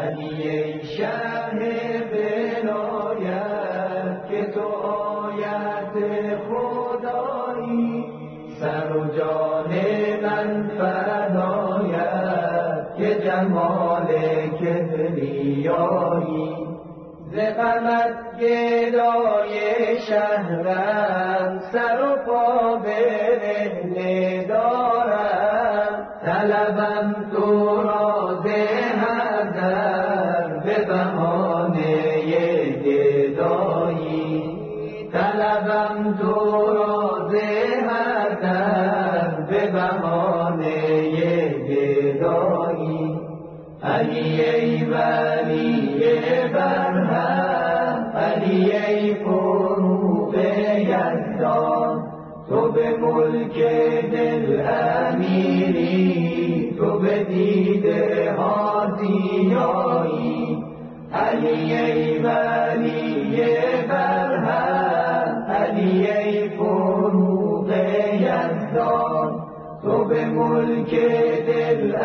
علی ای شه ولایت که تو آیت خدایی، سر و جان من فدایت که جمال کبریایی. ز غمت گدای شهرم، سر و پا برهنه دارم، طلبم تو را ز حضر به بهانه گدایی، طلبم تو را ز حضر به بهانه گدایی. علی ای ولی برهم، علی ای فروغ یزدان، تو به ملک دل امیری، تو به دیده ها زیایی. علی ای ولی برهم، علی ای فروغ یزدان، تو به ملک دل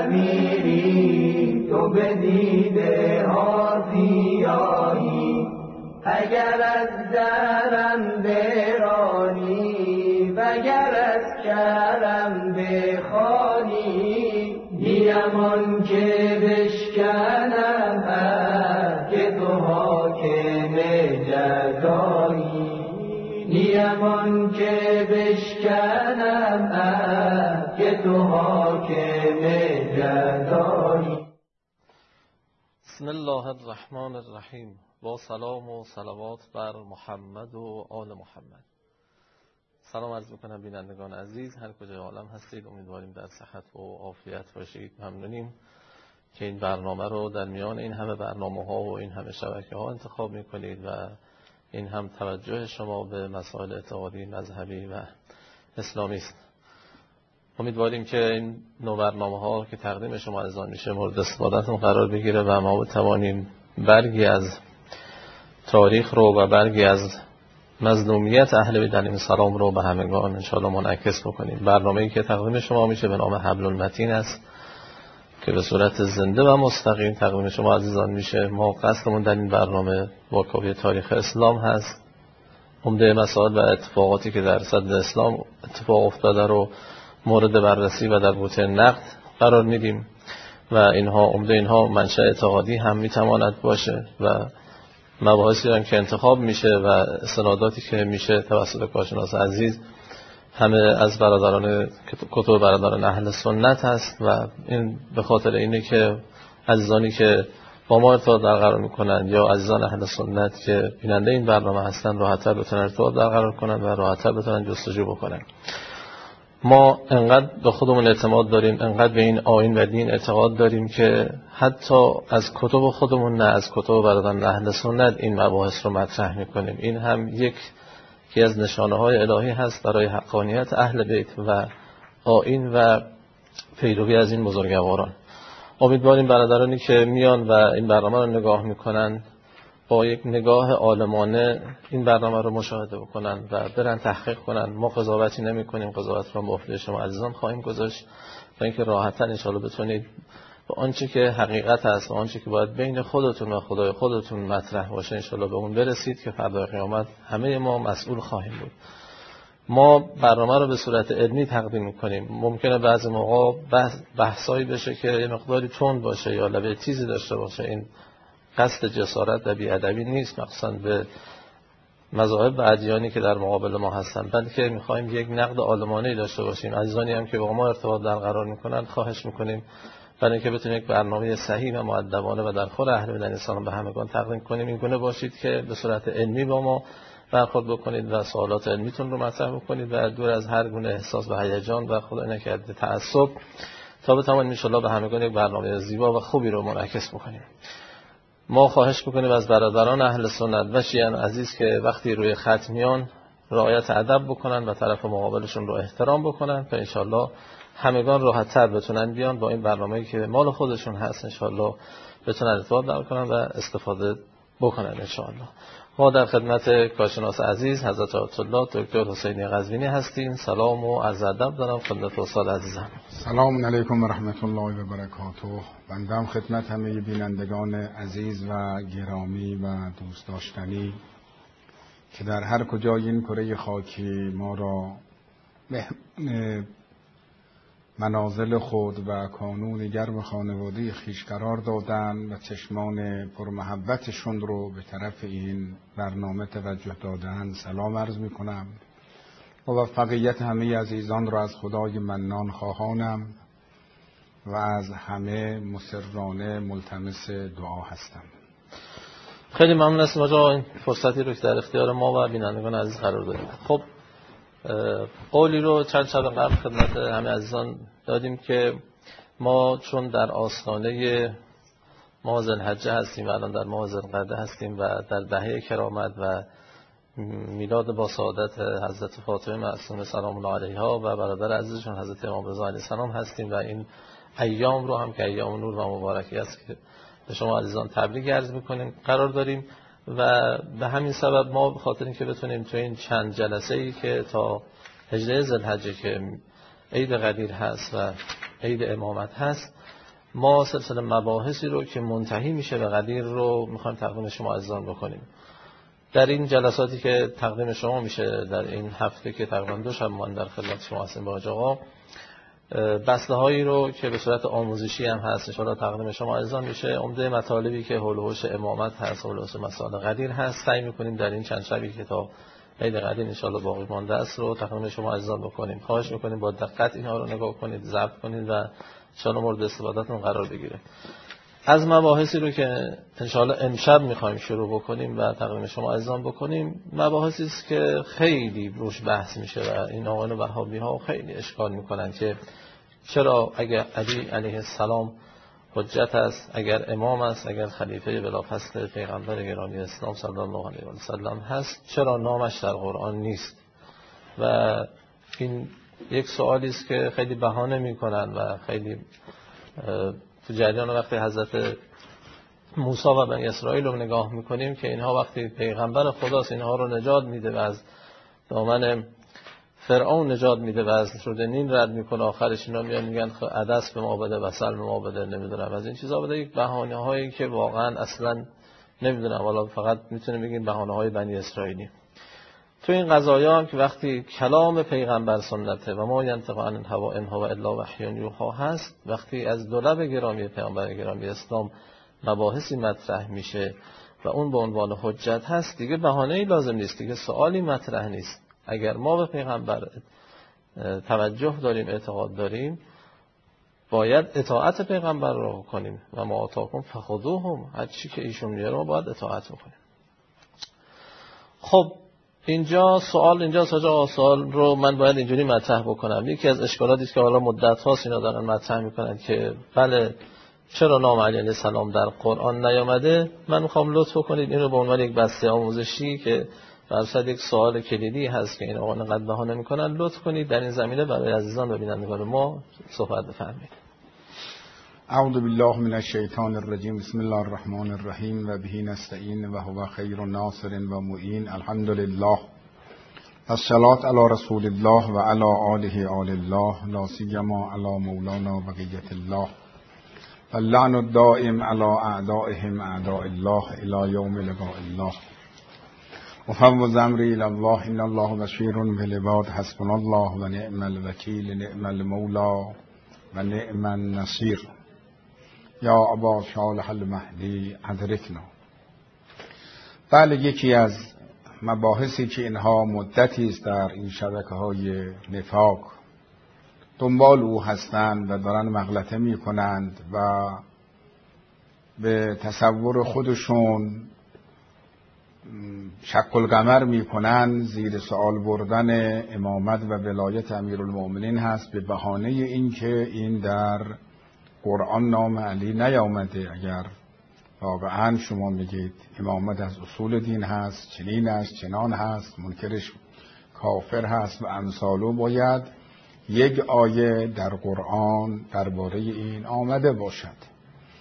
امیری، تو به دیده ها زیایی. اگر از درم برانی، وگر از کرم بخوانی، نیم آن که بشکنم که تو حاکم جزایی، نیم آن که بشکنم که تو حاکم جزایی. بسم الله الرحمن الرحیم. با سلام و صلوات بر محمد و آل محمد. سلام عرض میکنم بینندگان عزیز هر کجای عالم هستید، امیدواریم در صحت و عافیت باشید. ممنونیم که این برنامه رو در میان این همه برنامه ها و این همه شبکه ها انتخاب میکنید و این هم توجه شما به مسائل اعتقادی، مذهبی و اسلامی است. امیدواریم که این نوع برنامه ها که تقدیم شما عزیزان میشه مورد استفادهتون قرار بگیره و ما بتوانیم برگی از تاریخ رو و برگی از مظلومیت اهل بیت علیهم السلام رو به همگان انشاءالله منعکس بکنیم. برنامه‌ای که تقدیم شما میشه به نام حبل المتین است که به صورت زنده و مستقیم تقدیم شما عزیزان میشه. ما قصدمون در این برنامه واکاوی تاریخ اسلام هست، عمده مسائل و اتفاقاتی که در صدر اسلام اتفاق افتاده رو مورد بررسی و در بوته نقد قرار میدیم و عمده اینها منشأ اعتقادی هم میتواند باشه و مباحثی هم که انتخاب میشه و استناداتی که میشه توسط کارشناس عزیز همه از کتب برادران اهل سنت هست و این به خاطر اینه که عزیزانی که با ما ارتباط برقرار میکنن یا عزیزان اهل سنت که بیننده این برنامه هستن راحت‌تر بتونن ارتباط برقرار کنن و راحت‌تر بتونن جستجو بکنن. ما انقدر به خودمون اعتماد داریم، انقدر به این آیین و دین اعتقاد داریم که حتی از کتب خودمون نه از کتب برادران اهل سنت این مباحث رو مطرح میکنیم. این هم یکی از نشانه‌های الهی هست برای حقانیت اهل بیت و آیین و پیروی از این بزرگواران. امیدواریم برادرانی که میان و این برنامه رو نگاه میکنن با یک نگاه عالمانه این برنامه رو مشاهده بکنن و برن تحقیق کنن. ما قضاوتی نمی کنیم، قضاوت رو به عهده شما عزیزان خواهیم گذاشت و اینکه راحتاً ان شاءالله بتونید به آنچه که حقیقت است و آنچه که باید بین خودتون و خدای خودتون مطرح باشه ان شاءالله به اون برسید که فردا قیامت همه ما مسئول خواهیم بود. ما برنامه رو به صورت علمی تقدیم می‌کنیم. ممکنه بعضی موقع بحثایی بشه که یه مقداری تند باشه یا لبه تیزی داشته باشه. این قصد جسارت و بی‌ادبی نیست مخصوصا به مذاهب و ادیانی که در مقابل ما هستند، بلکه می‌خوایم یک نقد عالمانه‌ای داشته باشیم. عزیزانی هم که با ما ارتباط برقرار می‌کنن خواهش می‌کنیم برای اینکه بتونیم یک برنامه صحیح و مؤدبانه و در خور اهل بیت السلام به همگان تقدیم کنیم. این گونه باشید که به صورت علمی با ما برخورد بکنید و سوالات علمیتون رو مطرح بکنید و دور از هر گونه احساس و هیجان و خدا نکرده تعصب تا بتوانیم ان شاءالله به همگان یک برنامه زیبا و خوبی رو منعکس بکنیم. ما خواهش میکنیم از برادران اهل سنت و شیعیان عزیز که وقتی روی خط میان رعایت ادب بکنن و طرف مقابلشون رو احترام بکنن تا انشالله همگان راحت‌تر بتونن بیان با این برنامه‌ای که مال خودشون هست انشالله بتونن ارتباط برقرار کنن و استفاده بکنن انشالله. ما در خدمت کارشناس عزیز حضرت آیت الله دکتر حسینی قزوینی هستیم. سلام و عرض ادب دارم خدمت استاد عزیزم. سلام علیکم و رحمت الله و برکاته. بنده خدمت همه بینندگان عزیز و گرامی و دوست داشتنی که در هر کجای این کره خاکی ما را منازل خود و کانون گرم خانواده خویش قرار دادن و چشمان پرمحبتشون رو به طرف این برنامه توجه دادن سلام عرض می کنم. موفقیت همه عزیزان را از خدای منان خواهانم و از همه مسررانه ملتمس دعا هستم. خیلی ممنون هستم آقا این فرصتی رو که در اختیار ما و بینندگان عزیز قرار دادید. خب قولی رو چند شب قبل خدمت همه عزیزان دادیم که ما چون در آستانه ماه ذوالحجه هستیم و الان در ماه ذوالقعده هستیم و در دهه کرامت و میلاد با سعادت حضرت فاطمه معصومه سلام الله علیها و برادر عزیزشون حضرت امام رضا علیه السلام هستیم و این ایام رو هم که ایام نور و مبارکی است که به شما عزیزان تبریک عرض می‌کنیم قرار داریم و به همین سبب ما به خاطر اینکه بتونیم تو این چند جلسه‌ای که تا 18 ذوالحجه که عید قدیر هست و عید امامت هست ما سلسله مباحثی رو که منتهی میشه به قدیر رو میخوایم تقدیم شما عزیزان بکنیم. در این جلساتی که تقدیم شما میشه در این هفته که تقریبا 2 شب ما در خدمت شما هستیم با آقا بسته هایی رو که به صورت آموزشی هم هست ان شاءالله تقدیم شما عزیزان میشه. عمده مطالبی که حول و حوش امامت هست، حول و حوش مسائل قدیر هست، سعی میکنیم در این چند شبی که تا عید قدیر ان شاءالله باقی مانده است رو تقدیم شما عزیزان بکنیم. خواهش میکنیم با دقت اینها رو نگاه کنید، ضبط کنید و ان شاءالله مورد استفادهتون قرار بگیره. از مباحثی رو که ان شاءالله امشب میخوایم شروع بکنیم و تقدیم شما عزیزان بکنیم مباحثی است که خیلی روش بحث میشه و این آقایان وهابی ها خیلی اشکال میکنن که چرا اگر علی علیه السلام حجت است، اگر امام است، اگر خلیفه بلافاصله پیغمبر گرامی اسلام صلی الله علیه و سلم هست چرا نامش در قرآن نیست؟ و این یک سوالی است که خیلی بهانه میکنن و خیلی تو جریان وقتی حضرت موسی و بنی اسرائیل رو نگاه میکنیم که اینها وقتی پیغمبر خداست اینها رو نجات میده و از دامن فرعون نجات میده و از رود نیل رد میکنه، آخرش اینا میان میگن عدس به ما بده و سلم به ما بده، نمیدونم از این چیزا بده. یک بهانه هایی که واقعا اصلا نمیدونم، والا فقط میتونه بگیم بهانه های بنی اسرائیلی. تو این قضایا هم که وقتی کلام پیغمبر سنته و ما ینطق عن الهوی ان هو الا وحی یوحی هست، وقتی از دو لب گرامی پیغمبر گرامی اسلام مباحثی مطرح میشه و اون به عنوان حجت هست، دیگه بهانه‌ای لازم نیست، دیگه سوالی مطرح نیست. اگر ما به پیغمبر توجه داریم، اعتقاد داریم، باید اطاعت پیغمبر رو کنیم و ما آتاکم فخذوهم، هر چی که ایشون میاره ما باید اطاعت بکنیم. خب اینجا سوال رو من باید اینجوری مطرح بکنم. یکی از اشکالاتی که حالا مدت هاست اینا دارن مطرح میکنن که بله چرا نام علی علیه السلام در قرآن نیامده. من میخوام لطف کنید اینو به عنوان یک بسته آموزشی که برصد یک سوال کلیدی هست که این آقا نقد بهانه میکنن، لطف کنید در این زمینه برای عزیزان ببینندگان ما صحبت بفرمایید. اعوذ بالله من الشیطان الرجیم. بسم الله الرحمن الرحیم و به نستعین و هو خیر ناصر و معین. الحمد لله الصلاة علی رسول الله و علی آله آل الله، لا سیما علی مولانا بقیة الله واللعن الدائم علی اعدائهم اعداء الله الی یوم لقاء الله. وفوض امری الی الله ان الله بصیر بالعباد. حسبنا الله و نعم الوکیل، نعم المولا و نعم النصیر. یا ابا صالح المهدی ادرکنا. بله، یکی از مباحثی که اینها مدتی است در این شبکه‌های نفاق دنبال او هستند و دارن مغلطه می کنند و به تصور خودشون شق القمر می کنند، زیر سوال بردن امامت و ولایت امیرالمومنین هست به بهانه این که این در قرآن نام علی نیامده. اگر واقعا شما میگید امامت از اصول دین هست، چنین است چنان هست، منکرش کافر هست و امثالو، باید یک آیه در قرآن درباره این آمده باشد.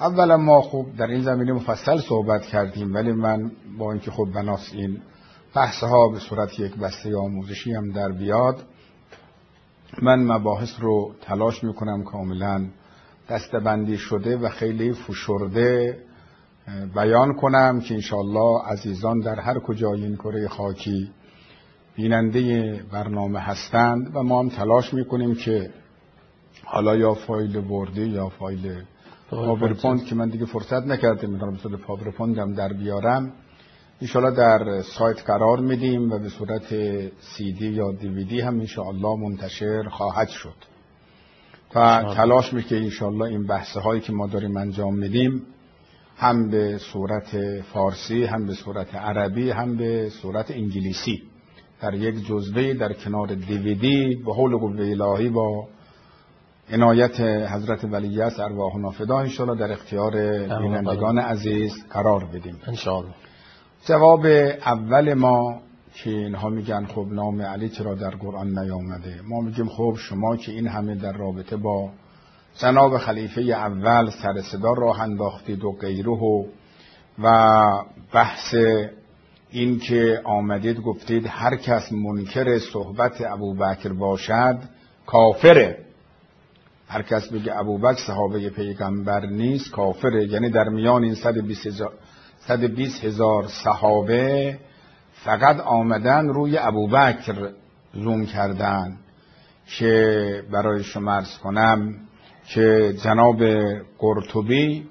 اولا ما خوب در این زمینه مفصل صحبت کردیم، ولی من با اینکه خب بناس این بحث ها به صورت یک بسته آموزشی هم در بیاد، من مباحث رو تلاش میکنم کاملا دسته‌بندی شده و خیلی فشرده بیان کنم که انشاءالله عزیزان در هر کجای این کره خاکی بیننده برنامه هستند و ما هم تلاش میکنیم که حالا یا فایل وردی یا فایل پاورپوینت که من دیگه فرصت نکردم میتونم به صورت پاورپوینت هم در بیارم، انشاءالله در سایت قرار میدیم و به صورت CD یا DVD هم انشاءالله منتشر خواهد شد. و تلاش میکنیم انشاءالله این بحث هایی که ما داریم انجام میدیم هم به صورت فارسی، هم به صورت عربی، هم به صورت انگلیسی در یک جزوه در کنار DVD به حول قوه الهی با عنایت حضرت ولیعصر ارواحنا فدا انشاءالله در اختیار بینندگان عزیز قرار بدیم انشاءالله. جواب اول ما که اینها میگن خب نام علی چرا در قرآن نیامده، ما میگیم خب شما که این همه در رابطه با جناب خلیفه اول سر صدا راه انداختید و غیره و بحث این که آمدید گفتید هر کس منکر صحبت ابوبکر باشد کافره، هر کس بگه ابوبکر صحابه پیغمبر نیست کافره، یعنی در میان این 120,000 صحابه فقط آمدن روی ابوبکر زوم کردن. که برای شما عرض کنم که جناب قرطبی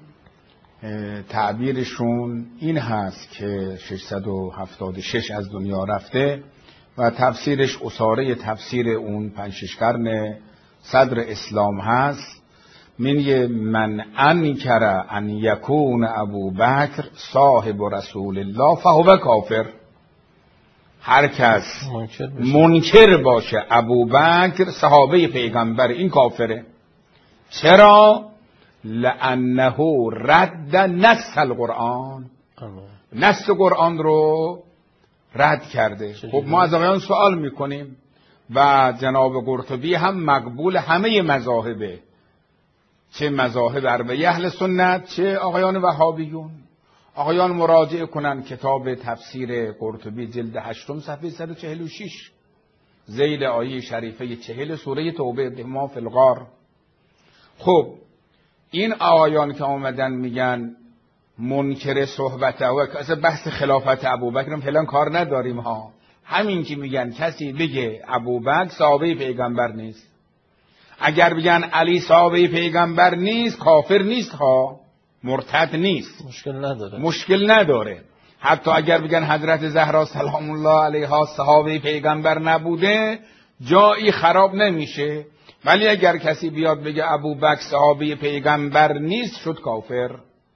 تعبیرشون این هست که 676 از دنیا رفته و تفسیرش اساره تفسیر اون 5-6 قرن صدر اسلام هست. من انکر ان یکون ابوبکر صاحب رسول الله فهو کافر، هر کس منکر باشه ابوبکر صحابه پیغمبر این کافره. چرا؟ لانه رد نص القرآن، نص قرآن رو رد کرده. خب ما از آقایان سوال میکنیم و جناب قرطبی هم مقبول همه مذاهبه، چه مذاهب اربعه اهل سنت چه آقایان وهابیون. آقایان مراجعه کنن کتاب تفسیر قرطبی جلد 8 صفحه 146 ذیل آیه شریفه 40 سوره توبه ما فی الغار. خب این آقایان که آمدن میگن منکر صحبت او، اصلا بحث خلافت ابوبکر هم فعلا کار نداریم ها، همین که میگن کسی بگه ابوبکر صحابه پیغمبر نیست، اگر بگن علی صحابه پیغمبر نیست کافر نیست ها، مرتد نیست، مشکل نداره. حتی اگر بگن حضرت زهرا سلام الله علیها صحابه پیغمبر نبوده جایی خراب نمیشه، ولی اگر کسی بیاد بگه ابوبکر صحابه پیغمبر نیست شد کافر.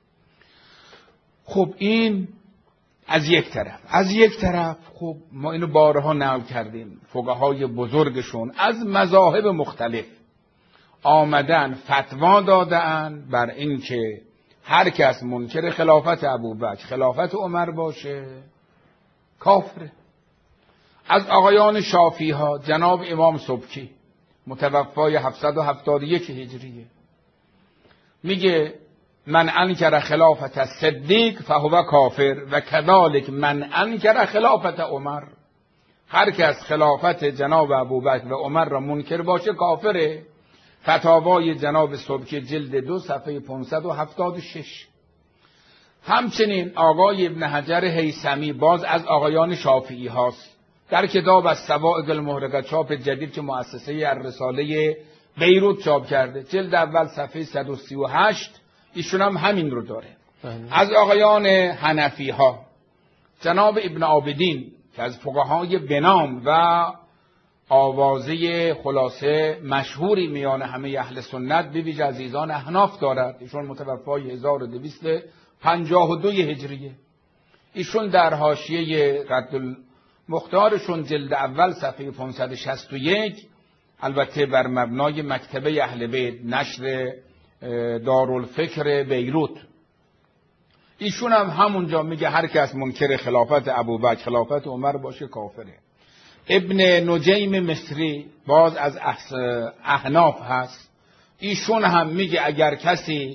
خب این از یک طرف. از یک طرف خب ما اینو بارها نقل کردیم، فقهای بزرگشون از مذاهب مختلف آمدن فتوا دادن بر این که هر کس منکر خلافت ابوبکر خلافت عمر باشه کافره. از آقایان شافعی ها جناب امام سبکی متوفای 771 هجریه میگه من انکر خلافت صدیق فهو کافر و کذالک من انکر خلافت عمر، هر کس خلافت جناب ابوبکر و عمر را منکر باشه کافره. فتاوای جناب سبکی جلد 2 صفحه 576. همچنین آقای ابن حجر هیثمی باز از آقایان شافعی هاست در کتاب از سوائق المحرقه چاپ جدید که مؤسسه الرساله بیروت چاپ کرده جلد اول صفحه 138 ایشون هم همین رو داره. از آقایان حنفی ها جناب ابن عابدین که از فقهای بنام و آوازه خلاصه مشهوری میان همه اهل سنت به ویژه عزیزان احناف دارد، ایشون متوفای 1252 هجریه. ایشون در حاشیه رد المختارشون جلد اول صفحه 561 البته بر مبنای مکتبه اهل بیت نشر دارالفکر بیروت، ایشون هم همونجا میگه هر کس منکر خلافت ابوبکر خلافت عمر باشه کافره. ابن نجیم مصری باز از احناف هست، ایشون هم میگه اگر کسی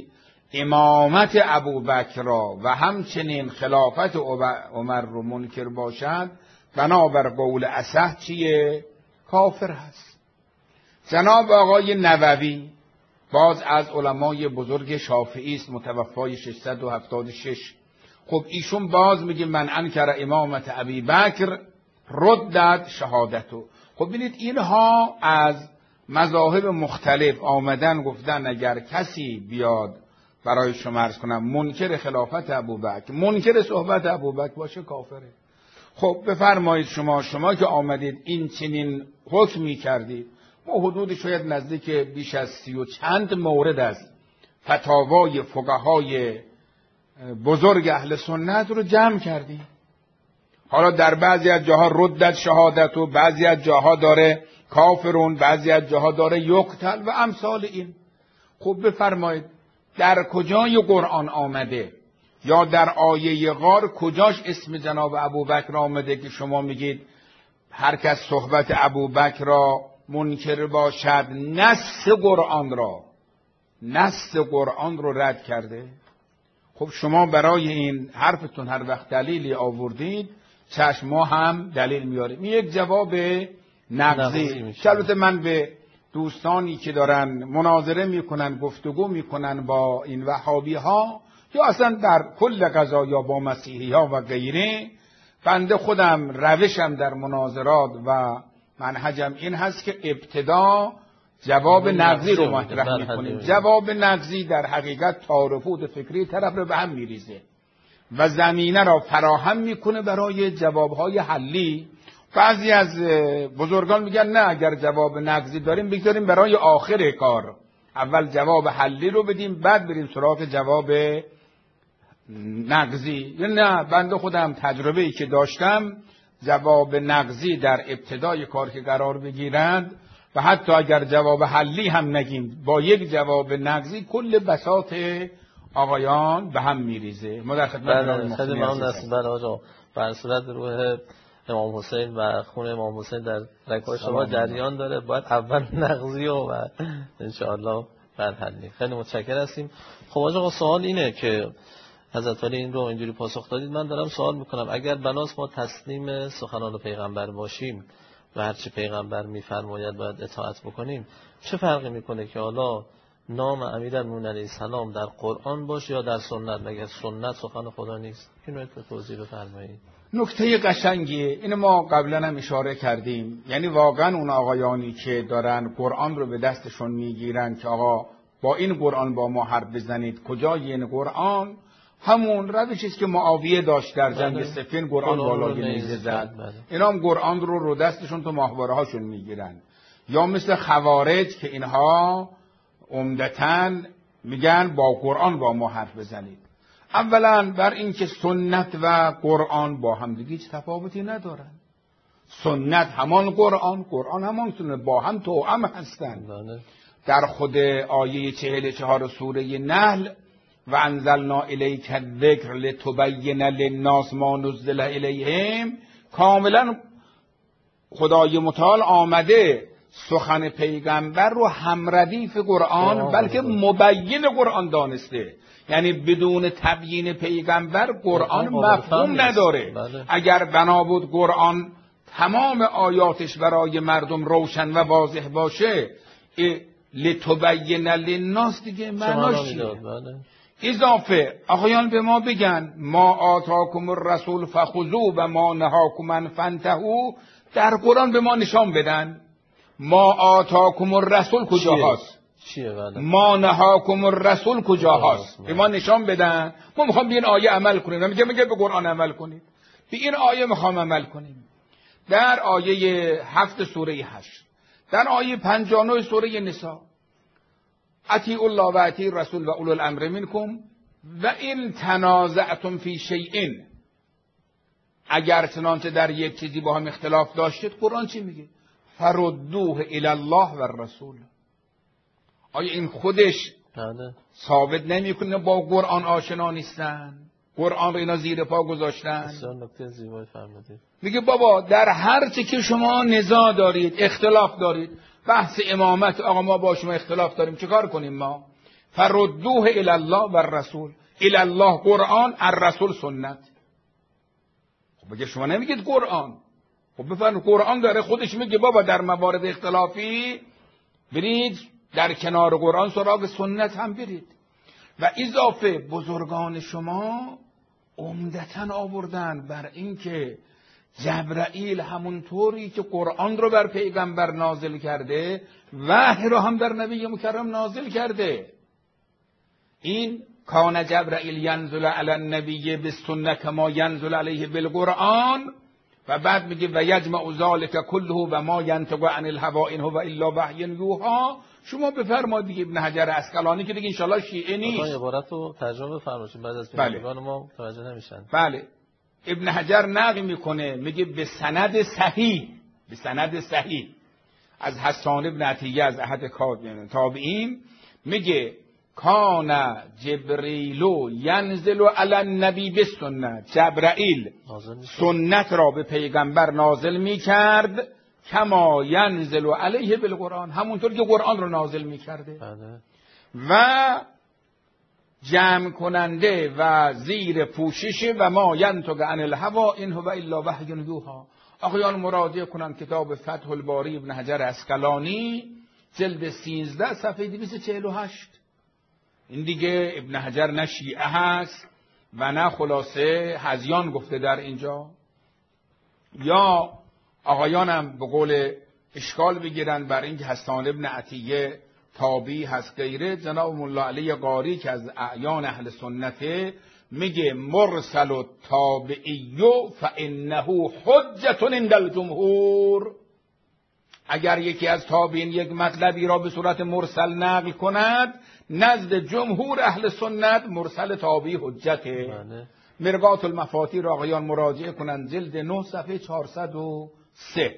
امامت ابوبکر را و همچنین خلافت عمر رو منکر باشد بنابر قول اصح چیه؟ کافر هست. جناب آقای نووی باز از علمای بزرگ شافعی است، متوفای 676. خب ایشون باز میگه من انکر امامت ابی بکر ردت شهادتو. خب ببینید اینها از مذاهب مختلف آمدن گفتن اگر کسی بیاد برای شما عرض کنم منکر خلافت ابوبکر، منکر صحبت ابوبکر باشه کافره. خب بفرمایید شما که آمدید این چنین حکمی کردید، ما حدود شاید نزدیک بیش از 30 و چند مورد است فتاوای فقهای بزرگ اهل سنت رو جمع کردیم. حالا در بعضی از جاها ردت شهادت و بعضی از جاها داره کافرون، بعضی از جاها داره یقتل و امثال این. خب بفرمایید در کجای قرآن آمده یا در آیه غار کجاش اسم جناب ابوبکر آمده که شما میگید هر کس صحبت ابوبکر را منکر باشد نص قرآن رو رد کرده؟ خب شما برای این حرفتون هر وقت دلیلی آوردید چشم ما هم دلیل میاریم. یک جواب نقضی که البته من به دوستانی که دارن مناظره میکنن گفتگو میکنن با این وهابی ها یا اصلا در کل قضایا با مسیحی ها و غیره، بنده خودم روشم در مناظرات و منهجم این هست که ابتدا جواب نقضی رو مطرح میکنیم. جواب نقضی در حقیقت تعارفات فکری طرف رو به هم میریزه و زمینه را فراهم میکنه برای جوابهای حلی. بعضی از بزرگان میگن نه اگر جواب نقضی داریم بگذاریم برای آخر کار، اول جواب حلی رو بدیم بعد بریم سراغ جواب نقضی. نه، بنده خودم تجربه‌ای که داشتم جواب نقضی در ابتدای کار که قرار بگیرند و حتی اگر جواب حلی هم نگیم با یک جواب نقضی کل بساط آقایان به هم میریزه. ما در خدمت خیلی ممنون هستم. بله آقا، بر صورت روح امام حسین و خون امام حسین در رگ‌های شما جریان داره، باید اول نقضی و ان شاء الله بعد حلی. خیلی متشکرم هستیم. خب آقا سوال اینه که حضرت علی این رو اینجوری پاسخ دادید، من دارم سوال میکنم اگر بناس ما تسلیم سخنان پیغمبر باشیم و هرچی پیغمبر میفرماید باید اطاعت بکنیم، چه فرقی میکنه که حالا نام امیرالمومنین علیه السلام در قرآن باشه یا در سنت؟ مگر سنت سخن خدا نیست؟ اینو توضیح بفرمایید. نکته قشنگیه. اینو ما قبلا هم اشاره کردیم. یعنی واقعا اون آقایانی که دارن قرآن رو به دستشون میگیرن که آقا با این قرآن با ما حرف بزنید، کجای این قرآن؟ همون روشی است که معاویه داشت در جنگ صفین، قرآن بالای نیزه زد. اینا هم قرآن رو دستشون تو ماهواره هاشون میگیرن. یا مثل خوارج که اینها عمدتاً میگن با قرآن با ما حرف بزنید. اولا بر این که سنت و قرآن با هم دیگه هیچ تفاوتی ندارن. سنت همان قرآن، قرآن همان سنت، با هم توأم هستن. در خود آیه 44 سوره نحل و انزلنا الیک الذکر لتبین للناس ما نزل الیهم، کاملا خدای متعال آمده سخن پیغمبر رو همردیف قرآن بلکه مبین قرآن دانسته. یعنی بدون تبیین پیغمبر قرآن مفهوم نداره. اگر بنا بود قرآن تمام آیاتش برای مردم روشن و واضح باشه، لتبین للناس دیگه معناش چیه؟ اضافه آقایان به ما بگن ما آتاکم الرسول فخذوه و ما نهاکم عنه فانتهوا، در قرآن به ما نشان بدن ما آتاکم الرسول کجا هست، ما نهاکم الرسول کجا هست، به ما نشان بدن. ما میخوام به این آیه عمل کنیم، میگه به قرآن عمل کنید، به این آیه میخوام عمل کنیم. در آیه 7 سوره 8، در آیه 59 سوره نساء، اطیعوا الله و اطیعوا الرسول و اولو الامر منکم و این تنازعتم فی شیء، اگر چنانچه در یک چیزی با هم اختلاف داشتید، قرآن چی میگه؟ فردوه الی الله و الرسول. آیا این خودش ثابت نمیکنه با قرآن آشنا نیستن؟ قرآن رو اینا زیر پا گذاشتن. میگه بابا در هر چی که شما نزاع دارید، اختلاف دارید، بحث امامت، آقا ما با شما اختلاف داریم، چیکار کنیم ما؟ فردوه الی الله و الرسول. الی الله قرآن، الرسول سنت. خب بگه شما نمیگید قرآن. خب بفرمایید قرآن داره خودش میگه بابا در موارد اختلافی برید در کنار قرآن سراغ سنت هم برید. و اضافه بزرگان شما عمدتاً آوردن بر اینکه جبرائیل همونطوری که قرآن رو بر پیغمبر نازل کرده، وحی رو هم در نبی مکرم نازل کرده. این کان جبرائیل ینزل علی النبی بالسنة کما ینزل علیه بالقرآن، و بعد میگه و یجمع ذلک کله و ما ینطق عن الهوى ان هو الا وحی یوحی. شما بفرمایید دیگه ابن حجر عسقلانی که دیگه ان شاءالله شیعه نیست. این عبارت رو ترجمه بفرمایید بعد از بینندگان ما متوجه نمیشن. بله. ابن حجر نقل میکنه میگه به سند صحیح از حسان ابن عطیه از احد تابعین میگه کان جبریل ینزل علی النبی بالسنة، جبرائیل سنت را به پیغمبر نازل میکرد کما ینزل علیه بالقرآن، همونطور که قرآن رو نازل میکرده. و جمع کننده و زیر پوشش و ما ینطق عن الهوى ان هو الا وحی یوحی. آقایان مراجعه کنند کتاب فتح الباری ابن حجر عسقلانی جلد 13 صفحه 248. این دیگه ابن حجر نه شیعه هست و نه خلاصه هذیان گفته در اینجا. یا آقایانم به قول اشکال بگیرن بر اینکه حسان ابن عطیه تابعی هست غیره، جناب مولا علی قاری که از اعیان اهل سنته میگه مرسل التابعی فانه حجة عند الجمهور. اگر یکی از تابعین یک مطلبی را به صورت مرسل نقل کند، نزد جمهور اهل سنت مرسل تابعی حجته. مرقات المفاتیح را آقایان مراجعه کنند جلد 9 صفحه 403.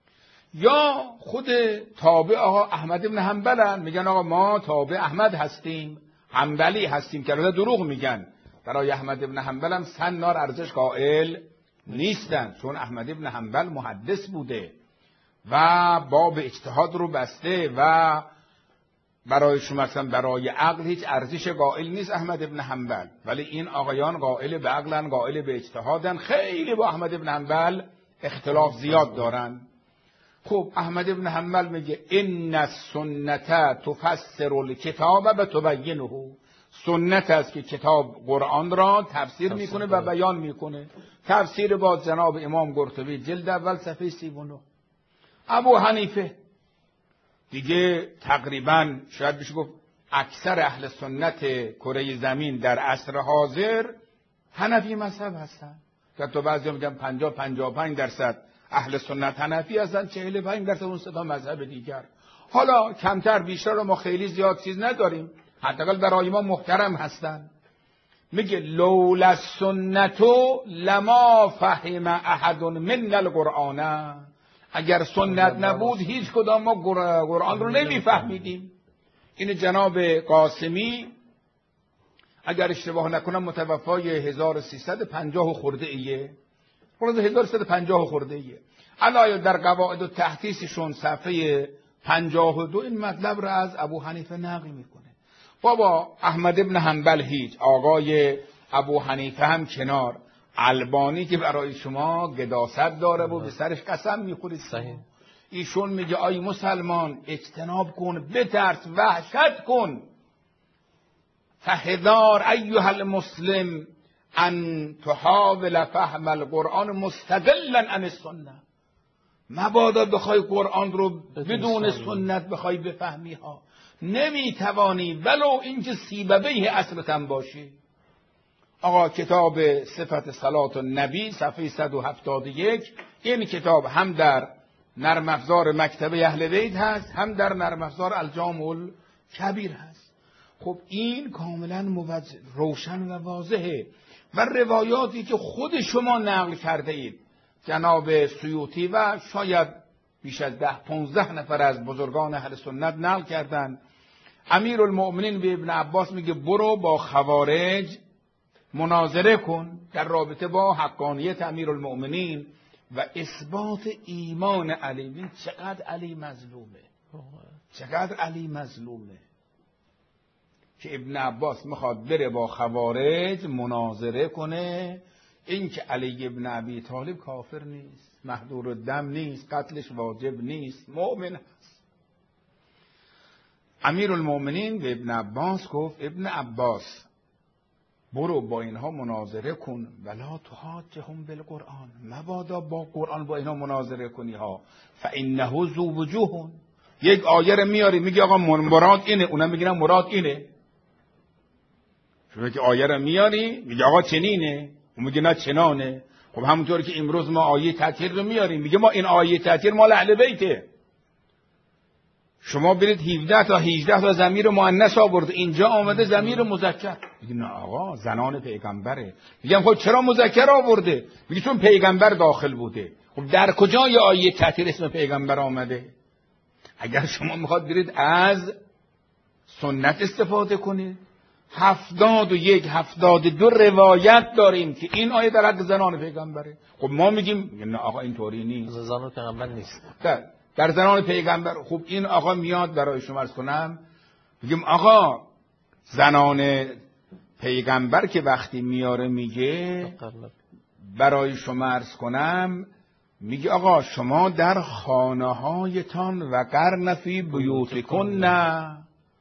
یا خود تابع آقا احمد ابن حنبلن، میگن آقا ما تابع احمد هستیم، حنبلی هستیم، که دروغ میگن. برای احمد ابن حنبل هم سنار ارزش قائل نیستن، چون احمد ابن حنبل محدث بوده و باب اجتهاد رو بسته و برای شما مثلا برای عقل هیچ ارزش قائل نیست احمد ابن حنبل. ولی این آقایان قائل به عقلن، قائل به اجتهادن، خیلی با احمد ابن حنبل اختلاف زیاد دارن. خب احمد ابن حنبل میگه ان السنة تفسر الکتاب و تبینه. سنت است که کتاب قرآن را تفسیر میکنه و بیان میکنه. تفسیر با جناب امام قرطبی جلد اول صفحه 39. ابو حنیفه دیگه تقریبا شاید بشه گفت اکثر اهل سنت کره زمین در عصر حاضر حنفی مذهب هستن. که تو بعضی میگن 50-55% اهل سنت حنفی هستن، 45% اون سه تا مذهب دیگر. حالا کمتر بیشتر رو ما خیلی زیاد چیز نداریم، حداقل برای ما محترم هستن. میگه لولا السنت لما فهم احد من القرآن. اگر سنت نبود هیچ کدام ما قرآن رو نمیفهمیدیم. این جناب قاسمی اگر اشتباه نکنم متوفای 1350 خورده ایه، 1350 خورده ایه. علایه در قواعد و تحدیثشون صفحه 52 این مطلب را از ابو حنیفه نقل میکنه. بابا احمد ابن حنبل هیچ، آقای ابو حنیفه هم کنار، البانی که برای شما قداست داره و به سرش قسم میخورید. ایشون میگه آی مسلمان اجتناب کن، بترس، وحشت کن، فحذار ایها المسلم ان تحاول فهم القرآن مستقلا عن السنه. مبادا بخوای قرآن رو بدون سنت بخوای بفهمی ها، نمیتوانی ولو اینکه سیببه اصلتن باشی. آقا کتاب صفت صلات النبی صفحه 171، این کتاب هم در نرم افزار مکتبه اهل بیت هست، هم در نرم افزار الجامع الکبیر هست. خب این کاملا روشن و واضحه. و روایاتی که خود شما نقل کرده اید، جناب سیوطی و شاید بیش از 10-15 نفر از بزرگان اهل سنت نقل کردند. امیرالمؤمنین به ابن عباس میگه برو با خوارج مناظره کن در رابطه با حقانیت امیرالمؤمنین و اثبات ایمان علی. این چقدر علی مظلومه، چقدر علی مظلومه. که ابن عباس میخواد بره با خوارج مناظره کنه، این که علی ابن ابی طالب کافر نیست، محظور الدم نیست، قتلش واجب نیست، مؤمن هست. امیرالمؤمنین به ابن عباس گفت ابن عباس برو با اینها مناظره کن، ولا تحاجهم بالقرآن، مبادا با قرآن با اینها مناظره کنی ها، فانه ذو وجوه. یک آیه رو میاری میگی آقا مراد اینه، اونم میگن مراد اینه. شما که آیه رو میاری میگی آقا چنینه، اون میگه نه چنانه. خب همونطوری که امروز ما آیه تطهیر رو میاریم میگه ما این آیه تطهیر مال اهل بیته. شما برید 17 تا 18 تا ضمیر مؤنث آورد، اینجا آمده ضمیر مذکر. میگه نه آقا زنان پیغمبره. میگم خب چرا مذکر آورده؟ میگه چون پیغمبر داخل بوده. خب در کجای آیه تطهیر اسم پیغمبر آمده؟ اگر شما میخواد برید از سنت استفاده کنید، 71 72 روایت داریم که این آیه در حق زنان پیغمبره. خب ما میگیم نه آقا اینطوری نیست، زنان پیغمبر نیست، در زنان پیغمبر. خب این آقا میاد برای شما عرض کنم، میگیم آقا زنان پیغمبر که وقتی میاره میگه برای شما عرض کنم، میگه آقا شما در خانه هایتان و قرن فی بیوتکن، نه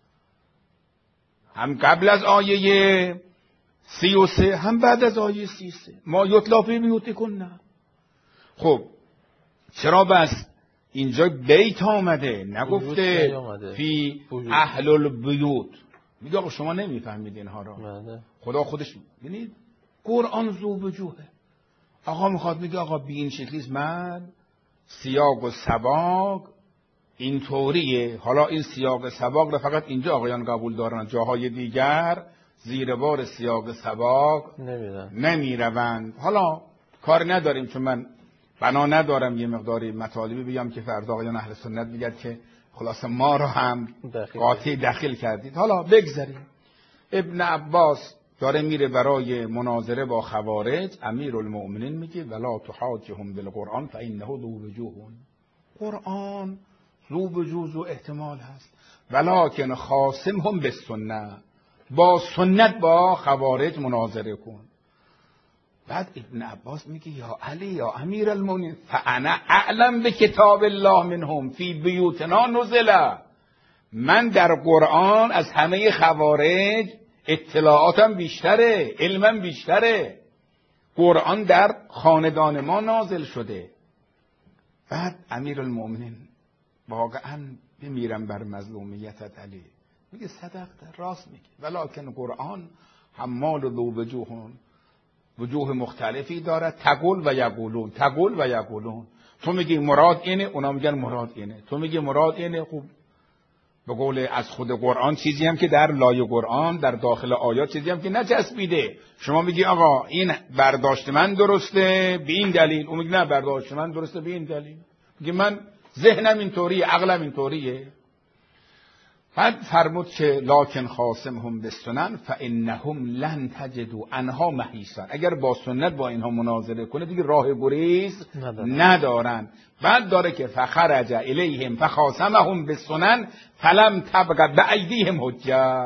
هم قبل از آیه 33 هم بعد از آیه 33 ما یطلا فی بیوتکن، نه. خب چرا بس اینجا بیت آمده نگفته فی اهل البیوت؟ میگه آقا شما نمیفهمید اینها را. خدا خودش ببینید قرآن ذو وجوهه. آقا میخواد میگه آقا بی این شکلیست، من سیاق و سباق اینطوریه. حالا این سیاق سباق رو فقط اینجا آقایان قبول دارن، جاهای دیگر زیر بار سیاق سباق نمیروند. حالا کار نداریم، چون من بنا ندارم یه مقداری مطالبی بگم که فردا آقایان اهل سنت میگن که خلاصه ما رو هم قاطع داخل کردید. حالا بگذاریم. ابن عباس داره میره برای مناظره با خوارج. امیرالمؤمنین میگه ولا تحاجهم بالقرآن فانه ذو وجوه. قرآن ذو وجوه و احتمال هست، ولکن خاصمهم بالسنه، با سنت با خوارج مناظره کن. بعد ابن عباس میگه یا علی یا امیرالمؤمنین فانا اعلم بکتاب الله منهم فی بیوتنا نزل. من در قرآن از همه خوارج اطلاعاتم بیشتره، علمم بیشتره. قرآن در خاندان ما نازل شده. بعد امیرالمؤمنین واقعا بمیرم بر مظلومیتت علی، میگه صدقت، راست میگه، ولکن قرآن حمال ذو وجوهون، وجوه مختلفی داره، تقول و یقولون، تقول و یقولون. تو میگی مراد اینه، اونا میگن مراد اینه. تو میگی مراد اینه، خوب به قول از خود قرآن چیزی هم که در لای قرآن در داخل آیات چیزی هم که نچسبیده. شما میگی آقا این برداشت من درسته به این دلیل، اون میگه نه برداشت من درسته به این دلیل. میگه من ذهنم اینطوریه، عقلم اینطوریه. بعد فرمود که لکن خاصمهم بالسنن فانهم لن تجدوا عنها محیصا. اگر با سنت با اینها مناظره کنه دیگه راه گریز ندارن. بعد داره که فخرج الیهم فخاصمهم بالسنن فلم تبق بایدیهم حجه.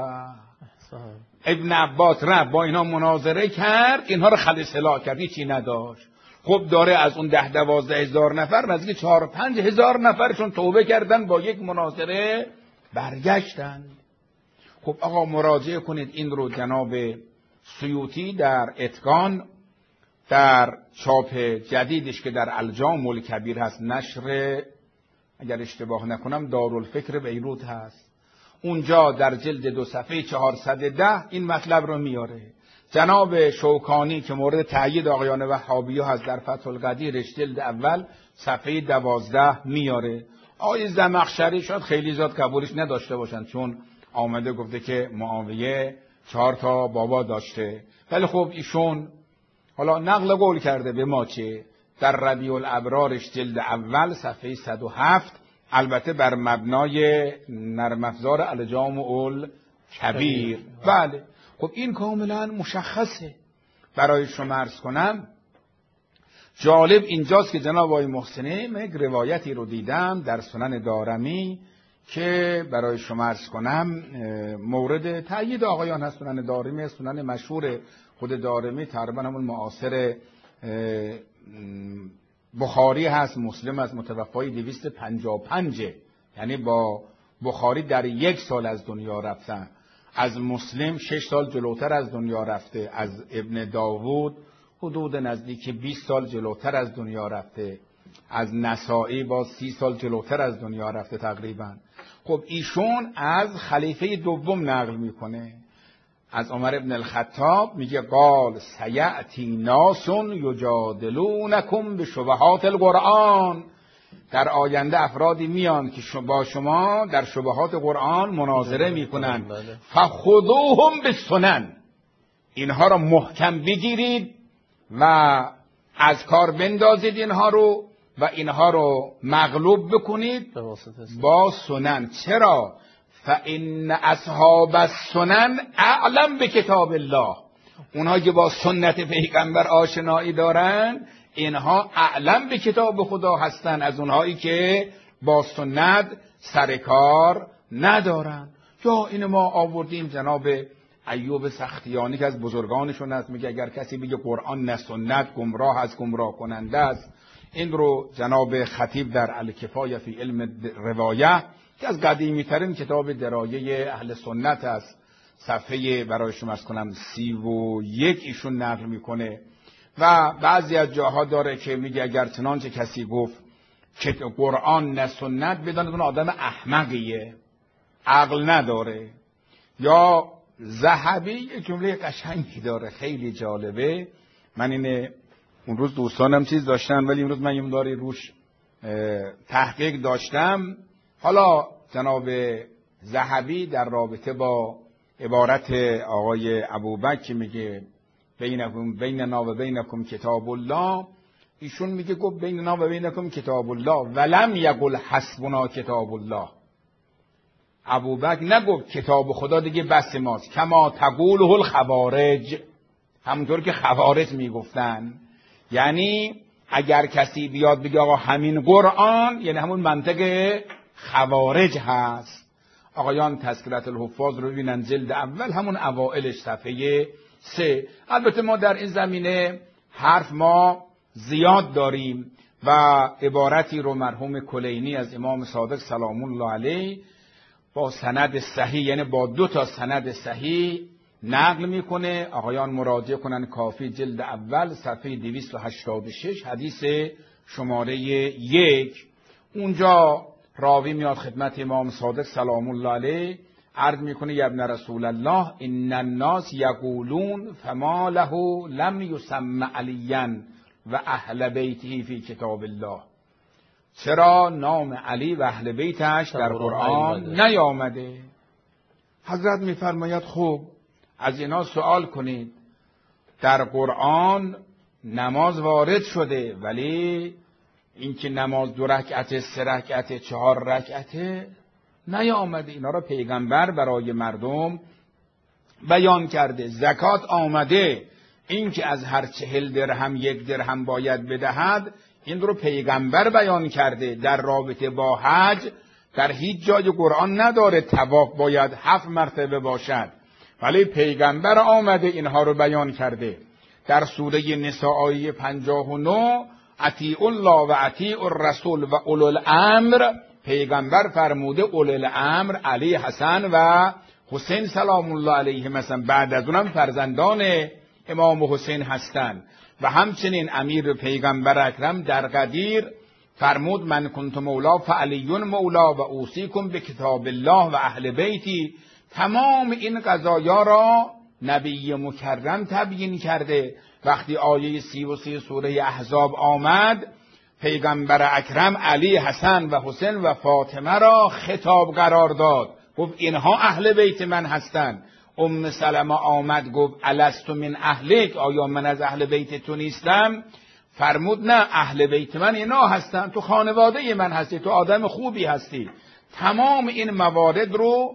ابن عباس رفت با اینها مناظره کرد، اینها رو خل اصلاح کرد، هیچی نداشت. خب داره از اون 10-12 هزار نفر نزدیک 4-5 هزار نفرشون توبه کردن، با یک مناظره برگشتند. خب آقا مراجعه کنید این رو جناب سیوطی در اتقان در چاپ جدیدش که در الجام الکبیر هست، نشر اگر اشتباه نکنم دارالفکر بیروت هست، اونجا در جلد 2 صفحه 410 این مطلب رو میاره. جناب شوکانی که مورد تأیید آقایان وهابی‌ها هست در فتح القدیرش جلد اول صفحه 12 میاره. آقای زمخشری شاید خیلی زیاد قبولش نداشته باشن، چون آمده گفته که معاویه 4 تا بابا داشته، ولی خب ایشون حالا نقل قول کرده به ما چه در ربیع الابرارش جلد اول صفحه 107، البته بر مبنای نرم افزار الجامع الکبیر. بله خب این کاملا مشخصه. برای شما عرض کنم جالب اینجاست که جناب آقای محسنی یک روایتی رو دیدم در سنن دارمی که برای شما عرض کنم مورد تأیید آقایان هست. سنن دارمی، سنن مشهور خود دارمی تقریبا همون معاصر بخاری هست، مسلم از متوفای 255، یعنی با بخاری در 1 سال از دنیا رفتن، از مسلم 6 سال جلوتر از دنیا رفته، از ابن داوود حدود نزدیک 20 سال جلوتر از دنیا رفته، از نسائی با 30 سال جلوتر از دنیا رفته تقریبا. خب ایشون از خلیفه دوم نقل میکنه، از عمر ابن الخطاب، میگه قال سیأتی ناس یجادلونکم بشبهات القرآن، در آینده افرادی میان که با شما در شبهات قرآن مناظره میکنن، فخذوهم بالسنن، اینها را محکم بگیرید و از کار بندازید اینها رو و اینها رو مغلوب بکنید با سنن. چرا؟ فإن اصحاب السنن اعلم بکتاب الله، اونها که با سنت پیغمبر آشنایی دارن اینها اعلم به کتاب خدا هستن از اونهایی که با سنت سر کار ندارن. یا این ما آوردیم جناب ایوب سختیانی که از بزرگانشون است، میگه اگر کسی بگه قرآن نه سنت گمراه از گمراه کننده است. این رو جناب خطیب در الکفایه فی علم روایه که از قدیمی ترین کتاب درایه اهل سنت است، صفحه برای شما از کنم 31 ایشون نقل میکنه و بعضی از جاها داره که میگه اگر چنانچه کسی گفت که قرآن نه سنت، بدانید اون آدم احمقیه، عقل نداره. یا ذهبی یک جمله قشنگی داره خیلی جالبه، من اینه اون روز دوستانم چیز داشتن ولی امروز من یه داری روش تحقیق داشتم. حالا جناب ذهبی در رابطه با عبارت آقای ابوبکر میگه بیننا و بینکم کتاب الله، ایشون میگه گفت بیننا و بینکم کتاب الله ولم یقل حسبنا کتاب الله. ابوبکر نگفت کتاب خدا دیگه بس ماست، کما تقوله الخوارج، همونطور که خوارج میگفتن. یعنی اگر کسی بیاد بگه آقا همین قرآن، یعنی همون منطق خوارج هست. آقایان تذکرة الحفاظ رو ببینن جلد اول همون اوائلش صفحه 3. البته ما در این زمینه حرف ما زیاد داریم و عبارتی رو مرحوم کلینی از امام صادق سلام الله علیه با سند صحیح، یعنی با 2 سند صحیح نقل میکنه. آقایان مراجعه کنن کافی جلد اول صفحه 286 حدیث شماره 1. اونجا راوی میاد خدمت امام صادق سلام الله علیه عرض میکنه یا ابن رسول الله ان الناس یقولون فما له لم یسم علیا و اهل بیته فی کتاب الله، چرا نام علی و اهل بیتش در قرآن نیامده؟ حضرت میفرماید خب از اینا سوال کنید، در قرآن نماز وارد شده ولی اینکه نماز 2 رکعت 3 رکعت 4 رکعت نیامده، اینا را پیغمبر برای مردم بیان کرده. زکات آمده، اینکه از هر 40 درهم 1 درهم باید بدهد، این رو پیغمبر بیان کرده. در رابطه با حج در هیچ جای قرآن نداره طواف باید 7 مرتبه باشد، ولی پیغمبر آمده اینها رو بیان کرده. در سوره نساء آیه 59 اطیعوا الله و اطیعوا الرسول و اولو الامر، پیغمبر فرموده اولو الامر علی، حسن و حسین سلام الله علیه مثلا بعد از اونم فرزندان امام حسین هستند. و همچنین امیر پیغمبر اکرم در قدیر فرمود من کنت مولا فعلی مولا و اوصیکم به کتاب الله و اهل بیتی. تمام این قضایا را نبی مکرم تبیین کرده. وقتی آیه 33 سوره احزاب آمد، پیغمبر اکرم علی، حسن و حسین و فاطمه را خطاب قرار داد، گفت اینها اهل بیت من هستند. ام سلمه آمد گفت الست من اهلک، آیا من از اهل بیت تو نیستم؟ فرمود نه، اهل بیت من اینا هستن، تو خانواده من هستی، تو آدم خوبی هستی. تمام این موارد رو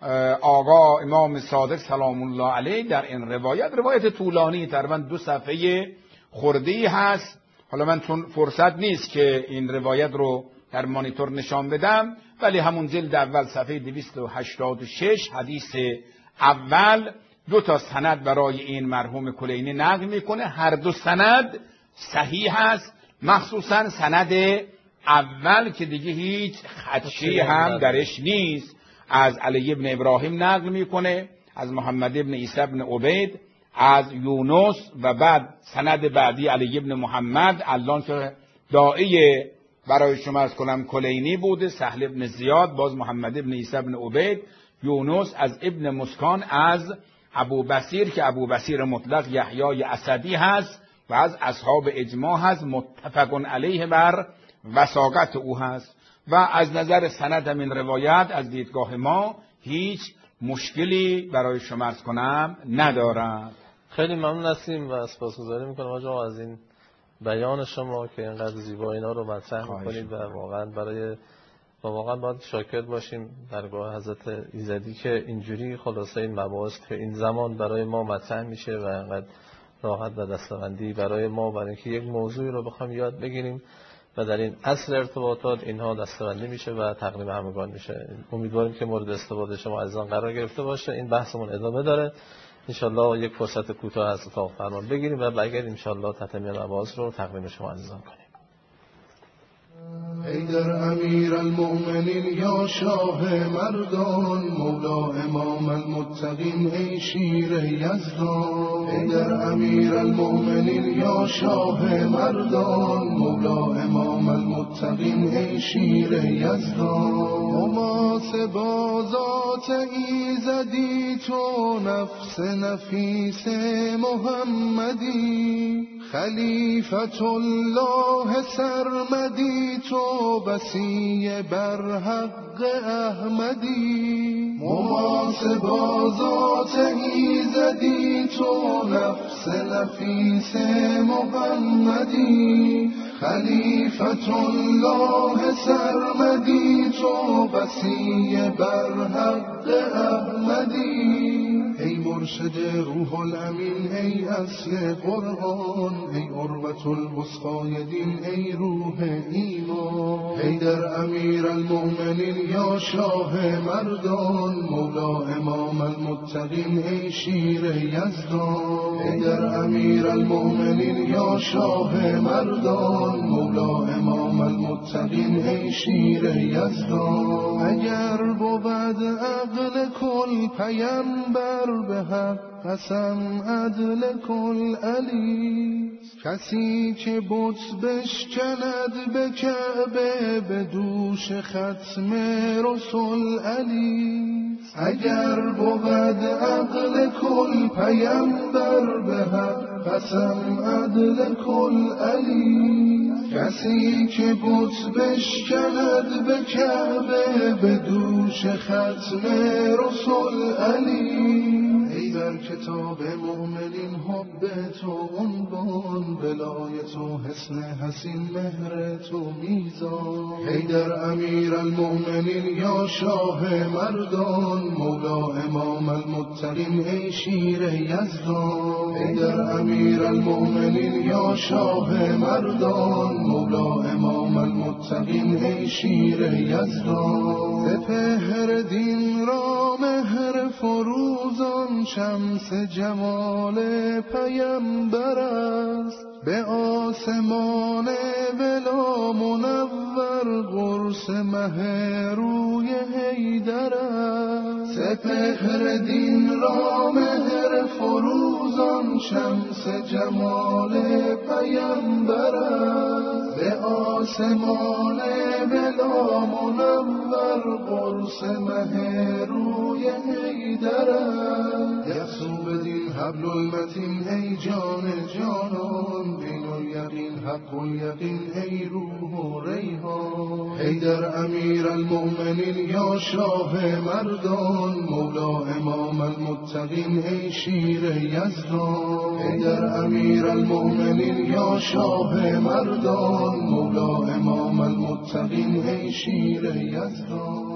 آقا امام صادق سلام الله علیه در این روایت طولانی تقریبا 2 صفحه خرده‌ای هست. حالا من چون فرصت نیست که این روایت رو در مانیتور نشان بدم، ولی همون جلد اول صفحه 286 حدیث اول 2 سند برای این مرحوم کلینی نقل میکنه. هر 2 سند صحیح است، مخصوصا سند اول که دیگه هیچ خدشه‌ای هم درش نیست. از علی ابن ابراهیم نقل میکنه، از محمد ابن عیسی ابن عبید، از یونس، و بعد سند بعدی علی ابن محمد، الان که داعی برای شما از کنم کلینی بوده، سهل ابن زیاد، باز محمد ابن عیسی ابن عبید، یونس از ابن مسکان، از ابو بصیر که ابو بصیر مطلق یحیای اسدی هست و از اصحاب اجماع هست، متفق علیه بر وثاقت او هست. و از نظر سند این روایت از دیدگاه ما هیچ مشکلی برای شما از کنم ندارد. خیلی ممنون هستیم و سپاسگزاری میکنم آقا از این بیان شما که اینقدر زیبا اینا رو مطرح میکنید و واقعا باید شاکر باشیم درگاه حضرت ایزدی که اینجوری خلاصه این مباحث که این زمان برای ما مطرح میشه و اینقدر راحت و دستبندی برای ما، برای اینکه یک موضوعی رو بخوام یاد بگیریم و در این عصر ارتباطات اینها دستبندی میشه و تقریبا همگان میشه. امیدواریم که مورد استفاده شما عزیزان قرار گرفته باشه. این بحثمون ادامه داره، انشالله یک فرصت کوتاه از اتاق فرمان بگیریم و برگردیم انشالله تتمه مباحث رو تقدیم شما عزیزان کنیم. حیدر امیر المؤمنین یا شاه مردان، مولا امام المتقین ای شیر یزدان. حیدر امیر المؤمنین یا شاه مردان، مولا امام المتقین ای شیر یزدان. محاسبا ذات ایزدی تو، نفس نفیس محمدی، خلیفت الله سرمدی تو، بسی بر حق احمدی. محاسبا ذات ایزدی تو، نفس نفیس محمدی، خلیفت الله سرمدی تو، بسی بر حق احمدی. ای مرشد روح الامین، ای اصل قرآن، ای عروة الوثقی دین، ای روح ایمان. حیدر امیر المؤمنین یا شاه مردان، مولا امام المتقین ای شیر یزدان. حیدر امیر المؤمنین یا شاه مردان، مولا امام المتقین ای شیر یزدان. اگر بود عقل کل پیمبر، به حق قسم عدل کل علی، کسی که بت بشکند به کعبه، به دوش ختم رسول علی. اگر بود عقل کل پیمبر، به حق قسم عدل کل علی، کسی که بت بشکند به کعبه، به دوش ختم رسول علی. ای در کتاب مؤمنین حب تو عنوان، ولایت و حسن حسین مهر تو میزان. حیدر امیر المؤمنین یا شاه مردان، مولا امام المتقین ای شیر یزدان. حیدر امیر المؤمنین یا شاه مردان، مولا امام المتقین ای شیر یزدان. سپهر دین را مهر فروزان، شمس جمال پیمبر است، به آسمان ولا منور، قرص مه روی حیدر است. سپهر دین را مهر فروزان، شمس جمال پیمبر است، به آسمان ولا منور، قرص مه روی حیدر است. یسوع دین حبل المتین ای جان جانان، دین الیقین حق الیقین ای روح و ریحان. حیدر امیر المؤمنین یا شاه مردان، مولا امام المتقین ای شیر یزدان. حیدر امیر المؤمنین یا شاه مردان، مولا امام المتقین ای شیر یزدان.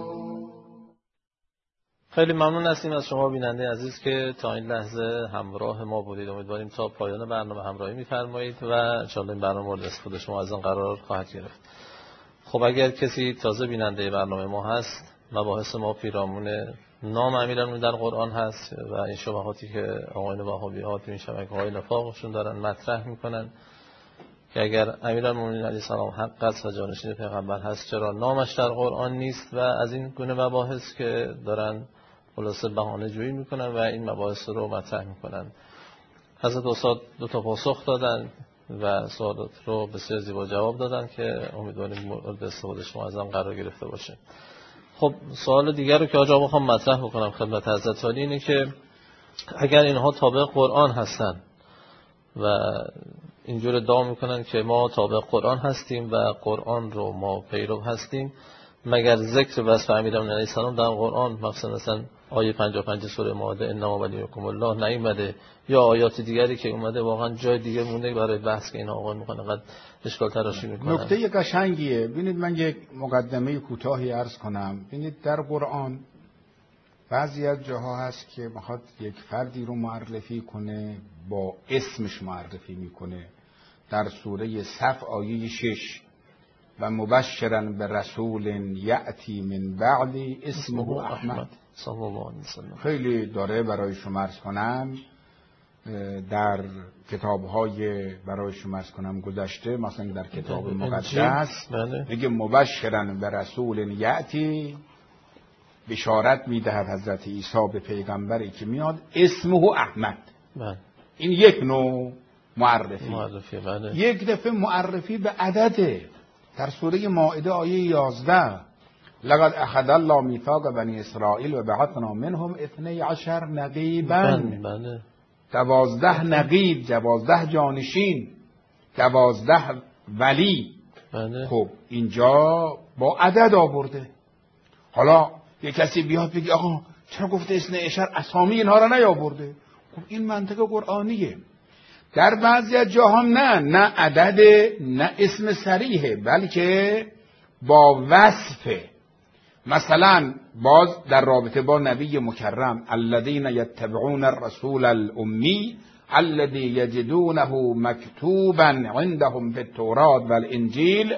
خیلی ممنون هستیم از شما بیننده عزیز که تا این لحظه همراه ما بودید. امیدواریم تا پایان برنامه همراهی می‌فرمایید و انشاءالله این برنامه مورد استفاده شما از آن قرار خواهد گرفت. خب اگر کسی تازه بیننده برنامه ما هست، مباحث ما پیرامون نام امیرالمومنین در قرآن هست و این شبهاتی که آقایون وهابی‌ها تو این شبکه‌های نفاقشون دارن مطرح میکنن که اگر امیرالمومنین علیه السلام حق است و جانشین پیغمبر هست چرا نامش در قرآن نیست و از این گونه مباحث که دارن خلاصه بهانه جویی میکنن و این مباحث رو مطرح میکنن. حضرت استاد 2 تا پاسخ دادن و سوالات رو بسیار زیبا جواب دادن که امیدواریم مورد استفاده شما از آن قرار گرفته باشه. خب سوال دیگر رو که آقا بخوام مطرح بکنم خدمت حضرت عالی اینه که اگر اینها تابع قرآن هستن و اینجور ادعا میکنن که ما تابع قرآن هستیم و قرآن رو ما پیرو هستیم، مگر ذکر وصف امیرالمومنین علیه السلام در قرآن مثلا آیه 55 سوره مائده انما ولیکم الله نیومده یا آیات دیگری که اومده واقعا جای دیگه مونده برای بحث که این آقا میخوان انقدر اشکال تراشی میکنن؟ نکته قشنگیه. ببینید من یک مقدمه کوتاهی عرض کنم. ببینید در قرآن بعضی از جاها هست که میخواد یک فردی رو معرفی کنه با اسمش معرفی میکنه. در سوره صف آیه 6 و مبشرا به رسول یأتی من بعدی اسمه احمد صلی الله علیه وسلم. خیلی داره برای شما عرض کنم در کتاب‌های برای شما عرض کنم گذشته، مثلا در کتاب مقدس میگه مبشرا به رسول یأتی، بشارت میدهد حضرت عیسی به پیغمبری که میاد اسمه احمد. این یک نوع معرفی. یک دفعه معرفی به عدده. در سوره مائده آیه 11 لقد اخذ الله میثاق بنی اسرائیل و بعثنا منهم 12 نقیبا. 12 نقیب، 12 جانشین، 12 ولی. خب اینجا با عدد آورده. حالا یک کسی بیاد بگه آقا چرا گفته 12 اسامی اینها را نیاورده؟ خب این منطق قرآنیه. در بعضی از جاها نه عدد، نه اسم صریحه، بلکه با وصفه. مثلا باز در رابطه با نبی مکرم الذین یتبعون الرسول الامی الذی یجدونه مکتوبا عندهم فی التوراة والانجیل،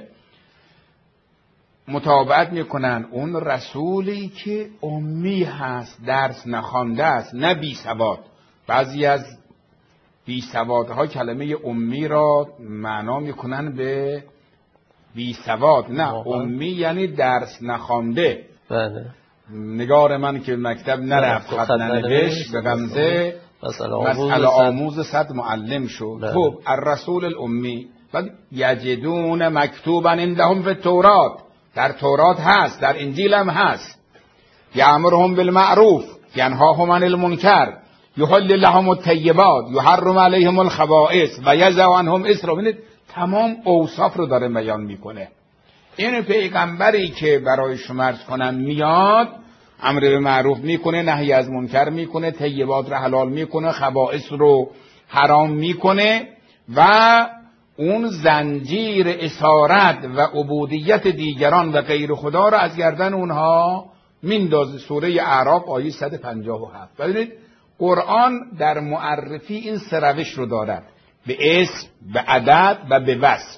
متابعت میکنن اون رسولی که امی هست، درس نخوانده است، نه بی سواد. بعضی از بی سوادها کلمه امی را معنا میکنن به بی سواد. نه، امی یعنی درس نخوانده. بله. نگار من که مکتب نرفت خط ننوشت به غمزه مسئله آموز 100 معلم شد. خب الرسول الامی بعد یجدون مکتوبا عندهم فی التوراة، در تورات هست، در انجیل هم هست. یأمرهم بالمعروف ینهاهم عن المنکر یحل لهم الطیبات یحرم علیهم الخبائث و یضع عنهم اصرهم. ببینید تمام اوصاف رو داره بیان میکنه. این پیغمبری که برای شما عرض کنم میاد امر به معروف میکنه، نهی از منکر میکنه، طیبات رو حلال میکنه، خبائث رو حرام میکنه و اون زنجیر اسارت و عبودیت دیگران و غیر خدا رو از گردن اونها میندازه. سوره اعراف آیه 157. ببینید قرآن در معرفی این سه روش رو دارد، به اسم، به عدد و به وصف.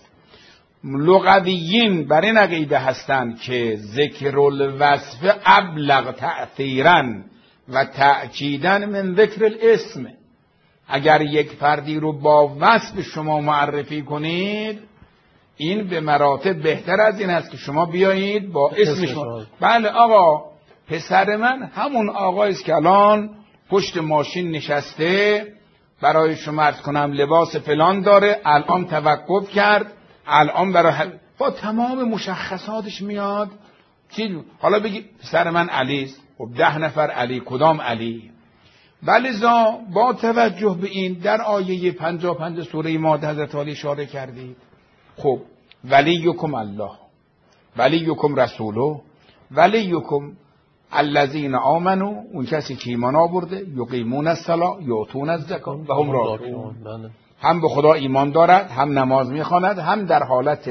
لغویین بر این عقیده هستند که ذکر الوصف ابلغ تأثیرا و تأکیدا من ذکر الاسم. اگر یک فردی رو با وصف شما معرفی کنید این به مراتب بهتر از این است که شما بیایید با اسم شما. بله آقا پسر من همون آقایی است که الان پشت ماشین نشسته، برای شما عرض کنم لباس فلان داره، الان توقف کرد، الان برای با تمام مشخصاتش میاد. حالا بگی پسر من علی است. خب 10 نفر علی، کدام علی؟ بلذا با توجه به این در آیه 55 سوره مائده حضرت علی اشاره کردید. خب ولیکم الله، ولیکم رسوله، ولیکم الذین آمنوا، اون کسی که ایمان آورده، یقیمون الصلاة یؤتون الزکات و هم راکعون. هم به خدا ایمان دارد، هم نماز میخواند، هم در حالت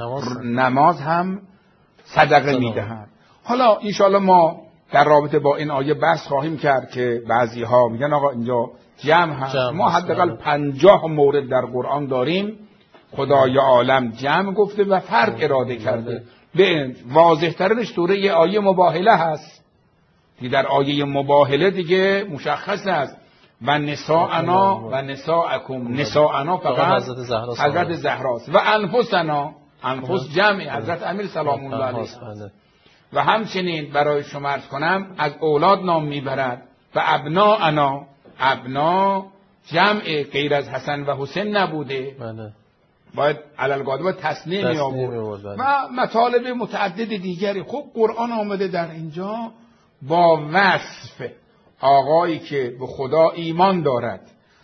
نماز هم صدقه میدهد. حالا انشاءالله ما در رابطه با این آیه بحث خواهیم کرد که بعضی ها میگن آقا اینجا جمع هست. ما حداقل 50 مورد در قرآن داریم خدای عالم جمع گفته و فرد اراده کرده. به واضح ترینش سوره آیه مباهله هست. در آیه مباهله دیگه مشخص است و نساءنا و نساءکم، نساءنا فقط حضرت زهراست و انفسنا، انفس جمع حضرت امیر سلام الله علیه و همچنین برای شما عرض کنم از اولاد نام میبرد و ابناءنا، ابنا جمع غیر از حسن و حسین نبوده، باید علالقاعده باید تصنیع می آورد و مطالب متعدد دیگری. خب قرآن آمده در اینجا با وصف آقایی که به خدا ایمان دارد،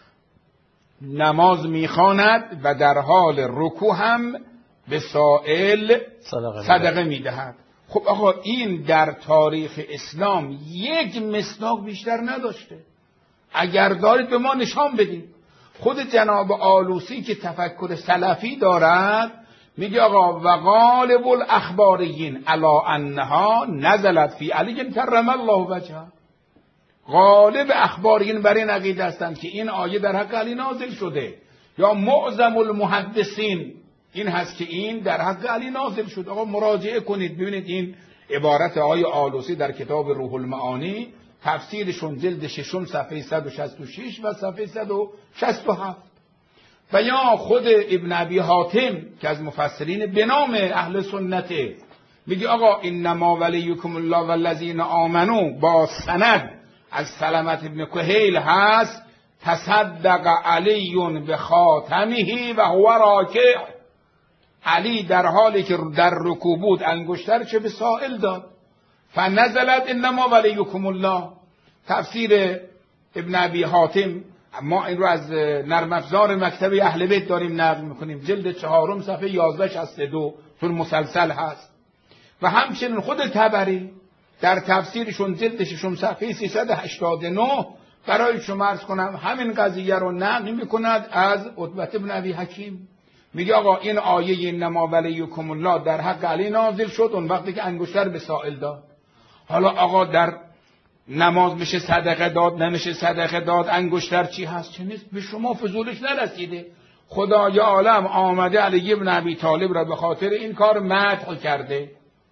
نماز میخواند و در حال رکوع هم به سائل صدقه میدهد. خب آقا این در تاریخ اسلام یک مصداق بیشتر نداشته. اگر دارید به ما نشان بدید. خود جناب آلوسی که تفکر سلفی دارد میگه آقا و غالب الاخباریین علی انها نزلت فی علی کرم الله وجهه. غالب اخباریین بر این عقیده هستند که این آیه در حق علی نازل شده، یا معظم المحدثین این هست که این در حق علی نازل شد. آقا مراجعه کنید ببینید این عبارت آقای آلوسی در کتاب روح المعانی تفسیرشون جلد 6 صفحه 166 و صفحه 167 و یا خود ابن ابی حاتم که از مفسرین به نام اهل سنته میگه آقا انما ولیکم الله والذین آمنو با سند از سلمت ابن کهیل هست تصدق علی به خاتمه و هو راکع. علی در حالی که در رکوع بود انگشترش به سائل داد. فنزلت انما ولیکم الله. تفسیر ابن ابی حاتم ما این رو از نرم افزار مکتب اهل بیت داریم نقل میکنیم، جلد 4 صفحه 1162 تو مسلسل هست. و همچنین خود طبری در تفسیرشون جلد 6 صفحه 389 برای شما عرض کنم همین قضیه رو نقل میکند از عتبه بن ابی حکیم. میگه آقا این آیه انما ولیکم الله در حق علی نازل شد اون وقتی که انگشتر به سائل داد. حالا آقا در نماز میشه صدقه داد، نمیشه صدقه داد، انگشتر چی هست چه نیست، به شما فضولش نرسیده. خدای عالم آمده علی ابن ابی طالب را به خاطر این کار مدح کرده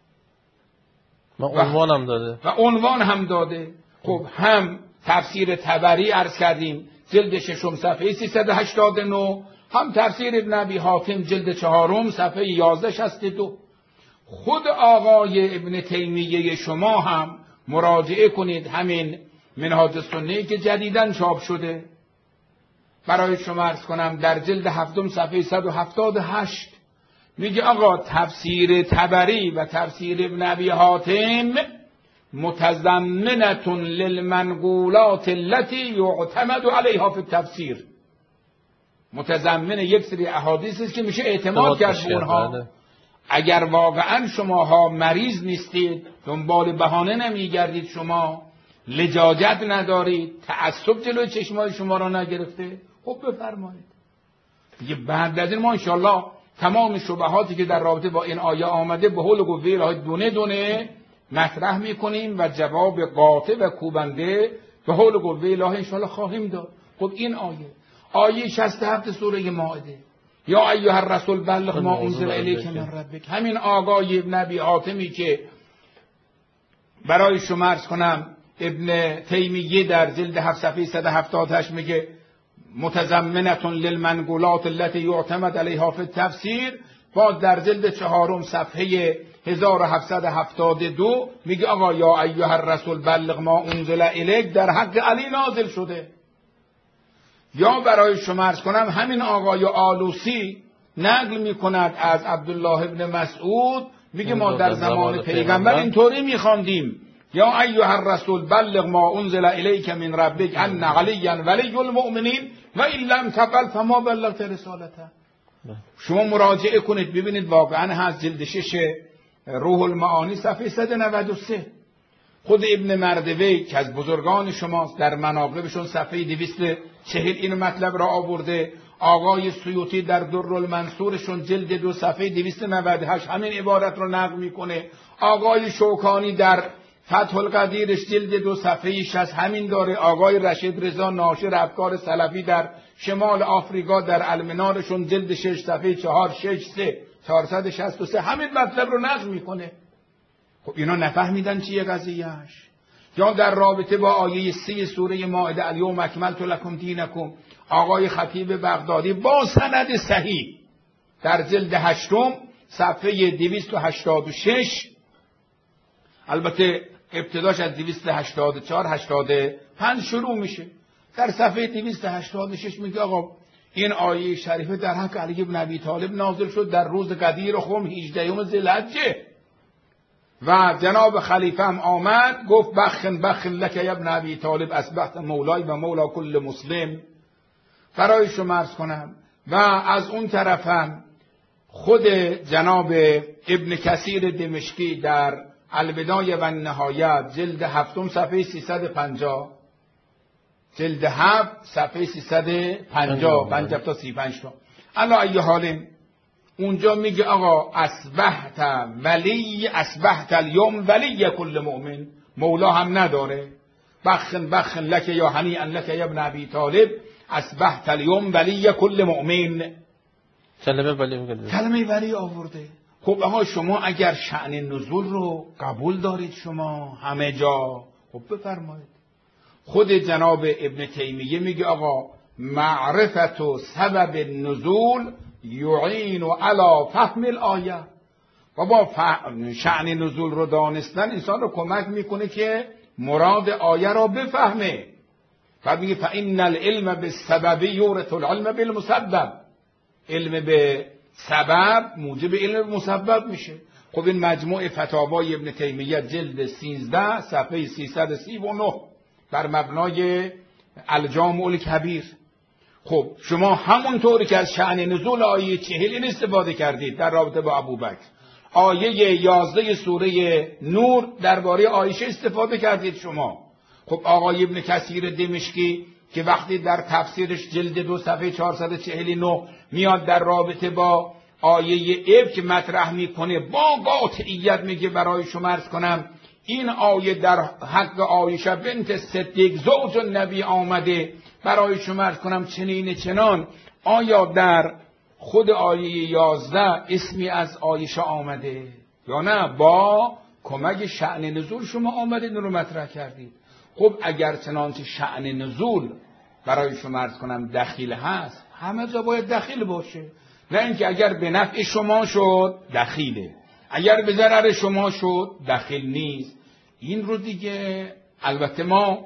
و عنوان هم داده و عنوان هم داده. خب هم تفسیر طبری عرض کردیم جلد 6 صفحه 389، هم تفسیر ابن ابی حاتم جلد 4 صفحه 1162. خود آقای ابن تیمیه شما هم مراجعه کنید همین منهاج السنه که جدیداً چاپ شده برای شما عرض کنم در جلد 7 صفحه 178 میگه آقا تفسیر طبری و تفسیر ابن ابی حاتم متضمنة للمنقولات التي يعتمد عليها في التفسیر، متضمن یک سری احادیث است که میشه اعتماد کرد به اونها. اگر واقعا شماها مریض نیستید، دنبال بهانه نمیگردید، شما لجاجت ندارید، تعصب جلوی چشمای شما را نگرفته، خب بفرمایید دیگه. بعد از این ما انشالله تمام شبهاتی که در رابطه با این آیه آمده به حول قوه الهی دونه دونه مطرح میکنیم و جواب قاطع و کوبنده به حول قوه الهی انشالله خواهیم داد. خب این آیه 67 سوره مائده، یا ایها الرسول بلغ ما انزل الیک من ربک، همین آقای ابن ابی حاتمی که برای شما عرض کنم ابن تیمیه در جلد 7 صفحه 178 میگه متضمنة للمنقولات التي يعتمد عليها في التفسیر، بعد در جلد 4 صفحه 1772 میگه آقا یا ایها الرسول بلغ ما انزل الیک در حق علی نازل شده. یا برای شما عرض کنم همین آقای آلوسی نقل میکند از عبدالله ابن مسعود میگه ما در زمان پیغمبر اینطوری میخواندیم یا ایها الرسول بلغ ما انزل الیک من ربک ان علیا ولی المؤمنین و ان لم تفعل فما بلغت رسالته. شما مراجعه کنید ببینید واقعا هست جلد 6 روح المعانی صفحه 193. خود ابن مردوی که از بزرگان شماست در مناقبشون صفحه 240 این مطلب را آورده. آقای سیوطی در در المنصورشون جلد 2 صفحه 298 همین عبارت رو نقل میکنه. آقای شوکانی در فتح القدیرش جلد 2 صفحه 60 همین داره. آقای رشید رضا ناشر افکار سلفی در شمال آفریقا در المنارشون جلد 6 صفحه 463 463 همین مطلب رو نقل میکنه. خب اینا نفهمیدن چیه قضیهش. یا در رابطه با آیه 3 سوره مائده الیوم اکملت لکم دینکم، آقای خطیب بغدادی با سند صحیح در جلد 8 صفحه 286، البته ابتداش از 284 85 شروع میشه، در صفحه 286 میگه آقا این آیه شریفه در حق علی بن ابی طالب نازل شد در روز قدیر خم 18 ذوالحجه و جناب خلیفه هم آمد گفت بخن لک یا ابن ابی طالب اصبحت مولای و مولا کل مسلم. برای شما عرض کنم و از اون طرف هم خود جناب ابن کثیر دمشقی در البدایه و النهایه جلد 7 صفحه 350، جلد 7 صفحه 350 50 تا 35 تا علی ای حال اونجا میگه آقا اصبحت اليوم ولی کل مؤمن، مولا هم نداره. بخن لک یا هنیئا لک یا ابن ابی طالب اصبحت اليوم ولی کل مؤمن. کلمه ولی آورده. خب آقا شما اگر شأن نزول رو قبول دارید شما همه جا، خب بفرمایید. خود جناب ابن تیمیه میگه آقا معرفت و سبب نزول یعین و علی فهم الآیه، و با شأن نزول رو دانستن انسان رو کمک میکنه که مراد آیه را بفهمه. و میگه فإن العلم بالسبب یورث العلم بالمسبب، علم به سبب موجب علم مسبب میشه. خب این مجموع فتاوای ابن تیمیه جلد 13 صفحه 339 بر مبنای الجامع الکبیر. خب شما همونطوری که از شأن نزول آیه 40 استفاده کردید در رابطه با ابوبکر، آیه 11 سوره نور درباره عایشه استفاده کردید شما. خب آقای ابن کثیر دمشقی که وقتی در تفسیرش جلد 2 صفحه 449 میاد در رابطه با آیه افک مطرح میکنه، با قاطعیت میگه برای شما عرض کنم این آیه در حق عایشه بنت صدیق زوج النبی آمده، برای شما عرض کنم چنین چنان. آیا در خود آیه 11 اسمی از عایشه آمده یا نه؟ با کمک شأن نزول شما آمدید رو مطرح کردید. خب اگر چنانچه شأن نزول برای شما عرض کنم دخیل هست، همه جا باید دخیل باشه، نه اینکه اگر به نفع شما شد دخیله، اگر به ضرر شما شد دخیل نیست. این رو دیگه البته ما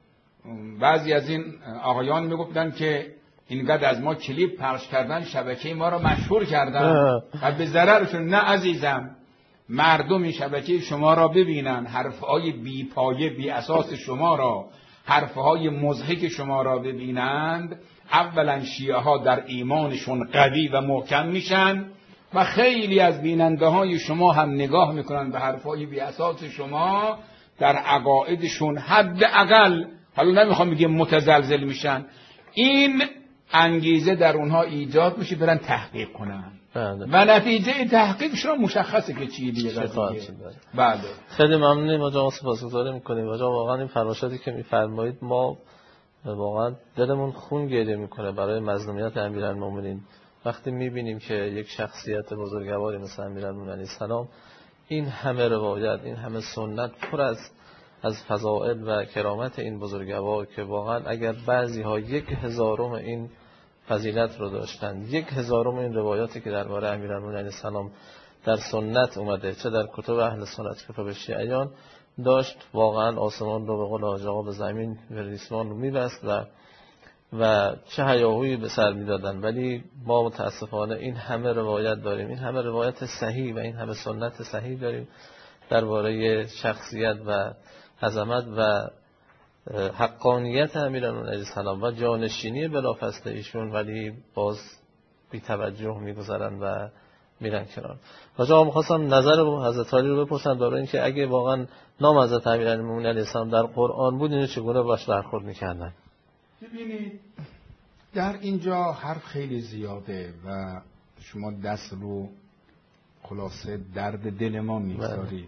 بعضی از این آقایان میگفتن که اینقدر از ما کلیپ پخش کردن شبکه ما رو مشهور کردن و به ضررشون. نه عزیزم، مردم این شبکه شما را ببینن، حرفهای بی پایه بی اساس شما را، حرفهای مضحک شما را ببینند، اولا شیعه ها در ایمانشون قوی و محکم میشن و خیلی از بیننده های شما هم نگاه میکنن به حرفهای بی اساس شما، در عقایدشون حداقل، حالا نمیخوام بگم متزلزل میشن، این انگیزه در اونها ایجاد میشه برن تحقیق کنن و نتیجه تحقیقشون مشخصه که چیه دیگه. بله خیلی ممنونیم و جناب سپاسگزاری میکنیم و واقعا این فرمایشاتی که میفرمایید ما واقعا دلمون خون گریه میکنه برای مظلومیت امیرالمومنین. وقتی میبینیم که یک شخصیت بزرگواری مثل امیرالمومنین علیه السلام این همه روایت، این همه سنت پر از فضائل و کرامت این بزرگوار که واقعا اگر بعضی ها 1/1000 این فضیلت رو داشتن، 1/1000 این روایاتی که درباره امیرالمومنین علیه السلام در سنت اومده، چه در کتب اهل سنت کتب شیعیان داشت، واقعا آسمان رو به قول حاج آقا به زمین و ریسمان رو میبست و چه هیاهویی به سر میدادن. ولی ما متاسفانه این همه روایت داریم، این همه روایت صحیح و این همه سنت صحیح داریم درباره شخصیت و عظمت و حقانیت امیرالمومنین علیه السلام و جانشینی بلافاصله ایشون، ولی باز بی توجه میگذارن و میرن کنار. حاج آقا می‌خواستم نظر حضرت علی رو بپرسم درباره اینکه اگه واقعا نام حضرت امیرالمومنین علیه السلام در قرآن بود اینو چگونه باش برخورد می‌کردن؟ ببینید در اینجا حرف خیلی زیاده و شما دست رو خلاصه درد دل ما می‌ذارید.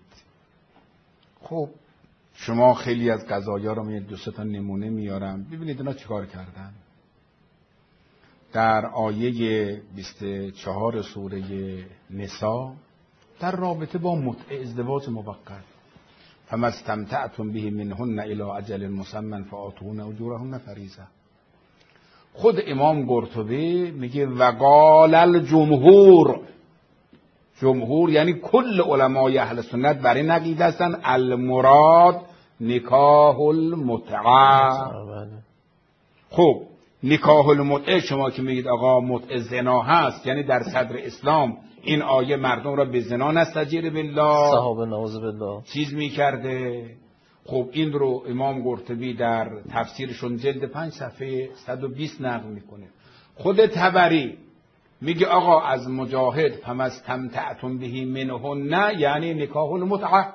خب شما خیلی از قضایا رو 2-3 تا نمونه میارم، ببینید اینا چیکار کردن. در آیه 24 سوره نساء در رابطه با متع ازدواج موقت فما استمتعتم به منهن الی اجل مسمى فآتوهن اجورهن فریضه. خود امام قرطبی میگه وقال الجمهور، جمهور یعنی کل علمای اهل سنت بر این عقیده هستند المراد نکاح المتعه. خب نکاح المتعه شما که میگید آقا متعه زنا هست، یعنی در صدر اسلام این آیه مردم را به زنا نستجیر بالله، صحابه نعوذ بالله چیز میکرده. خب این رو امام قرطبی در تفسیرشون جلد 5 صفحه 120 نقل میکنه. خود طبری میگه آقا از مجاهد فما استمتعتم به منهن یعنی نکاح المتعه.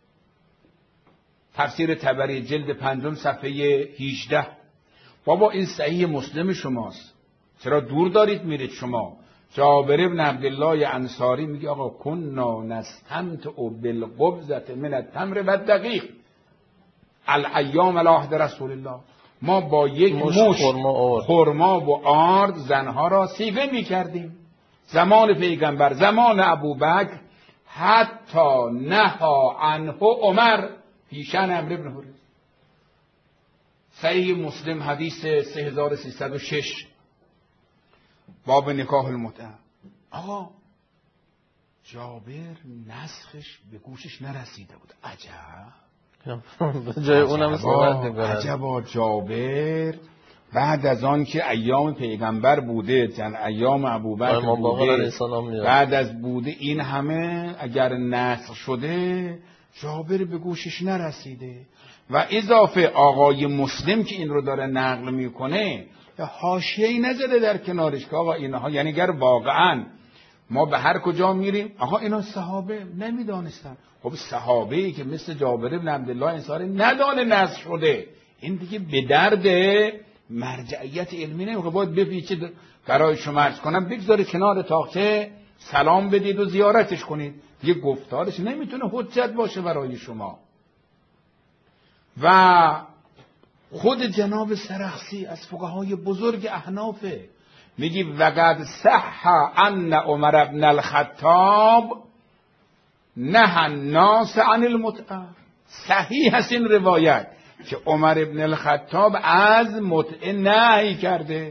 تفسیر طبری جلد 5 صفحه 18. بابا این صحیح مسلم شماست، چرا دور دارید میرید شما؟ جابر بن عبدالله انصاری میگه آقا کنا نستمتع بالقبضة من التمر و الدقیق الایام علی عهد رسول الله. ما با یک مشت خرما و آرد زنها را صیغه میکردیم زمان پیغمبر، زمان ابوبکر، حتی نها عنه عمر فی شأن عمرو بن حریث. صحیح مسلم حدیث 3306 باب نکاح المتعه. آقا جابر نسخش به گوشش نرسیده بود. عجب، جای اونم صحبت می‌کنه. عجبا جابر بعد از آن که ایام پیغمبر بوده، ایام ابوبکر بوده، بعد از بوده این همه اگر نسخ شده جابر به گوشش نرسیده. و اضافه آقای مسلم که این رو داره نقل میکنه حاشیه‌ای نزده در کنارش که آقا اینها، یعنی اگر واقعا ما به هر کجا میریم آقا اینا صحابه نمیدانستن. خب صحابه‌ای که مثل جابر بن عبدالله انصاری ندانه نسخ شده، این دیگه به درد مرجعیت علمی نمیخوره. باید بپیچید برای شما عرض کنم بگذارید کنار تاقچه، سلام بدید و زیارتش کنید، دیگه گفتارش نمیتونه حجت باشه برای شما. و خود جناب سرخسی از فقهای بزرگ احنافه میگی وقد صح ان عمر بن الخطاب نهى الناس عن المتعه. صحیح است این روایت که عمر بن الخطاب از متعه نهی کرده،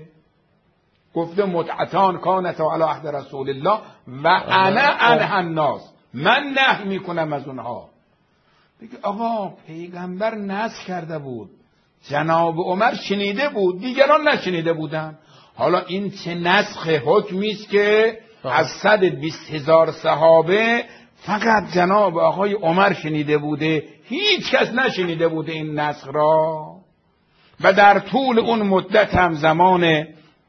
گفته متعتان کانتا علی عهد رسول الله و انا انهی الناس، من نهی میکنم از اونها. بگه آقا پیغمبر نسخ کرده بود، جناب عمر شنیده بود، دیگران نشنیده بودن. حالا این چه نسخ حکمی است که از 120,000 صحابه فقط جناب آقای عمر شنیده بوده، هیچ کس نشنیده بوده این نسخ را. و در طول اون مدت هم زمان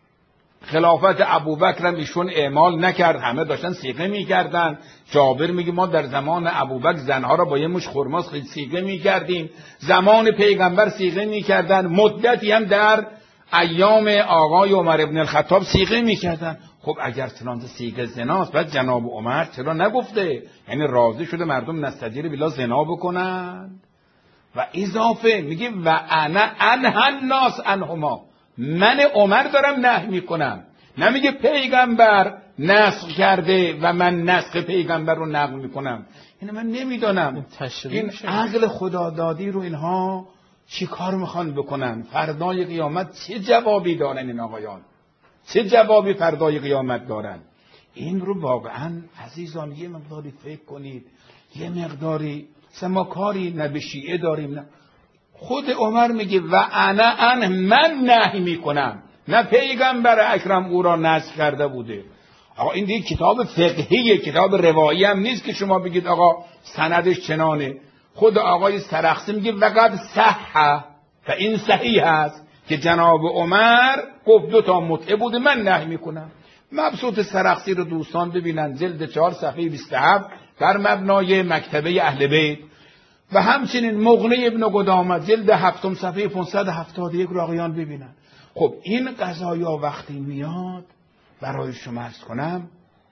خلافت ابوبکر هم ایشون اعمال نکرد، همه داشتن صیغه میکردن. جابر میگه ما در زمان ابوبکر زنها را با یه مش خرما صیغه میکردیم، زمان پیغمبر صیغه میکردن، مدتی هم در ایام آقای عمر ابن الخطاب صیغه میکردن. خب اگر چنانچه صیغه زناست بعد جناب عمر چرا نگفته؟ یعنی راضی شده مردم نستجیر بالله زنا بکنن. و اضافه میگه و انا انهی الناس عنهما، من عمر دارم نهی میکنم، نمیگه پیغمبر نسخ کرده و من نسخ پیغمبر رو نقل میکنم. اینو من نمیدانم این عقل خدادادی رو اینها چی کار میخوان بکنن؟ فردای قیامت چه جوابی دارن این آقایان؟ چه جوابی فردای قیامت دارن؟ این رو واقعا عزیزان یه مقداری فکر کنید، یه مقداری ما کاری نه به شیعه داریم نه. خود عمر میگه و انا من نهی میکنم، نه پیغمبر اکرم او را نسخ کرده بوده. آقا این دیگه کتاب فقهیه، کتاب روایی هم نیست که شما بگید آقا سندش چنانه. خود آقای سرخسی میگه وقد صح، و این صحیح است که جناب عمر گفت 2 متعه بوده، من نهی میکنم. مبسوط سرخسی رو دوستان ببینن جلد 4 صفحه 27 در مبنای مکتبه اهل بیت، و همچنین مغنی ابن قدامه جلد 7 صفحه 571 رو آقایان ببینن. خب این قضایا وقتی میاد برای شما عرض کنم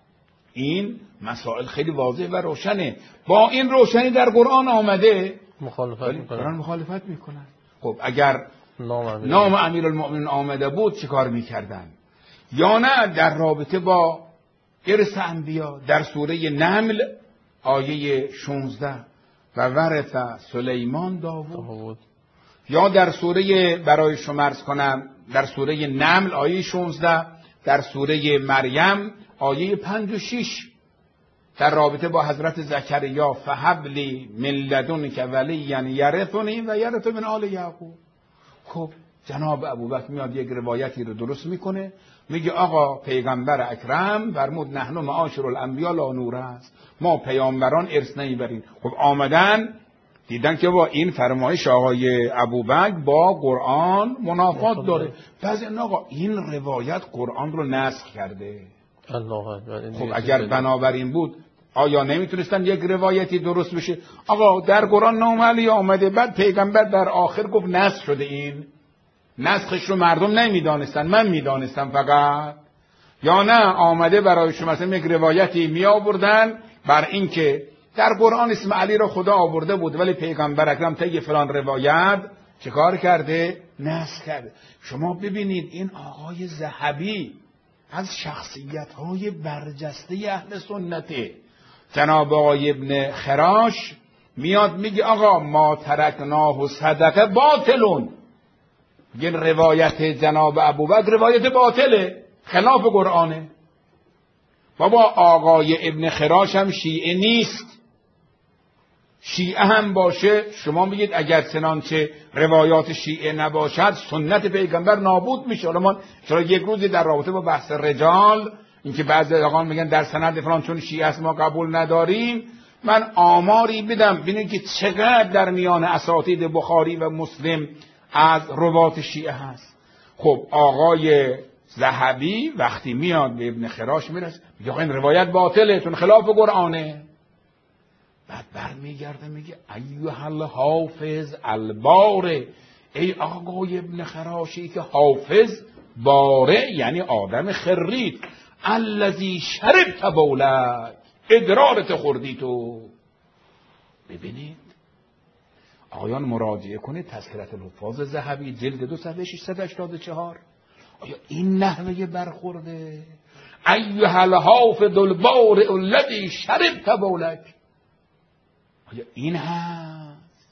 این مسائل خیلی واضح و روشنه. با این روشنی در قرآن آمده مخالفت میکنن. خب اگر نام امیرالمؤمنین آمده بود چیکار میکردن؟ یا نه در رابطه با ارث انبیا در سوره نمل آیه 16 و ورث سلیمان داوود، یا در سوره برای شما عرض کنم در سوره نمل آیه 16، در سوره مریم آیه 5 و 6 در رابطه با حضرت زکریا فهب لی من لدنک ولیا یرثنی و یرث من آل یعقوب. خب جناب ابوبکر میاد یک روایتی رو درست میکنه، میگه آقا پیغمبر اکرم فرمود نحن معاشر الانبیا لا نور است، ما پیامبران ارث نمیبریم. خب آمدن دیدن که با این فرمایش آقای ابوبکر با قرآن منافات داره، پس این آقا این روایت قرآن رو نسخ کرده. خب اگر بنابراین بود آیا نمیتونستن یک روایتی درست بشه؟ آقا در قرآن نامعلی آمده، بعد پیغمبر در آخر گفت نسخ شده. این نسخش رو مردم نمیدانستن، من میدانستم فقط. یا نه آمده برای شما مثلا یک روایتی می آوردن بر این که در قرآن اسم علی رو خدا آورده بود ولی پیغمبر اکرم طی فلان روایت چه کار کرده؟ نسخ کرده. شما ببینید این آقای ذهبی از شخصیت‌های برجسته اهل سنته. جناب آقای ابن خراش میاد میگه آقا ما ترکناه صدقه باطلون. میگه روایت جناب ابوبکر روایت باطله، خلاف قرآنه. بابا آقای ابن خراش هم شیعه نیست، شیعه هم باشه شما میگید اگر چنانچه روایات شیعه نباشد سنت پیغمبر نابود میشه. حالا ما چرا یک روزی در رابطه با بحث رجال اینکه بعضی آقایان میگن در سند فلان چون شیعه است ما قبول نداریم، من آماری بدم ببینید که چقدر در میان اساتید بخاری و مسلم از روات شیعه هست. خب آقای ذهبی وقتی میاد به ابن خراش میرسه میگه این روایت باطله چون خلاف قرآنه. بعد برمیگرده میگه ایها الحافظ الباره، ای آقای ابن خراشی که حافظ باره یعنی آدم خرید، الذی شربت بولک ادرارت خوردی تو. ببینید آقایان مراجعه کنید تذکرة الحفاظ ذهبی جلد 2 صفحه 684. آیا این نحوه برخورده؟ ایها الحافظ الباره الذی شربت بولک، آیا این هست؟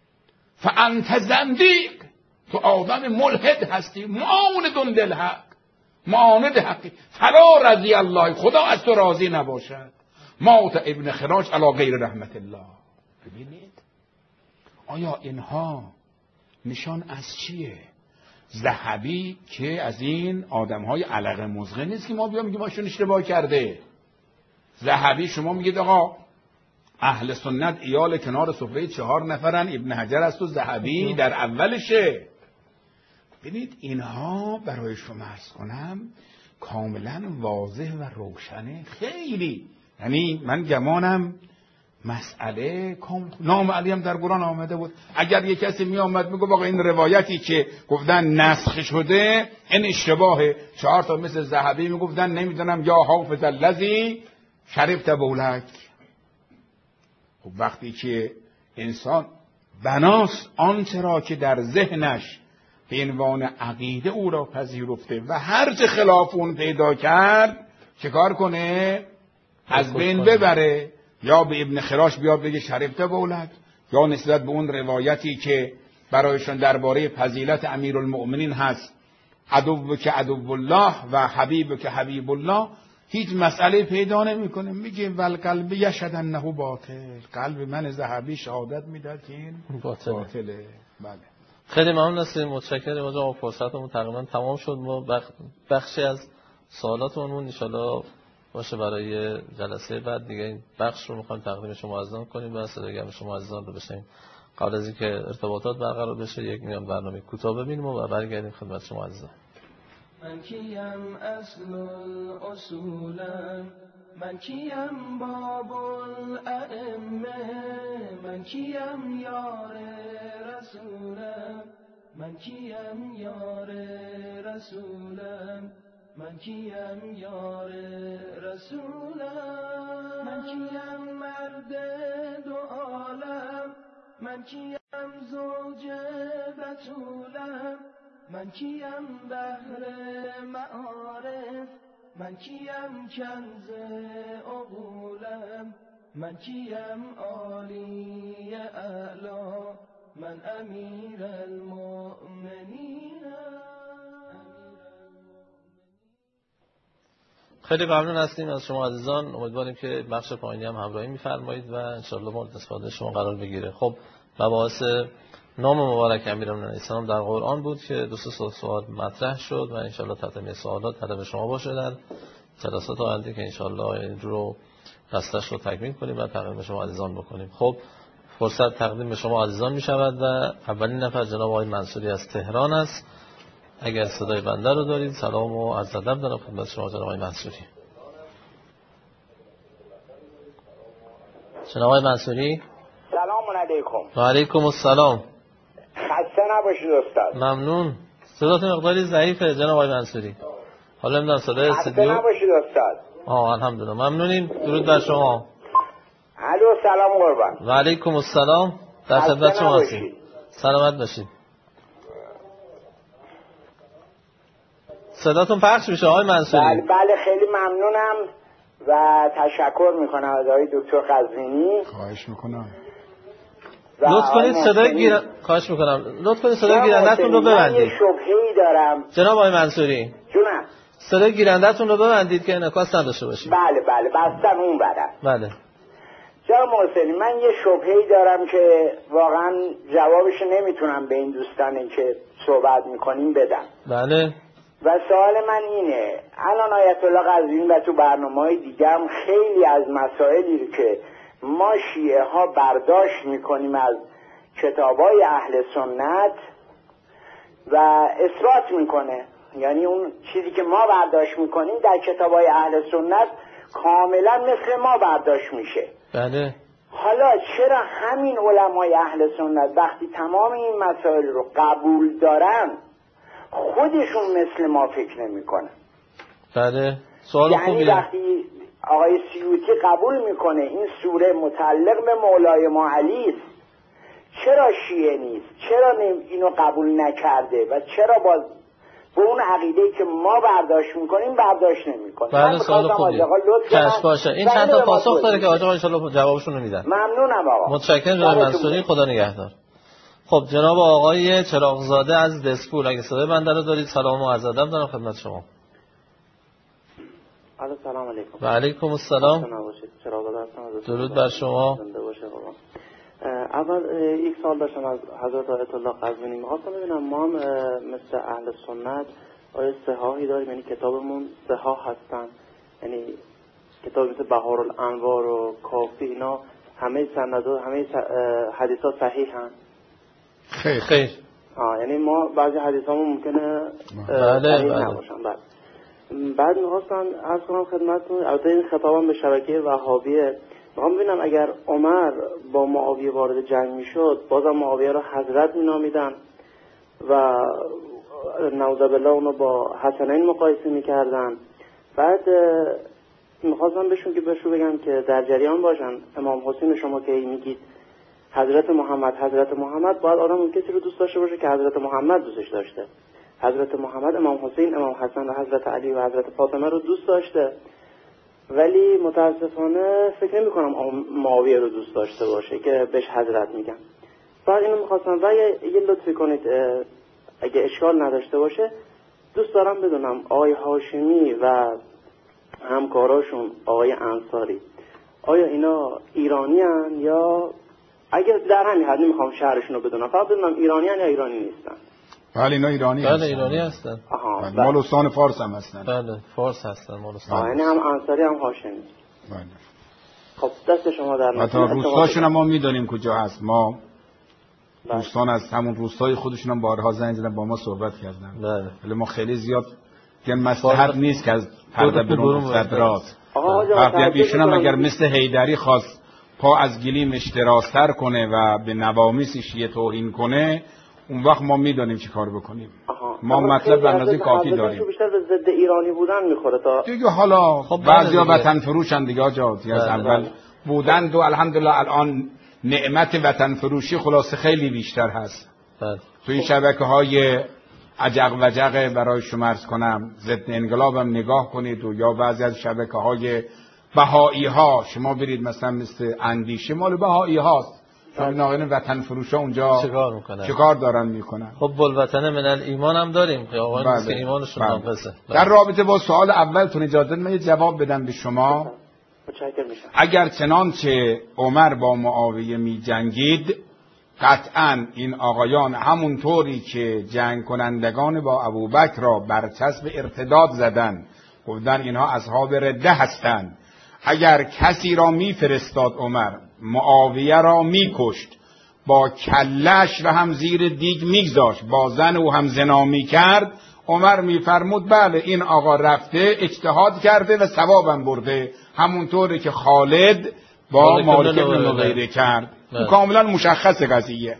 فانت زندیق، تو آدم ملحد هستی، معاند للحق، معاند حقی، فلا رضی الله، خدا از تو راضی نباشد. مات ابن خراش علی غیر رحمت الله. ببینید آیا اینها نشان از چیه؟ ذهبی که از این آدمهای علق مزغه نیست که ما بیام میگیم ماشون اشتباه کرده. ذهبی شما میگید آقا اهل سنت ایال کنار سفره 4 نفرن، ابن حجر است و ذهبی در اولشه. ببینید اینها برای شما عرض کنم کاملا واضح و روشنه. خیلی یعنی من گمانم مسئله نام علی هم در قرآن آمده بود. اگر یک کسی می آمد میگه آقا این روایتی که گفتن نسخ شده این اشتباهه، 4 تا مثل ذهبی میگفتن نمیدونم یا حافظ الذی شربت بولک. خب وقتی که انسان بناست آنچه را که در ذهنش به عنوان عقیده او را پذیرفته و هر چه خلاف اون پیدا کرد چه کار کنه؟ از بین ببره. یا به ابن خراش بیاد بگه شربت بولک، یا نسبت به اون روایتی که برایشان درباره فضیلت امیرالمؤمنین هست عدو که عدو الله و حبیب که حبیب الله، هیچ مسئله پیدا نمیکنه. میگه والقلب یشهد انه باطل، قلب من ذهبی شهادت میداد که این باطله. بله خیلی ممنون هستیم، متشکرم. آقا فرصتمون تقریبا تمام شد. ما بخشی از سوالاتمون ان شاءالله باشه برای جلسه بعد دیگه. این بخش رو میخوایم تقدیم شما عزیزان کنیم و صدای شما عزیزان رو بشنویم. قبل از اینکه ارتباطات برقرار بشه یک میان برنامه کوتاه ببینیم و برگردیم خدمت شما عزیزان. من کیم اصل الاصولم، من کیم باب الائمه، من کیم یار رسولم، من کیم یار رسولم، من کیم یار رسولم، من کیم مرد دو عالم، من کیم زوج بتولم، من کیم بحر معارف، من کیم کنز عقولم، من کیم عالی اعلا، من امیر المؤمنینم. خیلی ممنون هستیم از شما عزیزان. امیدواریم که بخش پایینی هم همراهی می‌فرمایید و انشالله مورد استفاده شما قرار بگیره. خب مباحث نام مبارک امیرالمومنین السلام در قرآن بود که دو سه سوال مطرح شد و انشالله تتمه سوالات طلب شما باشه در جلسات آینده که انشالله این رو دستش رو تکمیل کنیم و تقدیم شما عزیزان بکنیم. خب فرصت تقدیم شما عزیزان می شود و اولین نفر جناب آقای منصوری از تهران است. اگر صدای بنده رو دارید سلام و عرض ادب دارم خدمت شما جناب آقای منصوری. جناب آقای منصوری سلام علیکم. و علیکم السلام. خسته نباشید استاد. ممنون. صداتون مقداری ضعیفه جناب آقای منصوری. حالا نمیدونم صدای خسته استودیو. نباشید استاد. الحمدلله ممنونیم. درود بر شما. الو سلام قربان. و علیکم السلام. در خدمت شما هستیم. سلامت باشید. صداتون پخش میشه آقای منصوری؟ بله خیلی ممنونم و تشکر میکنم از آقای دکتر قزوینی. خواهش میکنم. لطف کنید صدای خواهش میکنم. لطف کنید صدای گیرنده‌تون رو ببندید. یه شبهه‌ای دارم. جناب آقای منصوری. جونم. صدای گیرنده‌تون رو ببندید که انعکاس نداشته باشید. بله بستن اون برم. بله. جناب محسنی من یه شبهه‌ای دارم که واقعا جوابش نمیتونم به این دوستانی که صحبت میکنیم بدم. بله. و سوال من اینه، الان آیت الله قزوینی و تو برنامه‌های دیگه هم خیلی از مسائلی رو که ما شیعه ها برداشت میکنیم از کتابای اهل سنت و اثبات میکنه، یعنی اون چیزی که ما برداشت میکنیم در کتابای اهل سنت کاملا مثل ما برداشت میشه. بله. حالا چرا همین علمای اهل سنت وقتی تمام این مسائل رو قبول دارن خودشون مثل ما فکر نمی کنن؟ بله سوال یعنی خوبیه. وقتی آقای سیوطی قبول میکنه این سوره متعلق به مولای ما علی است، چرا شیعه نیست؟ چرا اینو قبول نکرده و چرا باز به اون عقیده‌ای که ما برداشت میکنیم برداشت نمیکنه؟ بله سوال خوبیه. کش باشه. این چند تا پاسخ داره که آقا ان شاءالله جوابشون رو میدن. ممنونم آقا. متشکرم جناب منصوری. خدا نگهدار. خب جناب آقای چراغزاده از دسپول اگه صدای بنده رو دارید سلام و عرض ادب دارم خدمت شما. سلام علیکم. و علیکم السلام. درود بر شما. اول یک سوال داشتم از حضرت آیت الله قزوینی. می‌خواستم ببینم ما هم مثل اهل سنت آیا صحاحی داریم، یعنی کتابمون صحاح هستن، یعنی کتاب مثل بهارالانوار و کافی اینا همه سندها همه حدیثا صحیحن؟ خیر. یعنی ما بعضی حدیثامون ممکنه صحیح نباشن. بعد می‌خواستم عرض کنم خدمتتون، البته این خطابم به شبکه وهابیه، میخوام ببینم اگر عمر با معاویه وارد جنگ میشد بازم معاویه رو حضرت مینامیدن و نعوذ بالله اونو با حسنین مقایسه میکردن. بعد میخواستم بهشون بگم که در جریان باشن. امام حسین شما که میگید حضرت محمد باید آدم اون کسی رو دوست داشته باشه که حضرت محمد دوستش داشته. حضرت محمد امام حسین، امام حسن و حضرت علی و حضرت فاطمه رو دوست داشته، ولی متاسفانه فکر نمی کنم معاویه رو دوست داشته باشه که بهش حضرت میگن. بعد اینو میخواستم و یه لطفی کنید اگه اشکال نداشته باشه، دوست دارم بدونم آقای هاشمی و همکاراشون آقای انصاری آیا اینا ایرانی هن یا اگه در همین حد نمیخوام شهرشون رو بدونم، فقط بدونم ایرانی هن یا ایرانی نیستن. بله اینا ایرانی هستن. بله ایرانی هستن. مال استان فارس هم هستن. بله فارس هستن مال استان. یعنی هم انصاری هم هاشمی. بله. خب دست شما در نکنه. حتی روستاشون هم ما میدونیم کجا هست. ما دوستان از همون روستای خودشون هم بارها زنگ زدن با ما صحبت کردن. بله. ولی ما خیلی زیاد که مصلحت نیست که از پرده برون صدرات. وقتی ایشون هم اگر مثل حیدری خواست پا از گلیمش درازتر کنه و به نوامیس شیعه توهین کنه، اون وقت ما میدونیم چی کار بکنیم. ما مطلب به اندازه کافی داریم. بیشتر به ضد ایرانی بودن میخوره تا دیگه. حالا بعضیا وطن فروشن دیگه آجا از اول بودند و الحمدلله الان نعمت وطن فروشی خلاصه خیلی بیشتر هست. تو این شبکه‌های عجق وجق برای شما عرض کنم ضد انقلابم نگاه کنید و یا بعضی از شبکه‌های بهایی ها شما برید مثلا مثل اندیشه مال بهایی هاست، شما ناقین وطن فروشا اونجا چیکار دارن میکنن. خب بلوطن من الایمان هم داریم که آقایون که ایمانشون ناقصه. در رابطه با سوال اولتون اجازه بدید من یه جواب بدم به شما. اگر چنانچه عمر با معاویه می جنگید، قطعا این آقایان همونطوری که جنگ کنندگان با ابوبکر را برچسب ارتداد زدن، گفتن اینها اصحاب رده هستند، اگر کسی را میفرستاد عمر معاویه را میکشت، با کلش را هم زیر دیگ میگذاشت، با زن او هم زنا میکرد، عمر میفرمود بله این آقا رفته اجتهاد کرده و ثوابم برده، همونطوری که خالد با مالک بن نویره کرد. کاملا مشخص قضیه.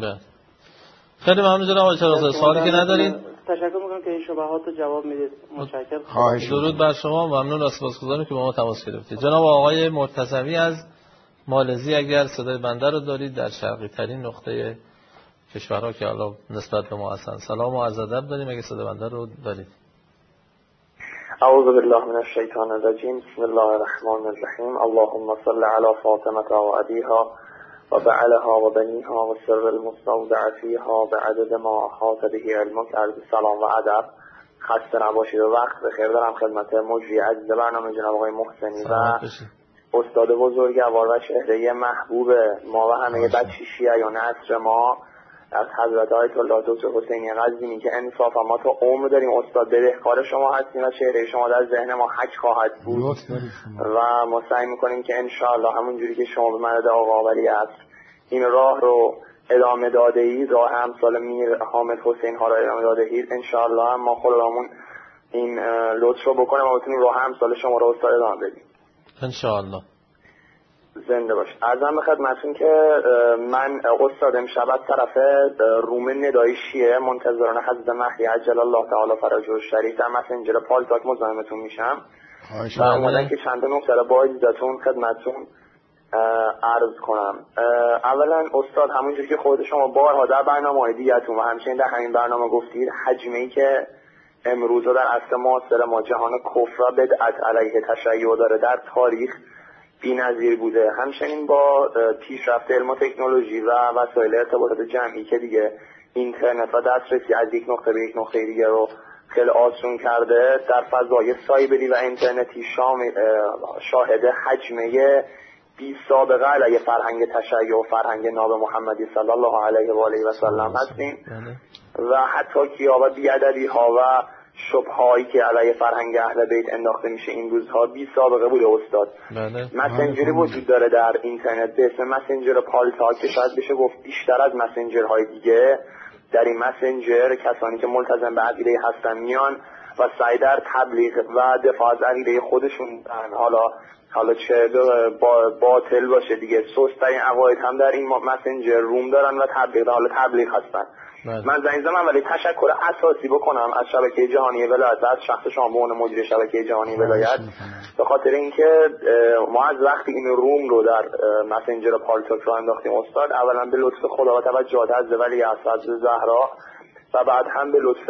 خیلی ممنون جناب آقای چراغ‌زاده. سوالی که ندارید؟ تشکر میکنم که این شبهات رو جواب میدید. متشکرم. خواهش درود بر شما، ممنون و سپاسگزارم که با ما تماس گرفتید. جناب آقای مرتضوی از مالزی اگر صدای بنده رو دارید در شرقی ترین نقطه کشورها که حالا نسبت به ما هستن، سلام و عرض ادب داریم اگه صدای بنده رو دارید. اعوذ بالله من الشیطان الرجیم. بسم الله الرحمن الرحیم. اللهم صل علی فاطمه و ابیها و بعلها و بنیها و سر المستودع فیها بعدد ما احاط به علمک. عرض سلام و ادب، خسته نباشید و وقت بخیر دارم خدمت مجری عزیز برنامه جناب آقای محسنی و استاد بزرگوار و چهره محبوب ما و همه بچه شیعیان عصر ما از حضرت آیت الله دکتر حسینی قزوینی که انصافا ما تا عمر داریم استاد بدهکار شما هستیم و چهره شما در ذهن ما حک خواهد بود و ما سعی میکنیم که انشاءالله همونجوری که شما به مدد آقا ولی عصر این راه رو ادامه داده اید، راه امثال میر حامد حسین ها رو ادامه داده اید، انشاءالله ما خودمون این لطف رو بکنیم و بتونیم راه امثال شما رو استاد ادامه بدیم انشاءالله. زنده باشید. عرضم به خدمتتون که من استاد امشب از طرف روم ندای شیعه منتظران حضرت مهدی عجل الله تعالی فرجه الشریف در مسنجر پالتاک مزاحمتون میشم و اومدن که چند نکته رو با اجازهتون خدمتتون عرض کنم. اولا استاد همونجور که خود شما بارها در برنامه‌های دیگه‌تون و همچنین در همین برنامه گفتید، حجمه‌ای که امروز در عصر معاصر ما جهان کفر و بدعت علیه تشیع داره در تاریخ بی‌نظیر بوده. همچنین با پیشرفت علم و تکنولوژی و وسایل ارتباطات جمعی که دیگه اینترنت و دسترسی از یک نقطه به یک نقطه دیگه رو خیلی آسون کرده، در فضای سایبری و اینترنتی شاهد حجمه بی سابقه علیه فرهنگ تشیع و فرهنگ ناب محمدی صلی الله علیه و آله و سلم هستیم و حتی کیا و بی‌ادبی ها و شبهایی که علیه فرهنگ اهل بیت انداخته میشه این روزها بی سابقه بوده استاد. مسنجری وجود داره در اینترنت به اسم مسنجر پالتاک که شاید بشه گفت بیشتر از مسنجرهای دیگه. در این مسنجر کسانی که ملتزم به عقیده هستن میان و سعی در تبلیغ و دفاع از عقیده خودشون، حالا چه باطل باشه دیگه، سست‌ترین عقاید هم در این مسنجر روم دارن و تبلیغ هستن. من زنگ زدم ولی تشکر اساسی بکنم از شبکه جهانی ولایت و از شخص شما به عنوان مدیر شبکه جهانی ولایت، به خاطر اینکه ما از وقتی این روم رو در مسنجر پالتاک رو انداختیم استاد، اولا به لطف خدا و توجهات از ولی حضرت زهرا و بعد هم به لطف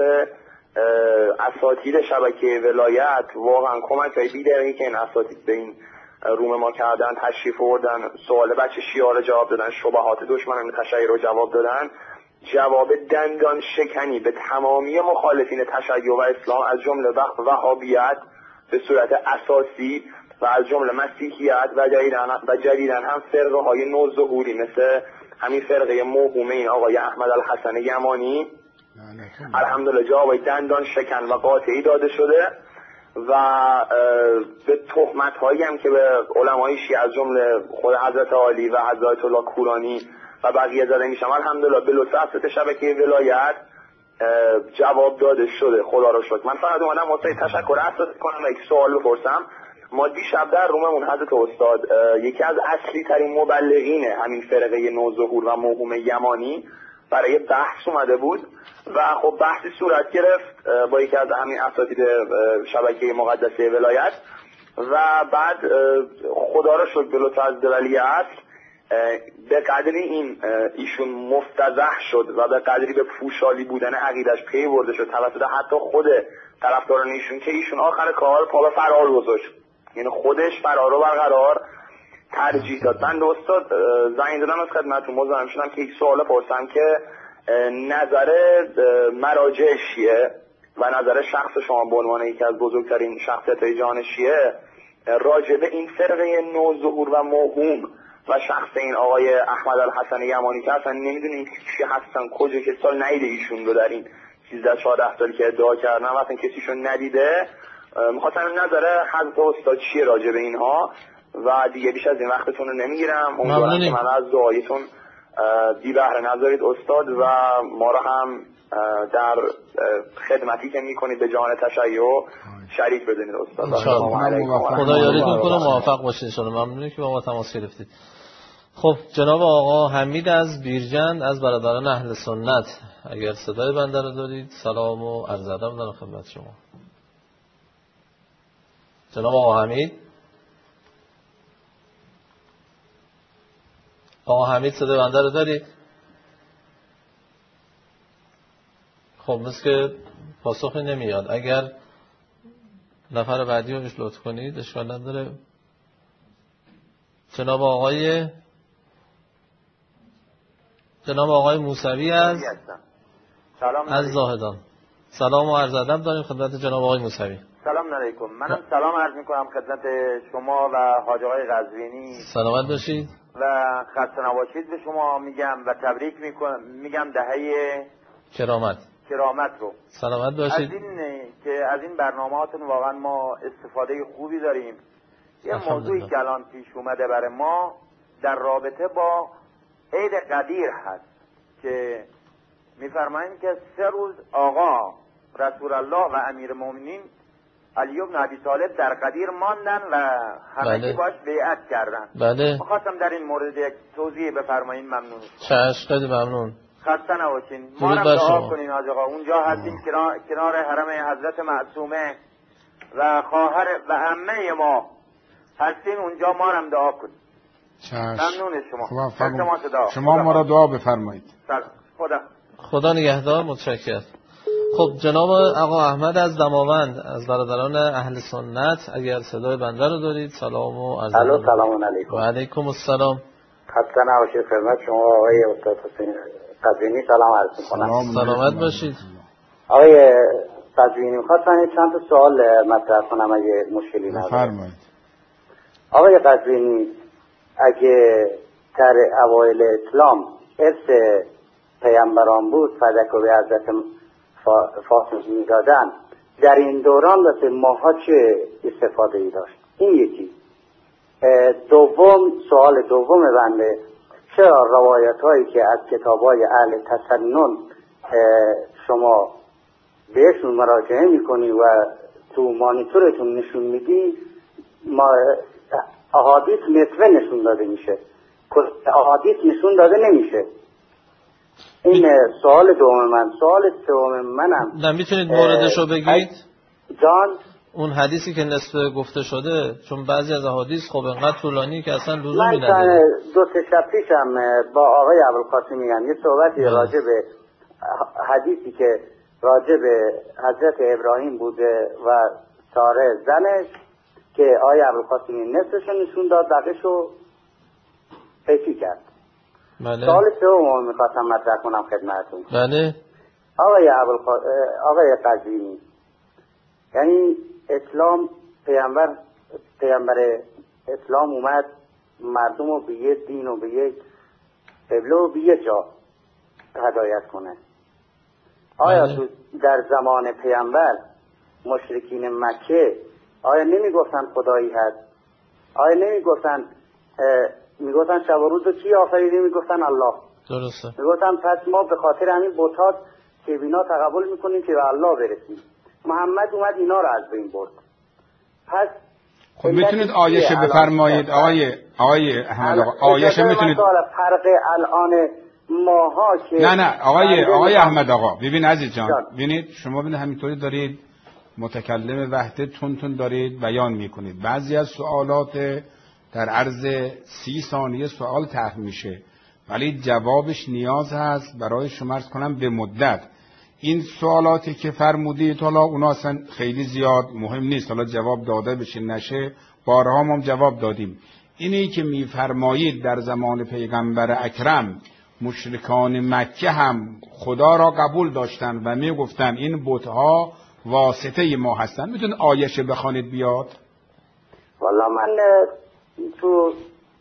اساتید شبکه ولایت واقعا کمک‌های بی‌دریغی که این اساتید به این روم ما کردن، تشریف آوردن، سوال بچه شیعه رو جواب دادن، شبهات دشمنان تشیع رو جواب دادن، جواب دندان شکنی به تمامی مخالفین تشیع و اسلام از جمله وهابیت به صورت اساسی و از جمله مسیحیت و جدیداً هم فرقه های نوظهوری مثل همین فرقه موهومه این آقای احمد الحسن یمانی الحمدلله جواب دندان شکن و قاطعی داده شده و به تهمت هایی هم که به علمای شیعه از جمله خود حضرت عالی و حضرت الله کورانی و بقیه زده میشم الحمدلله به لطف شبکه ولایت جواب داده شده. خدا رو شکر. من فقط اومدم واسه تشکر اساسی کنم و یک سوال بپرسم. ما دیشب در روممون حضرت استاد یکی از اصلی ترین مبلغین همین فرقه نوظهور و موهوم یمانی برای بحث اومده بود و خب بحثی صورت گرفت با یکی از همین اساتید شبکه مقدسه ولایت و بعد خدا رو شکر به لطف از ولی اصل به قدری ایشون مفتضح شد و به قدری به پوشالی بودن عقیدش پی برده شد توسط حتی خود طرفداران ایشون که ایشون آخر کار پا به فرار گذاشت، یعنی خودش فرار رو برقرار ترجیح داد. من استاد زنگ زدم از خدمتتون، مزاحم شدم که یک سوال پرسم که نظر مراجع شیعه و نظر شخص شما به عنوان یکی از بزرگترین شخصیت‌های جهان شیعه راجع به این فرقه نوظهور و موهوم و شخص این آقای احمد الحسن یمانی که اصلا نمیدونیم چی هستن، کجا که سال ندیده ایشون رو در این 13-14 سالی که ادعا کردن و اصلا کسیشون ندیده، میخواستم نظر حضرت استاد چیه راجع به اینها و دیگه بیش از این وقتتون رو نمیگیرم. امیدوارم که من از دعایتون بی بهره نذارید استاد و ما رو هم در خدمتی که میکنید به جهان تشیع شریک بدونید استاد. خدا یاریتون کنه، موفق باشید ان شاء الله. ممنونم که با ما تماس گرفتید. خب جناب آقا حمید از بیرجند از برادران اهل سنت، اگر صدای بنده رو دارید سلام و عرض ادب دارم خدمت شما. جناب آقا حمید، آقا حمید صدای بنده رو دارید؟ خب مثل که پاسخی نمیاد. اگر نفر بعدی رو بهش لطف کنید اشکال نداره. جناب آقای موسوی از زاهدان، سلام و عرض ادب داریم خدمت جناب آقای موسوی. سلام علیکم. منم سلام عرض میکنم خدمت شما و حاج آقای قزوینی. سلامت باشید و خسته نباشید به شما میگم و تبریک میگم دهه کرامت رو. سلامت باشید. از این برنامه‌هاتون واقعا ما استفاده خوبی داریم. یه موضوعی که الان پیش اومده برای ما در رابطه با عید قدیر هست که میفرمایند که 3 روز آقا رسول الله و امیر المؤمنین علی بن ابی طالب در قدیر ماندن و همه باش بیعت کردن. بله. می‌خواستم در این مورد یک توضیح بفرمایید. ممنون. چشم، خیلی ممنون. خسته نباشین. ما هم دعا کنین حاج آقا. اونجا هستیم کنار حرم حضرت معصومه و خواهر و عمه ما هستین اونجا، ما هم دعا کنین. ممنون شما. شما ما را دعا بفرمایید. خدا نگهدار. متشکرم. خب جناب آقا احمد از دماوند از برادران اهل سنت، اگر صدای بنده رو دارید سلام و عرض ادب. سلام علیکم. و علیکم السلام. خسته نباشید. خدمت شما آقای استاد حسین قزوینی سلام عرض می‌کنم. سلامت باشید. آقای قزوینی می‌خواستم چند تا سوال مطرح کنم اگه مشکلی نداره. بفرمایید. آقای قزوینی، اگه در اوایل اسلام ارث پیامبران بود فدک و به حضرت فاطمه میدادن، در این دوران واسه ماها چه استفاده ای داشت؟ این یکی. سوال دوم بنده، چرا روایت هایی که از کتاب های اهل تسنن شما بهشون مراجعه میکنی و تو مانیتورتون نشون میدی احادیث نطفه نشون داده میشه، احادیث نشون داده نمیشه؟ این سوال دوم من. سوال سوم منم میتونید موردشو بگید؟ جان، اون حدیثی که نصف گفته شده، چون بعضی از احادیث خب اینقدر طولانی که اصلا لزومی نداره. من 2-3 شب پیشم با آقای ابوالقاسمی یه صحبتی راجع به حدیثی که راجع به حضرت ابراهیم بوده و ساره زنش که آقای ابوالقاسمی نصفشو نشون داد، بقیه‌شو پیچی کرد. بله. سوال سوم میخواستم مطرح کنم خدمتتون. بله. آقای قزوینی، یعنی اسلام پیامبر اسلام اومد مردم رو به یه دین و به یک قبله و به یه جا هدایت کنه. آیا تو در زمان پیامبر مشرکین مکه آیا نمیگفتن خدایی هست؟ آیا میگفتن شب و روز رو کی آفریده؟ میگفتن الله. درسته. میگفتن پس ما به خاطر همین بت‌ها که بینا تقبل میکنیم که به الله برسیم. محمد اومد اینا رو از بین برد. پس خب میتونید آیشه بفرمایید آقای احمد آقا، آیشه میتونید فرق الان ماها که نه آقای احمد آقا، ببین عزیز جان، ببینید شما ببینید همینطوری دارید متکلم وحده تون دارید بیان میکنید، بعضی از سوالات در عرض 30 ثانیه سوال طرح میشه، ولی جوابش نیاز هست برای شما عرض کنم به مدت. این سوالاتی که فرمودید حالا اونا اصلا خیلی زیاد مهم نیست، حالا جواب داده بشه نشه، بارها ما هم جواب دادیم. اینی که میفرمایید در زمان پیغمبر اکرم مشرکان مکه هم خدا را قبول داشتن و میگفتن این بت‌ها واسطه ما هستن، میتونید آیش بخوانید بیاد؟ والا من تو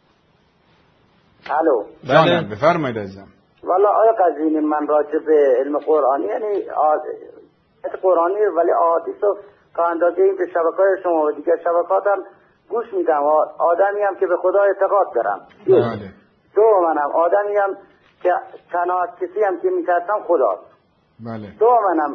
الو جانم بفرمایید عزیزم. والا آیا قضیه من راجع به علم قرآنی یعنی قرآنی ولی احادیث رو تا اندازه این به شبکه‌های شما و دیگر شبکات هم گوش میدم. آدمی هم که به خدا اعتقاد دارم. بله. دو منم آدمی هم که تنها از کسی هم که میترسم خداست. بله. دو منم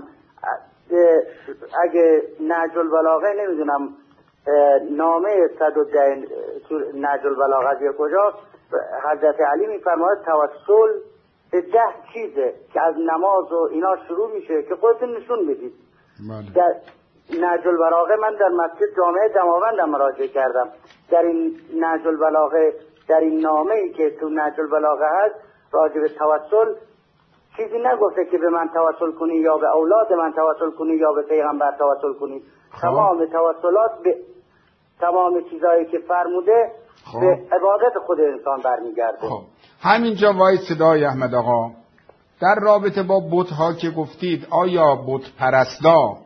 اگه نهج البلاغه نمیدونم نامه 110 نهج البلاغه از کجاست، حضرت علی میفرماید توسل به 10 چیزه که از نماز و اینا شروع میشه که خودتون نشون بدید. بله. در نهج البلاغه من در مسجد جامعه دماوندم مراجعه کردم. در این نهج البلاغه، در این نامه‌ای که تو نهج البلاغه هست راجع به توسل چیزی نگفته که به من توسل کنی یا به اولاد من توسل کنی یا به پیغمبر توسل کنی. تمام توسلات به تمام چیزایی که فرموده به عبادت خود انسان برمیگرده. همینجا وای صدای احمد آقا در رابطه با بت‌ها که گفتید، آیا بت پرستا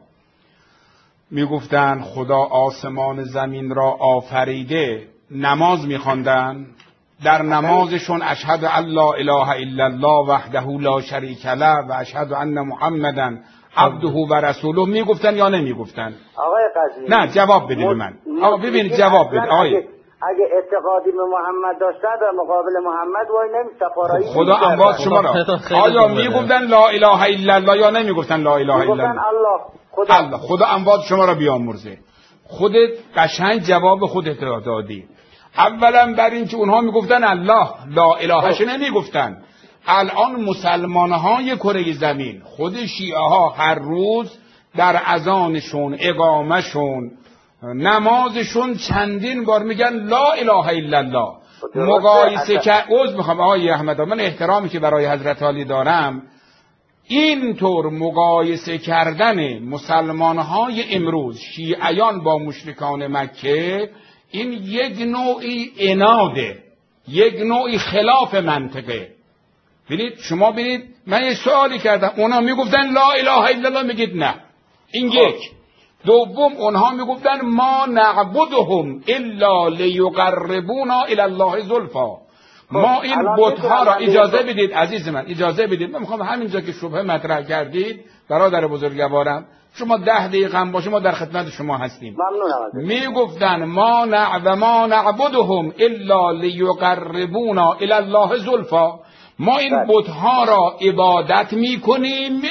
میگفتن خدا آسمان زمین را آفریده نماز میخواندن؟ در نمازشون اشهد ان لا اله الا الله وحده لا شریک له و اشهد ان محمدا عبده و رسوله میگفتن یا نمیگفتن؟ آقای قاضی نه جواب بدید به من. آقا ببینید جواب بدید. اگه اعتقادی به محمد داشتن در مقابل محمد وای نمی‌سپارایی. خدا اموات شما را آیا میگفتن لا اله الا الله یا نمیگفتن لا اله الا الله؟ خدا اموات شما را بیامرزه. خودت قشنگ جواب خودت را دادی. اولا بر این که اونها میگفتن الله، لا الهش نمیگفتن. الان مسلمان‌های کره زمین خود شیعه ها هر روز در اذانشون، اقامهشون، نمازشون چندین بار میگن لا اله الا الله. مقایسه که عذر میخوام آقای احمد، من احترامی که برای حضرت علی دارم، اینطور مقایسه کردن مسلمان‌های امروز شیعیان با مشرکان مکه، این یک نوعی عناده، یک نوعی خلاف منطقه. ببینید شما ببینید من یه سوالی کردم، اونا میگفتن لا اله الا الله، میگید نه. این یک. دوم اونها میگفتن ما نعبدهم الا لیقربونا الی الله زلفا. ما این بت‌ها را اجازه بدید عزیز من، اجازه بدید، من میخوام همینجا که شبهه مطرح کردید برادر بزرگوارم، شما 10 دقیقه هم باشه ما در خدمت شما هستیم. ممنونم. میگفتن ما نعبدهم الا لیقربونا الی الله زلفا. ما این بت‌ها را عبادت میکنیم،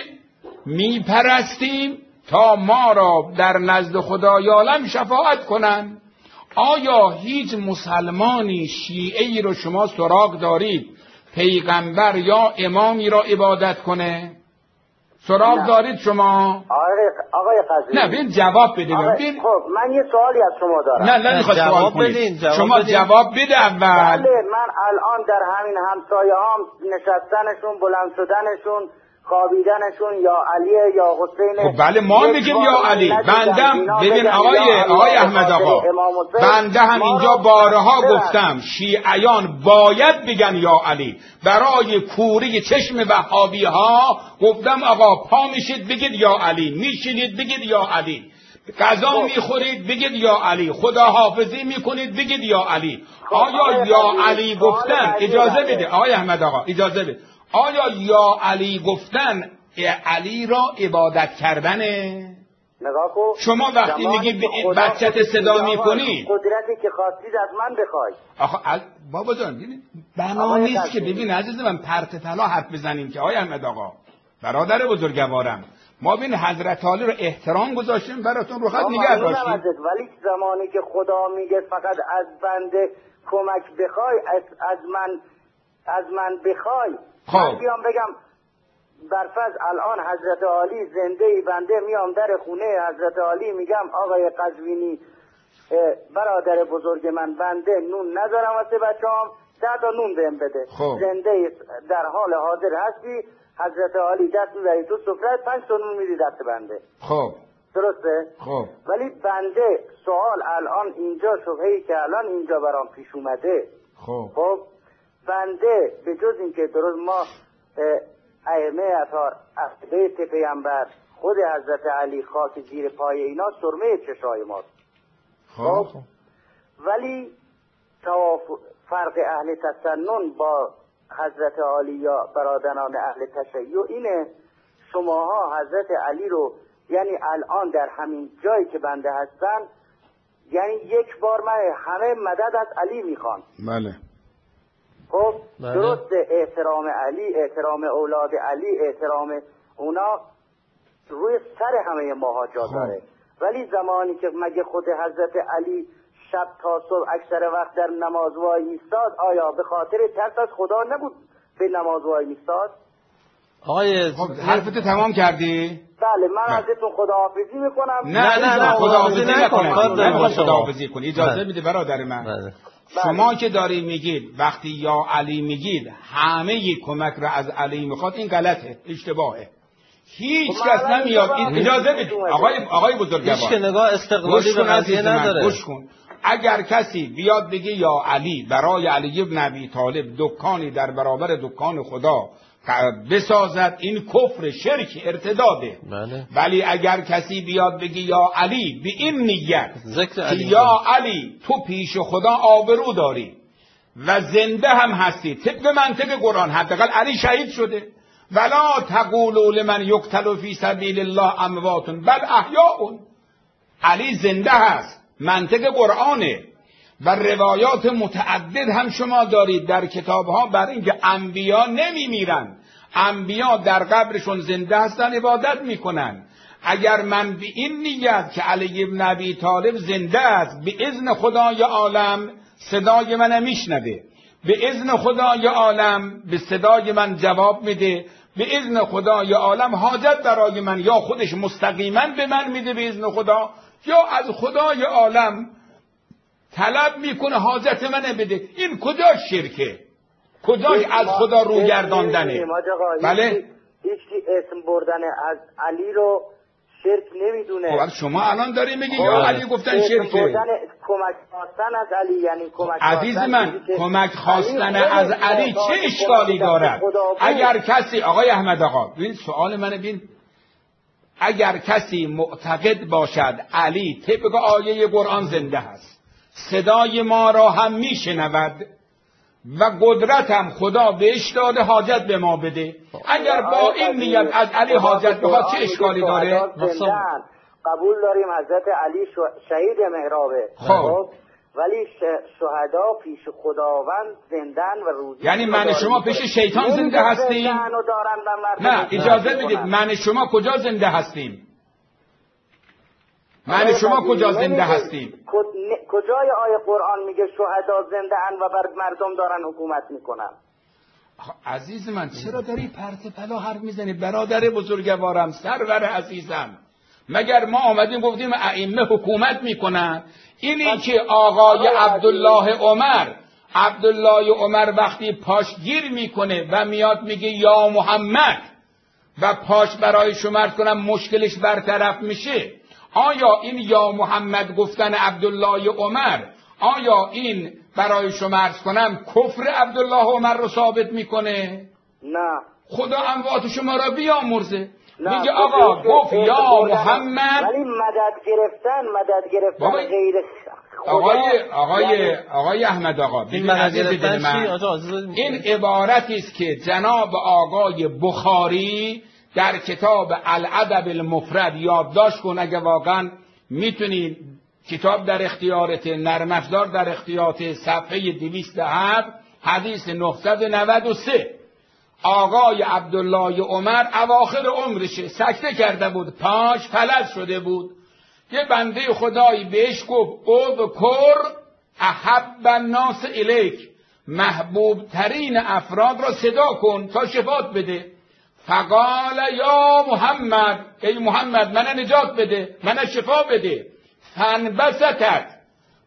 میپرستیم تا ما را در نزد خدای عالم شفاعت کنن. آیا هیچ مسلمانی شیعه‌ای رو شما سراغ دارید پیغمبر یا امامی را عبادت کنه؟ سراغ دارید شما؟ آقای قاضی نه ببین جواب بده. ببین خب من یه سوالی از شما دارم. نه نمیخواد سوال کنید، شما جواب بده اول. بله من الان در همین همسایه هم نشستنشون، بلند شدنشون، خوابیدنشون یا علی یا حسین. خب بله ما میگیم یا علی. بندم ببین آقای احمد آقا، بنده هم اینجا بارها گفتم شیعیان باید بگن یا علی. برای کوری چشم وهابی ها گفتم آقا پا میشید بگید یا علی، میشینید بگید یا علی، غذا میخورید بگید یا علی، خداحافظی میکنید بگید یا علی. آیا یا علی گفتن، اجازه بده آقای احمد آقا اجازه بده، آیا یا علی گفتن علی را عبادت کردنه؟ نگاه کن شما وقتی میگی بچت صدا میکنی قدرتی که خواستید از من بخوای. آخه بابا جان ببین بنا نیست که ببین عزیز من پرت طلا حرف بزنیم که آقای احمد آقا برادر بزرگوارم، ما ببین حضرت علی رو احترام گذاشتیم براتون رو خط نگه داشتیم. ولی زمانی که خدا میگه فقط از بنده کمک بخوای، از من بخوای، من بیام بگم برفض الان حضرت علی زنده ای، بنده میام در خونه حضرت علی میگم آقای قزوینی برادر بزرگ من بنده نون ندارم واسه بچه‌ام 10 تا نون بهم بده. زنده در حال حاضر هستی، حضرت علی دست می‌بری تو سفره 5 تا نون میدی دست بنده. خب درسته؟ خب ولی بنده سوال الان اینجا شبهه‌ای که الان اینجا برام پیش اومده، خب بنده به جز اینکه درست ما ائمه اطهار بیت پیامبر خود حضرت علی خاک زیر پای اینا سرمه چشای ماست. خب ولی فرق اهل تسنن با حضرت علی یا برادران اهل تشیع اینه، شماها حضرت علی رو یعنی الان در همین جایی که بنده هستن یعنی یک بار من همه مدد از علی میخوان. بله. خب درسته احترام علی، احترام اولاد علی، احترام اونا روی سر همه ماها جا داره. ولی زمانی که مگه خود حضرت علی شب تا صبح اکثر وقت در نماز وای ایستاد، آیا به خاطر ترس از خدا نبود به نماز وای ایستاد؟ آقای حرفتو تمام کردی؟ بله من ازتون خداحافظی میکنم. نه خداحافظی نکنید. خداحافظی کنید. اجازه میده برادر من. شما که داری میگید وقتی یا علی میگید همه کمک را از علی میخواد، این غلطه، اشتباهه. هیچ کس نمیاد. اجازه بدید آقای بزرگوار، هیچ که نگاه استقلالی به قضیه نداره. گوش کن. اگر کسی بیاد بگه یا علی برای علی ابن ابی طالب دکانی در برابر دکان خدا بسازد، این کفر، شرک، ارتداده. ولی اگر کسی بیاد بگه یا علی به این نیت که یا علی تو پیش خدا آبرو داری و زنده هم هستی، طبق منطق قرآن حداقل علی شهید شده، ولا تقولوا لمن یقتل فی سبیل الله اموات بل احیاء، علی زنده هست، منطق قرآنه. و روایات متعدد هم شما دارید در کتابها بر اینکه انبیا نمیمیرن، انبیا در قبرشون زنده هستن، عبادت میکنن. اگر من به این نیت که علی ابن ابی طالب زنده است، به اذن خدای عالم صدای من میشنوه، به اذن خدای عالم به صدای من جواب میده، به اذن خدای عالم حاجت برای من یا خودش مستقیما به من میده به اذن خدا، یا از خدای عالم طلب میکنه حاجت منه بده. این کجا شرکه؟ کجاش از خدا رو گرداندنه؟ بله هیچ اسم بردن از علی رو شرک نمیدونه. خب شما الان داری میگی یا علی گفتن شرکه. کمک خواستن از علی یعنی کمک عزیز من، کمک خواستن از علی چه اشکالی دارد؟ اگر کسی آقای احمد آقا ببین سوال منو ببین، اگر کسی معتقد باشد علی طبق آیه قرآن زنده است، صدای ما را هم میشنود و قدرت هم خدا بهش داده، حاجت به ما بده. اگر با این نیت از علی حاجت بخواد چه اشکالی داره؟ قبول داریم حضرت علی شهید محرابه، خب ولی شهدا پیش خداوند زندن و روزی. یعنی من شما پیش شیطان زنده هستیم؟ نه اجازه بدید، من شما کجا زنده هستیم؟ من شما کجا زنده هستیم؟ کجای آیه قرآن میگه شهدا زنده ان و بر مردم دارن حکومت میکنن؟ عزیز من چرا داری پرت پلا حرف میزنی برادر بزرگوارم، سرور عزیزم؟ مگر ما آمدیم گفتیم ائمه حکومت میکنن؟ اینی که آقای عبدالله عمر وقتی پاش گیر میکنه و میاد میگه یا محمد و پاش برای شما کنم مشکلش برطرف میشه، آیا این یا محمد گفتن عبدالله عمر، آیا این برای شما عرض کنم کفر عبدالله عمر رو ثابت میکنه؟ نه. خدا اموات شما را بیامرزه. میگه آقا گفت یا محمد، ولی مدد گرفتن غیر آقای احمد آقا، این عبارتی است که جناب آقای بخاری در کتاب الادب المفرد یادداشت کن، اگه واقعا میتونید، کتاب در اختیارت، نرم افزار در اختیارت، صفحه 207 حدیث 993. آقای عبدالله عمر اواخر عمرشه، سکته کرده بود، پاش فلج شده بود. یه بنده خدایی بهش گفت اذکر احب الناس الیک، محبوب ترین افراد را صدا کن تا شفاعت بده. فقال یا محمد، ای محمد من نجات بده، من شفا بده. فانبسطت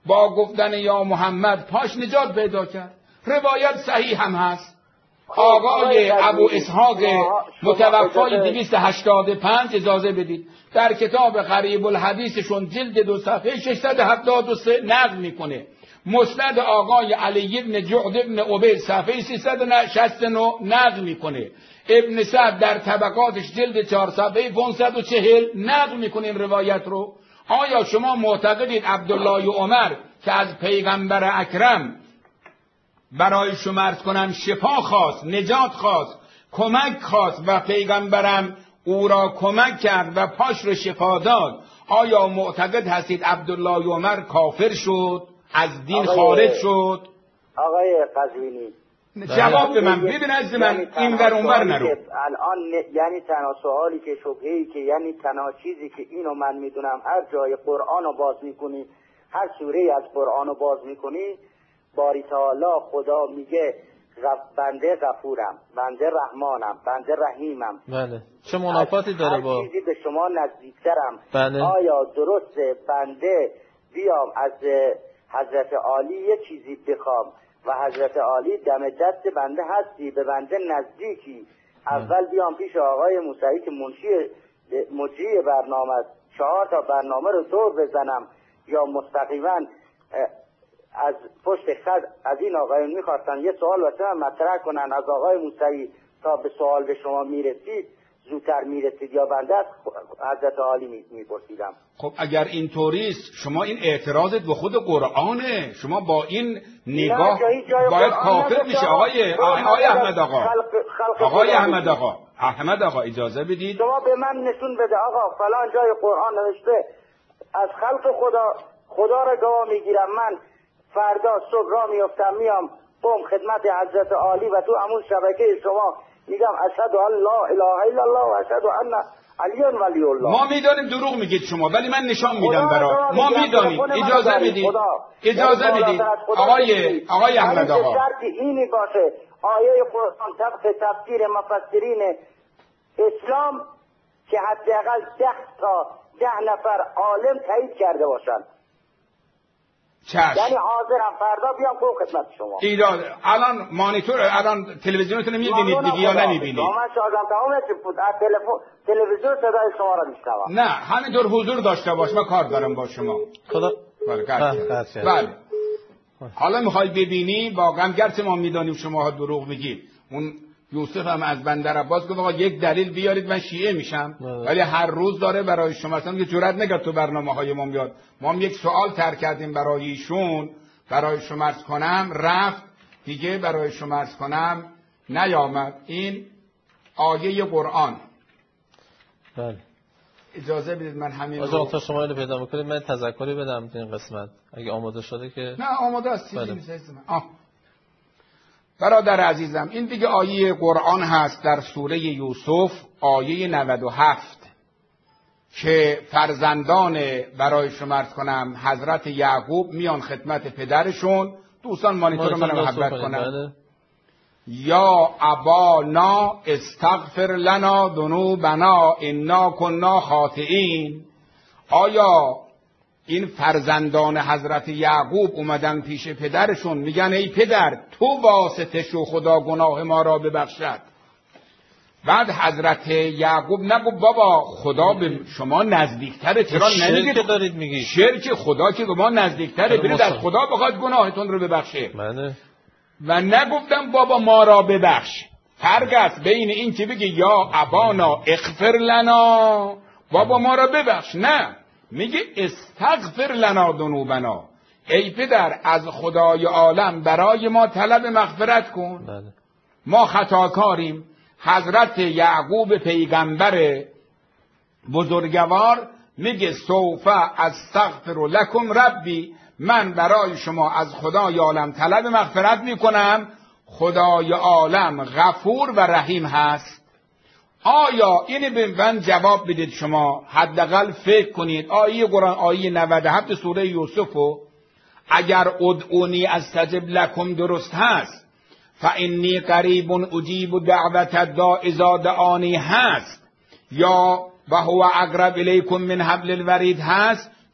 با گفتن یا محمد پاش نجات پیدا کرد. روایت صحیح هم هست. آقای ابو اسحاق متوفای 285 اجازه بدید در کتاب غریب الحدیثشون جلد 2 صفحه 673 نقل میکنه. مسند آقای علی بن جعد بن عبید صفحه 369 نقل میکنه. ابن سعد در طبقاتش جلد 4 صفحه 540 نقل میکنه این روایت رو. آیا شما معتقدید عبدالله عمر که از پیغمبر اکرم برای شما عرض کنم شفا خواست، نجات خواست، کمک خواست و پیغمبرم او را کمک کرد و پاش رو شفا داد، آیا معتقد هستید عبدالله عمر کافر شد، از دین خارج شد؟ آقای قزوینی جواب به من ببین از من این ور اون ور نرو. الان یعنی تنها سوالی که شبهه‌ای که یعنی تنها چیزی که اینو من میدونم هر جای قرآن رو باز میکنی، هر سوره از قرآن رو باز میکنی، باری تعالی خدا میگه بنده غفورم، بنده رحمانم، بنده رحیمم. بله. چه منافاتی داره با هر چیزی به شما نزدیکترم؟ بله. آیا درسته بنده بیام از حضرت عالی یه چیزی بخوام و حضرت عالی دم دست بنده هستی، به بنده نزدیکی، اول بیام پیش آقای موسوی که مجری برنامه 4 تا برنامه رو دور بزنم، یا مستقیما از پشت خط از این آقایون میخواستن یه سوال واسه من مطرح کنن از آقای موسوی تا به سوال به شما میرسید زودتر میرسید، یا بنده از حضرت عالی میپرسیدم؟ خب اگر اینطوریست شما این اعتراضت به خود قرآنه، شما با این نگاه باید کافر میشه. آقای احمد آقا، احمد آقا اجازه بدید شما به من نشون بده آقا فلان جای قرآن نوشته از خلق خدا را گواه میگیرم، من فردا صبح را میافتم میام قوم خدمت حضرت عالی و تو همون شبکه شما میگم اشهد ان لا اله الا الله و اشهد ان علی ولی الله. ما میدانیم دروغ میگید شما، ولی من نشان میدم برات. ما میدانیم. اجازه بدید آقای احمد آقا، شرط اینی باشه آیه قرآن طبق تفسیر مفسرین اسلام که حداقل 10 نفر عالم تایید کرده باشن. یعنی حاضرم فردا بیام قوم خدمت شما. الان مانیتور، الان تلویزیونتون میبینید دیگه یا نمیبینید؟ من شاگردم تمام تلویزیون صدای شما را میشنوم. نه همینطور حضور داشته باش، من کار دارم با شما. خدا بله. حالا میخوای ببینی واقعا گرچه ما میدانیم شما دروغ میگید. اون یوسف هم از بندر عباس گفت آقا یک دلیل بیارید من شیعه میشم، ولی هر روز داره برای شما اصلا که جرئت نکرد تو برنامه‌های ما میاد. ما هم یک سوال طرح کردیم برای ایشون، برای شما عرض کنم رفت دیگه، برای شما عرض کنم نیامد. این آیه قرآن. بله. اجازه بدید من همین رو تا شما رو پیدا می‌کنید من تذکری بدم این قسمت اگه آماده شده که نه آماده است چیزی نیست. برادر عزیزم این دیگه آیه قرآن هست در سوره یوسف آیه 97 که فرزندان برای شما عرض کنم حضرت یعقوب میان خدمت پدرشون. دوستان مانیتور من محبت کنن. یا ابانا استغفر لنا ذنوبنا انا كنا خاطئین. آیا این فرزندان حضرت یعقوب اومدن پیش پدرشون میگن ای پدر تو واسطه شو خدا گناه ما را ببخشد. بعد حضرت یعقوب نگو بابا خدا به شما نزدیکتره، چرا نمیگید شرک دارید میگید؟ شرک خدا که به ما نزدیکتره، برید از خدا بخواد گناهتون رو ببخشه. و نگفتم بابا ما را ببخش. فرق است بین این که بگی یا ابانا اغفر لنا بابا ما را ببخش، نه میگه استغفر لنا ذنوبنا، ای پدر از خدای عالم برای ما طلب مغفرت کن. ما خطاکاریم. حضرت یعقوب پیغمبر بزرگوار میگه سوف استغفر لکم ربی، من برای شما از خدای عالم طلب مغفرت میکنم. خدای عالم غفور و رحیم هست. آیا اینو به من جواب بدید شما، حداقل فکر کنید. آیه قرآن آیه 97 سوره یوسفو اگر ادعونی استجب لکم درست هست، فانی قریب اجیب دعوت الداع اذا دعانی هست، یا و هو اقرب الیکم من حبل الورید هست،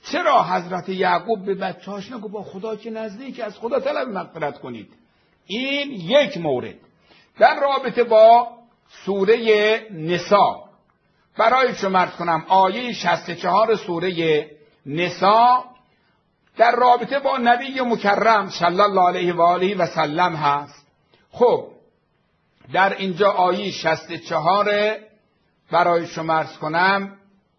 چرا حضرت یعقوب به بچه‌هاش نگو با خدا که نزدیک، از خدا طلب مغفرت کنید؟ این یک مورد. در رابطه با سوره نساء برای شما عرض کنم آیه 64 سوره نساء در رابطه با نبی مکرم صلی الله علیه و آله و سلم هست. خب در اینجا آیه 64 برای شما عرض کنم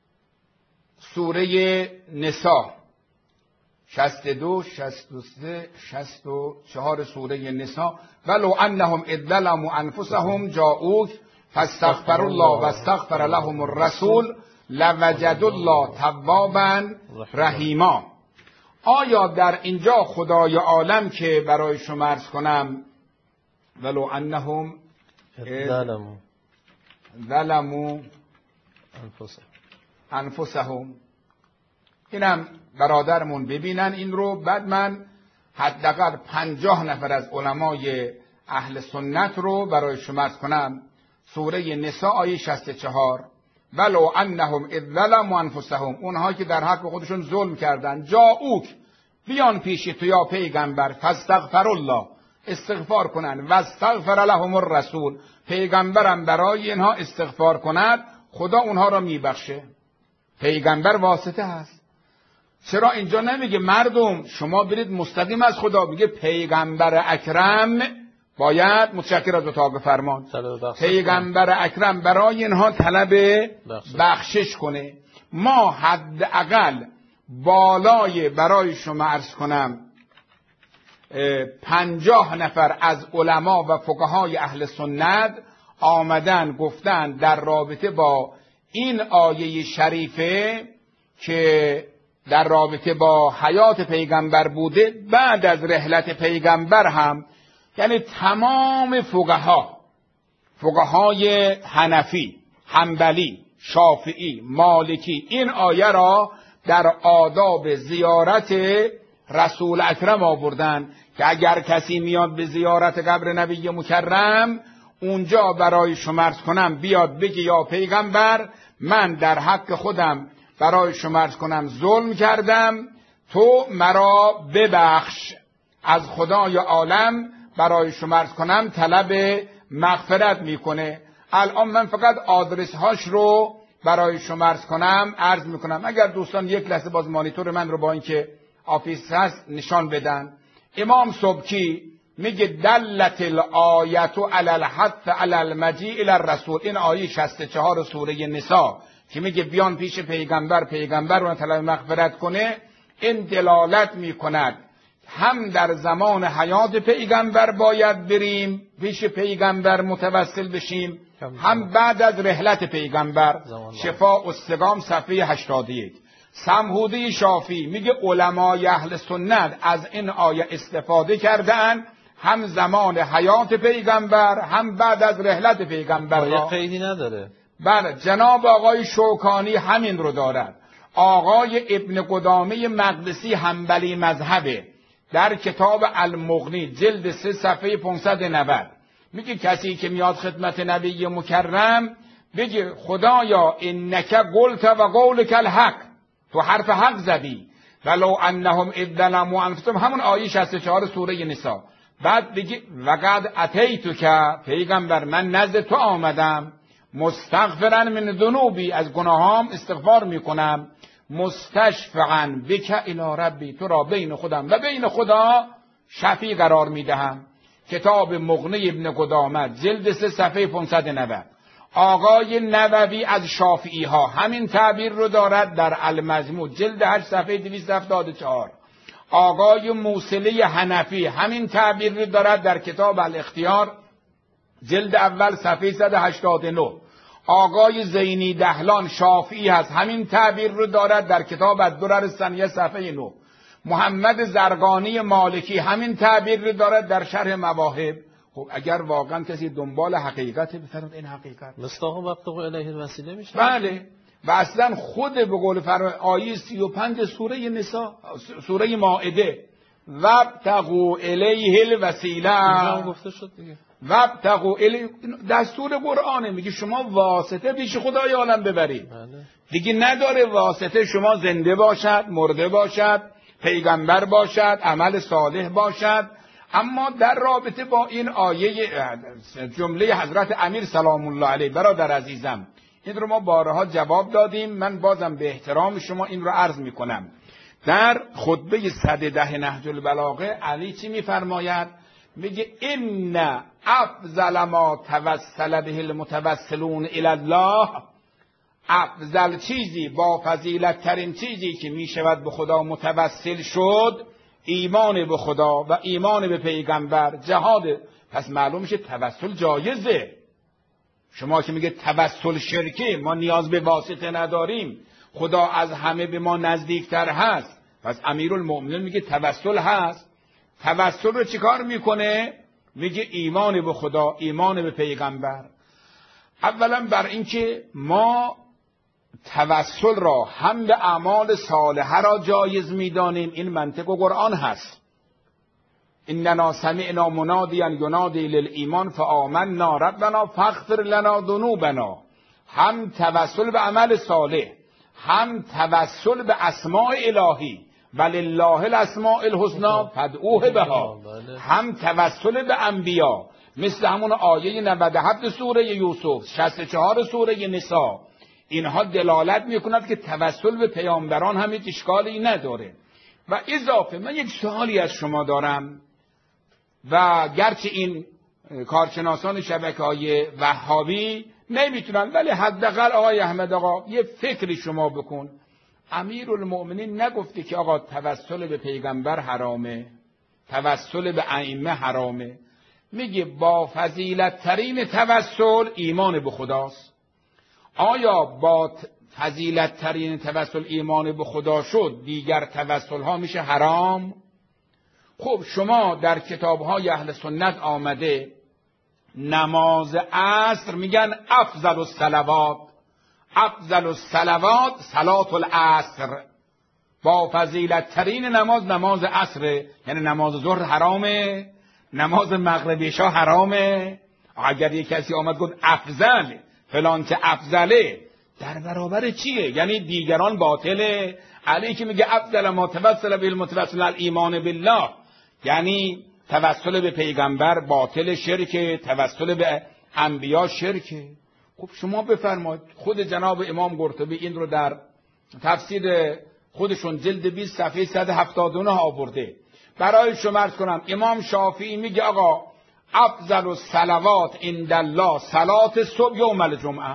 سوره نساء 62 63 64 سوره نساء ولو انهم اذ ظلموا انفسهم جاءوک فاستغفروا الله واستغفر لهم الرسول لوجدوا الله توابا رحیما. آیا در اینجا خدای عالم که برای شما عرض کنم ولو انهم ظلموا انفسهم، اینم برادرمون ببینن این رو، بعد من حداقل 50 نفر از علمای اهل سنت رو برای شما عرض کنم. سوره نساء آیه 64 ولو انهم اذ ظلموا انفسهم، اونها که در حق خودشون ظلم کردن، جاءوک بیان پیش تو یا پیغمبر، فاستغفر الله استغفار کنن، و استغفر لهم الرسول پیغمبرم برای اینها استغفار کند، خدا اونها را میبخشه. پیغمبر واسطه هست. چرا اینجا نمیگه مردم شما برید مستقیم از خدا؟ میگه پیغمبر اکرم باید متشکر از اتاق فرمان، پیغمبر اکرم برای اینها طلب بخشش کنه. ما حداقل بالای برای شما عرض کنم 50 نفر از علما و فقهای اهل سنت آمدن گفتن در رابطه با این آیه شریفه که در رابطه با حیات پیغمبر بوده، بعد از رحلت پیغمبر هم، یعنی تمام فقهای حنفی، حنبلی، شافعی، مالکی این آیه را در آداب زیارت رسول اکرم آوردن که اگر کسی میاد به زیارت قبر نبی مکرم، اونجا برای شما عرض کنم بیاد بگی یا پیغمبر من در حق خودم برای شما عرض کنم ظلم کردم، تو مرا ببخش. از خدای عالم برای شما عرض کنم طلب مغفرت میکنه. الان من فقط آدرس هاش رو برای شما عرض میکنم. اگر دوستان یک لحظه باز مانیتور من رو با اینکه آفیس هست نشان بدن. امام سبکی میگه دلت الآیت علی الحث علی المجیء الی الرسول، این آیه 64 سوره نساء که میگه بیان پیش پیغمبر رو طلب مغفرت کنه، این دلالت میکند هم در زمان حیات پیغمبر باید بریم پیش پیغمبر متوسل بشیم، هم بعد از رحلت پیغمبر. شفاء السقام صفحه 81. سمهودی شافعی میگه علمای اهل سنت از این آیه استفاده کردن، هم زمان حیات پیغمبر هم بعد از رحلت پیغمبر. آیه قیدی نداره. بله، جناب آقای شوکانی همین رو دارد. آقای ابن قدامه مقدسی حنبلی مذهبه، در کتاب المغنی جلد 3 صفحه 590 میگه کسی که میاد خدمت نبی مکرم بگه خدایا انک قلت و قولک الحق، تو حرف حق زدی، ولو انهم اذ ظلموا انفسهم، همون آیه 64 سوره نساء. بعد بگی وقد اتیتک، پیغمبر من نزد تو آمدم، مستغفرا من ذنوبی، از گناهام استغفار میکنم، مستشفعا بک الی ربی، تو را بین خودم و بین خدا شفیع قرار میدهم. کتاب مغنی ابن قدامه جلد 3 صفحه 590. آقای نووی از شافعی ها همین تعبیر رو دارد در المجموع جلد 8 صفحه 274. آقای موصلی حنفی همین تعبیر رو دارد در کتاب الاختیار جلد اول صفحه 189. آقای زینی دهلان شافعی هست، همین تعبیر رو دارد در کتاب الدرر الثانیه صفحه 9. محمد زرقانی مالکی همین تعبیر رو دارد در شرح مواهب. خب اگر واقعا کسی دنبال حقیقت بفرماد این حقیقت مصداق وقت الیه الوسیله میشه. بله، و اصلا خود به قول فرمان آیه 35 سوره نساء، سوره مائده، وابتغوا الیه الوسیله، اینجا گفته شد دیگه. وابتغوا دستور قرآنه، میگه شما واسطه پیش خدای عالم ببرید. دیگه نداره واسطه شما زنده باشد، مرده باشد، پیغمبر باشد، عمل صالح باشد. اما در رابطه با این آیه جمله حضرت امیر سلام الله علیه، برادر عزیزم، این رو ما بارها جواب دادیم، من بازم به احترام شما این رو عرض میکنم. در خطبه 110 نهج البلاغه علی چی میفرماید؟ میگه ان افضل ما توسل به المتوسلون الی الله، افضل چیزی، با فضیلت ترین چیزی که میشود به خدا متوسل شد، ایمان به خدا و ایمان به پیغمبر، جهاد. پس معلوم میشه توسل جایزه. شما که میگه توسل شرکه، ما نیاز به واسطه نداریم، خدا از همه به ما نزدیکتر هست، پس امیرالمؤمنین میگه توسل هست. توسل رو چیکار میکنه؟ میگه ایمان به خدا، ایمان به پیغمبر. اولا بر اینکه ما توسل را هم به اعمال صالحه را جایز میدانیم، این منطق و قرآن هست. اننا سمعنا منادیا ینادی للایمان فآمنا ربنا فاغفر لنا ذنوبنا. هم توسل به عمل صالح، هم توسل به اسماء الهی، ولله الاسماء الحسنی فادعوه بها. هم توسل به انبیا، مثل همون آیه 97 سوره یوسف، 64 سوره نساء. اینها دلالت میکند که توسل به پیامبران هم هیچ اشکالی نداره. و اضافه من یک سوالی از شما دارم، و گرچه این کارشناسان شبکه‌های وهابی نمیتونن، ولی حداقل آقای احمد آقا یه فکری شما بکن. امیرالمؤمنین نگفته که آقا توسل به پیغمبر حرامه، توسل به ائمه حرامه. میگه با فضیلت ترین توسل ایمان به خداست. آیا با فضیلت ترین توسل ایمان به خدا شد، دیگر توسل ها میشه حرام؟ خب شما در کتاب های اهل سنت آمده نماز عصر میگن افضل الصلوات، افضل الصلوات صلات العصر، با فضیلت ترین نماز نماز عصر. یعنی نماز ظهر حرامه، نماز مغرب عشا حرامه. اگر یک کسی آمد گفت افضل فلان چه افضله، در برابر چیه؟ یعنی دیگران باطله. علی که میگه افضل ما توسل به المتوسل الایمان بالله، یعنی توسل به پیغمبر باطل، شرکه. توسل به انبیا شرکه. خب شما بفرمایید، خود جناب امام قرطبی این رو در تفسیر خودشون جلد 20 صفحه 179 آورده. برای شما عرض کنم امام شافعی میگه آقا افضل الصلوات عند الله صلات صبح یوم الجمعه،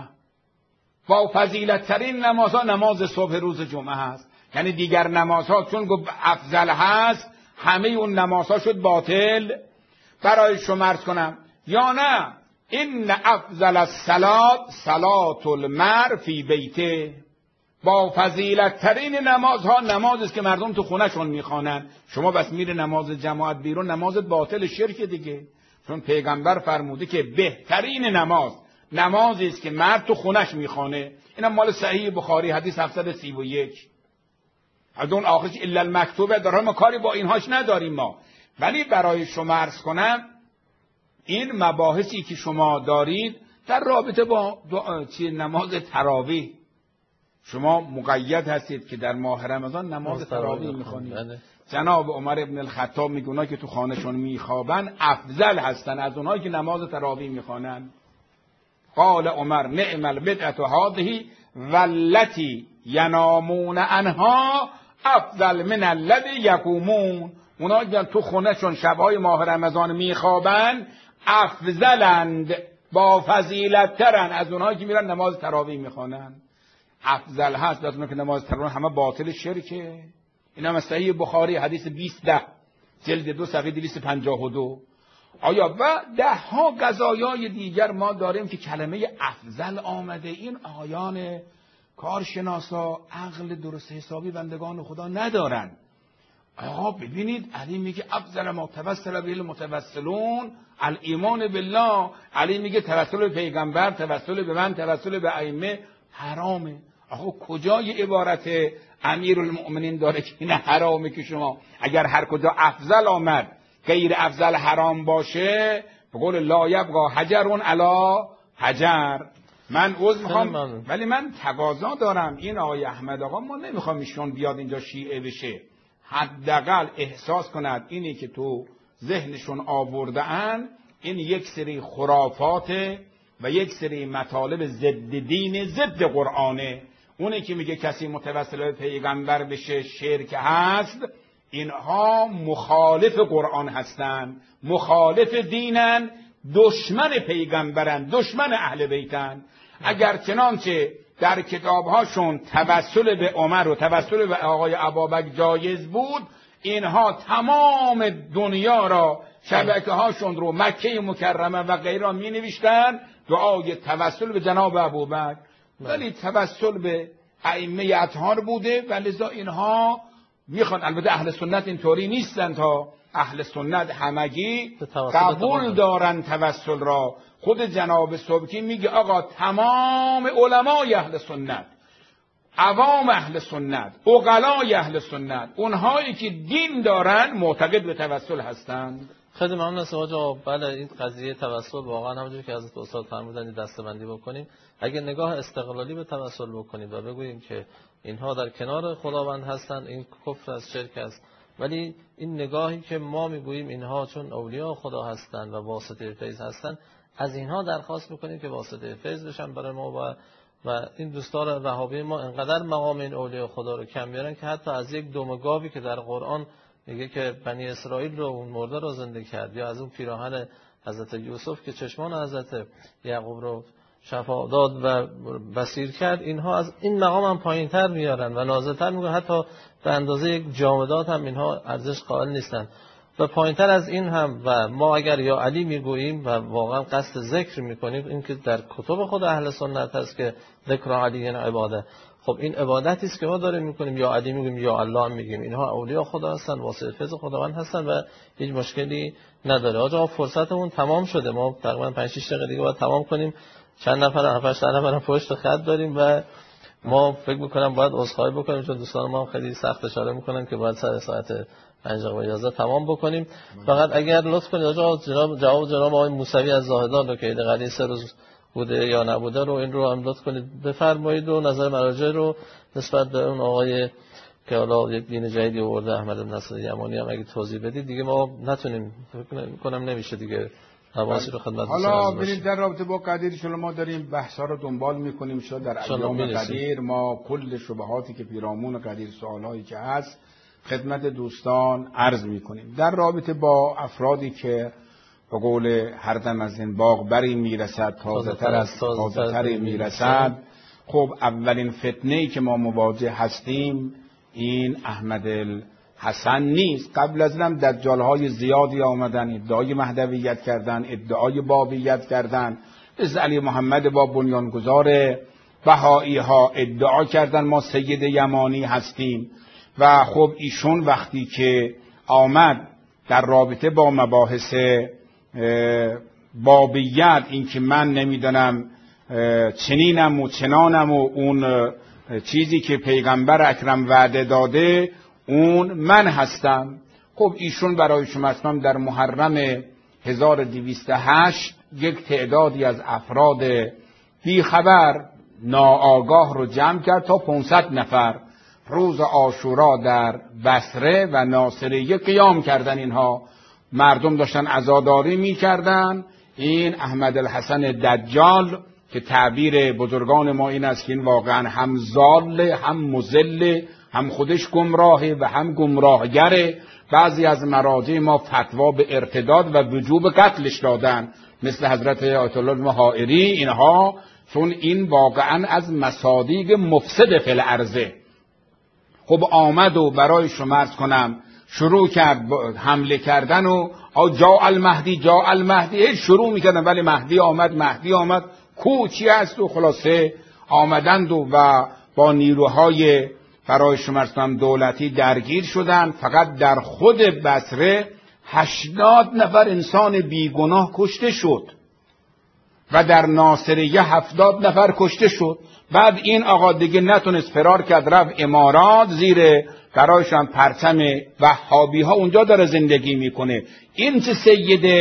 با فضیلت ترین نمازها نماز صبح روز جمعه هست. یعنی دیگر نمازها چون گفت افضل هست، همه اون نمازها شد باطل. برای شما عرض کنم یا نه، این افضل الصلات صلات المرء فی بیته، با فضیلت ترین نمازها نمازی است که مردم تو خونهشون میخوانن. شما بس میره نماز جماعت بیرون، نماز باطل شرک دیگه. چون پیغمبر فرموده که بهترین نماز نمازی است که مرد تو خونش میخوانه. اینم مال صحیح بخاری حدیث 731. از اون آخرش الا المکتوبه داره، ما کاری با اینهاش نداریم ما. ولی برای شما عرض کنم این مباحثی که شما دارید در رابطه با نماز تراویح، شما مقید هستید که در ماه رمضان نماز تراویح میخوانید. جناب عمر ابن الخطاب میگه اونایی که تو خانهشون میخوابن افضل هستن از اونایی که نماز تراویح میخوانن. قال عمر نعم البدعة هذه والتي ينامون عنها افضل من الذي يقومون. اونایی که تو خونهشون شبهای ماه رمضان میخوابن افضلند، با فضیلت ترن از اونایی که میرن نماز تراویح میخوانن. افضل هست، لازمه که نماز تراویح همه باطل شرکه. این هم صحیح بخاری حدیث 20 جلد 2 صفحه 252. آیا و ده ها قضایای دیگر ما داریم که کلمه افضل آمده. این آیان کارشناسا عقل درست حسابی بندگان خدا ندارن. آقا ببینید علی میگه افضل ما توسل به المتوسلون الایمان بالله. علی میگه توسل به پیغمبر، توسل به من، توسل به ائمه حرامه. آقا کجای عبارت امیرالمؤمنین داره که این حرامه؟ که شما اگر هر کجا افضل آمد غیر افضل حرام باشه، به قول لا یبقى حجر علی حجر. من عذر میخوام ولی من تقاضا دارم این آقای احمد آقا، ما نمیخوام ایشون بیاد اینجا شیعه بشه، حداقل احساس کند اینی که تو ذهنشون آورده‌اند این یک سری خرافات و یک سری مطالب ضد دین، ضد قرآنه. اونی که میگه کسی متوسل به پیغمبر بشه شرک هست، اینها مخالف قرآن هستند، مخالف دینن، دشمن پیغمبرن، دشمن اهل بیتن. اگر چنانچه در کتابهاشون توسل به عمر و توسل به آقای ابابکر جایز بود، اینها تمام دنیا را، شبکه هاشون رو، مکه مکرمه و غیره می نوشتن دعای توسل به جناب ابوبکر، ولی توسل به ائمه اطهار بوده و لذا اینها میخوان. البته اهل سنت اینطوری نیستن، تا اهل سنت همگی قبول دارن توسل را. خود جناب سبکی میگه آقا تمام علمای اهل سنت، عوام اهل سنت، عقلای اهل سنت، اونهایی که دین دارن معتقد به توسل هستند. خیلی ممنون از آقا. بله این قضیه توسل واقعا همونجوری که حضرت استاد فرمودن دسته‌بندی بکنیم. اگه نگاه استقلالی به توسل بکنیم و بگوییم که اینها در کنار خداوند هستند، این کفر از شرک است. ولی این نگاهی که ما میگوییم اینها چون اولیاء خدا هستند و واسطه فیض هستند، از اینها درخواست میکنیم که واسطه فیض بشن برای ما. و این دوستان وهابی ما انقدر مقام این اولیاء خدا رو کم میارن که حتی از یک دم گاوی که در قرآن میگه که بنی اسرائیل رو، اون مرده رو زنده کرد، یا از اون پیراهن حضرت یوسف که چشمان حضرت یعقوب رو شفا داد و بصیر کرد، اینها از این مقام هم پایین تر میارن و نازل‌تر میگن، حتی به اندازه یک جامدات هم اینها ارزش قائل نیستن و پایین تر از این هم. و ما اگر یا علی میگوییم و واقعا قصد ذکر میکنیم، این که در کتب خود اهل سنت هست که ذکر علی یعنی عباده. خب این عبادتی است که ما داریم میکنیم، یا علی میگیم یا الله میگیم، اینها اولیاء خدا هستن، واسطه فیض خداوند هستن و هیچ مشکلی نداره. آقا فرصتمون تمام شده، ما تقریبا 5-6 دقیقه دیگه باید تمام کنیم. چند نفر 7-8 نفر پشت خط داریم و ما فکر میکنم باید عذرخواهی بکنیم، چون دوستان ما خیلی سخت اشاره میکنن که باید سر ساعت 5 دقیقه 11 تمام بکنیم. فقط اگر لطف کنید آقا جواب جناب آقای موسوی از زاهدان رو که عید قدیر 3 روز بوده یا نبوده رو، این رو هم لطف کنید بفرمایید و نظر مراجع رو نسبت به اون آقای که حالا یک دین جدیدی آورده احمد بن نصر یمانی هم اگه توضیح بدید دیگه ما نتونیم، فکر کنم نمیشه دیگه حواسی رو خدمت. حالا ببینید در رابطه با قدیر شما ما داریم بحثا رو دنبال میکنیم، شاید در ایام قدیر ما کل شبهاتی که پیرامون قدیر سوالایی که هست خدمت دوستان عرض میکنیم. در رابطه با افرادی که به قول هر دم از این باغ بری میرسد تازه‌تر از تازه‌تری میرسد، خب اولین فتنه‌ای که ما مواجه هستیم این احمد الحسن نیست. قبل از اینم دجال‌های زیادی آمدن، ادعای مهدویت کردن، ادعای بابیت کردن. از علی محمد با بنیانگذار بهائی‌ها ادعا کردن ما سید یمانی هستیم و خب ایشون وقتی که آمد در رابطه با مباحث بابیت، این که من نمیدونم چنینم و چنانم و اون چیزی که پیغمبر اکرم وعده داده اون من هستم، خب ایشون برای شما اسمم در محرم 1208 یک تعدادی از افراد بیخبر ناآگاه رو جمع کرد تا 500 نفر روز عاشورا در بصره و ناصریه قیام کردن. اینها مردم داشتن عزاداری می‌کردن. این احمد الحسن دجال که تعبیر بزرگان ما این است که این واقعا هم ضال، هم مضل، هم خودش گمراهه و هم گمراهگره. بعضی از مراجع ما فتوا به ارتداد و وجوب قتلش دادن، مثل حضرت آیت الله المحائری اینها، چون این واقعا از مصادیق مفسد فی الارض. خب آمد و برای شما عرض کنم شروع کرد حمله کردن و جا المهدی شروع میکردن، ولی مهدی آمد کوچی است و خلاصه آمدند و با نیروهای برای شما عرض کنم دولتی درگیر شدن. فقط در خود بصره 80 نفر انسان بیگناه کشته شد و در ناصریه 70 نفر کشته شد. بعد این آقا دیگه نتونست، فرار کرد رفت امارات، زیر برایشان پرچم وهابی ها اونجا داره زندگی میکنه. این چه سید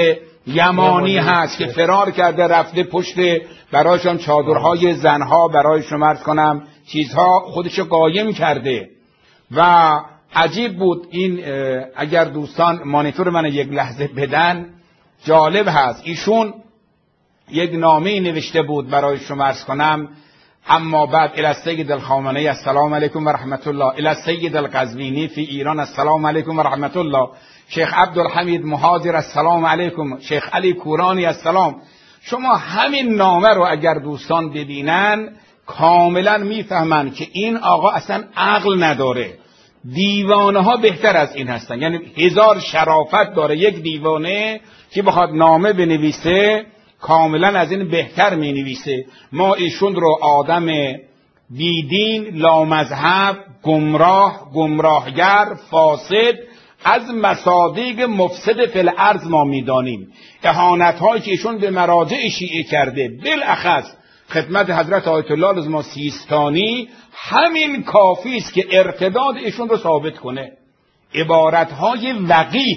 یمانی هست که فرار کرده رفته پشت برایشان چادرهای زنها برایشون عرض کنم چیزها خودشو قایم کرده و عجیب بود. این اگر دوستان مانیتور من یک لحظه بدن جالب هست. ایشون یک نامه نوشته بود برای شما عرض کنم، اما بعد الی السید الخامنه‌ای السلام علیکم و رحمت الله، الی السید القزوینی فی ایران السلام علیکم و رحمت الله، شیخ عبدالحمید مهاجر السلام علیکم، شیخ علی کورانی السلام. شما همین نامه رو اگر دوستان ببینن کاملا میفهمن که این آقا اصلا عقل نداره. دیوانه ها بهتر از این هستن، یعنی هزار شرافت داره یک دیوانه که بخواد نامه بنویسه کاملا از این بهتر می نویسه. ما ایشون رو آدم بیدین، لامذهب، گمراهگر، فاسد، از مصادیق مفسد فی الارض ما میدانیم. اهانت هایی که ایشون به مراجع شیعه کرده، بالاخص خدمت حضرت آیت الله لازم سیستانی، همین کافی است که ارتداد ایشون رو ثابت کنه. عبارتهای وقیح،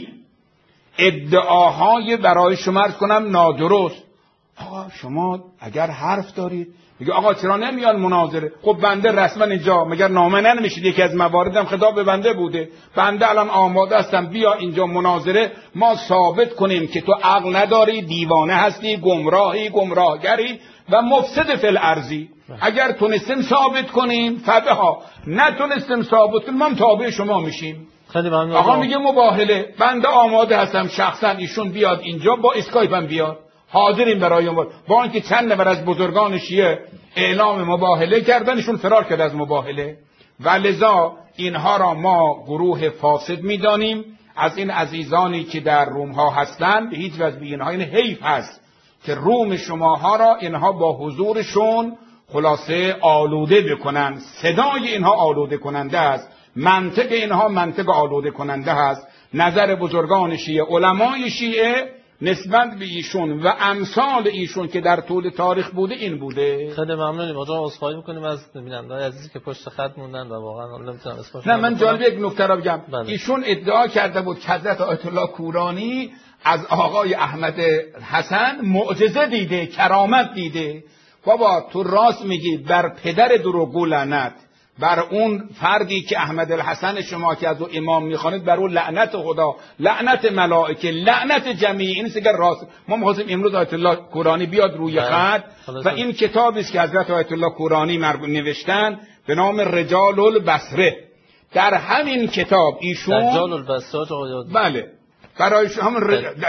ادعاهای برای شما عرض کنم نادرست. آقا شما اگر حرف دارید میگه آقا چرا نمیان مناظره؟ خب بنده رسما اینجا مگر نامه ننوشید؟ یکی از مواردم خطاب به بنده بوده، بنده الان آماده هستم بیا اینجا مناظره، ما ثابت کنیم که تو عقل نداری، دیوانه هستی، گمراهی، گمراهگری و مفسد فی الارضی. اگر تونستیم ثابت کنیم فبها، نتونستیم ثابت کنیم ما تابع شما میشیم. خیلی ممنون. آقا میگه مباهله، بنده آماده هستم شخصا ایشون بیاد اینجا با اسکایپ هم بیاد، حاضریم برای اون. با اینکه چند نفر از بزرگان شیعه اعلام مباهله کردن، ایشون فرار کرد از مباهله و لذا اینها را ما گروه فاسد میدانیم. از این عزیزانی که در روم ها هستند به هیچ وجه به اینها این حیف هست که روم شماها را اینها با حضورشون خلاصه آلوده بکنن. صدای اینها آلوده کننده است، منطق اینها منطق آلوده کننده است. نظر بزرگان شیعه، علمای شیعه نسبت به ایشون و امثال ایشون که در طول تاریخ بوده این بوده. خیلی ممنونیم. آقا عذرخواهی می‌کنیم از بیننده‌های عزیزی که پشت خط موندن و واقعا نمی‌تونم اسمش. نه من جالب یک نکته را بگم. بله. ایشون ادعا کرده بود که حضرت آیت الله کورانی از آقای احمد حسن معجزه دیده، کرامت دیده. بابا تو راست میگی، بر پدر دروغگو لعنت، بر اون فردی که احمد الحسن شما که از او امام میخوانید بر اون لعنت خدا، لعنت ملائکه، لعنت جمعی. این سگر راست. ما می‌خواستیم امروز آیت الله کورانی بیاد روی خط و این کتابی است که حضرت آیت الله کورانی نوشتن به نام رجال البصره. در همین کتاب ایشون دجال البصره، بله برای همون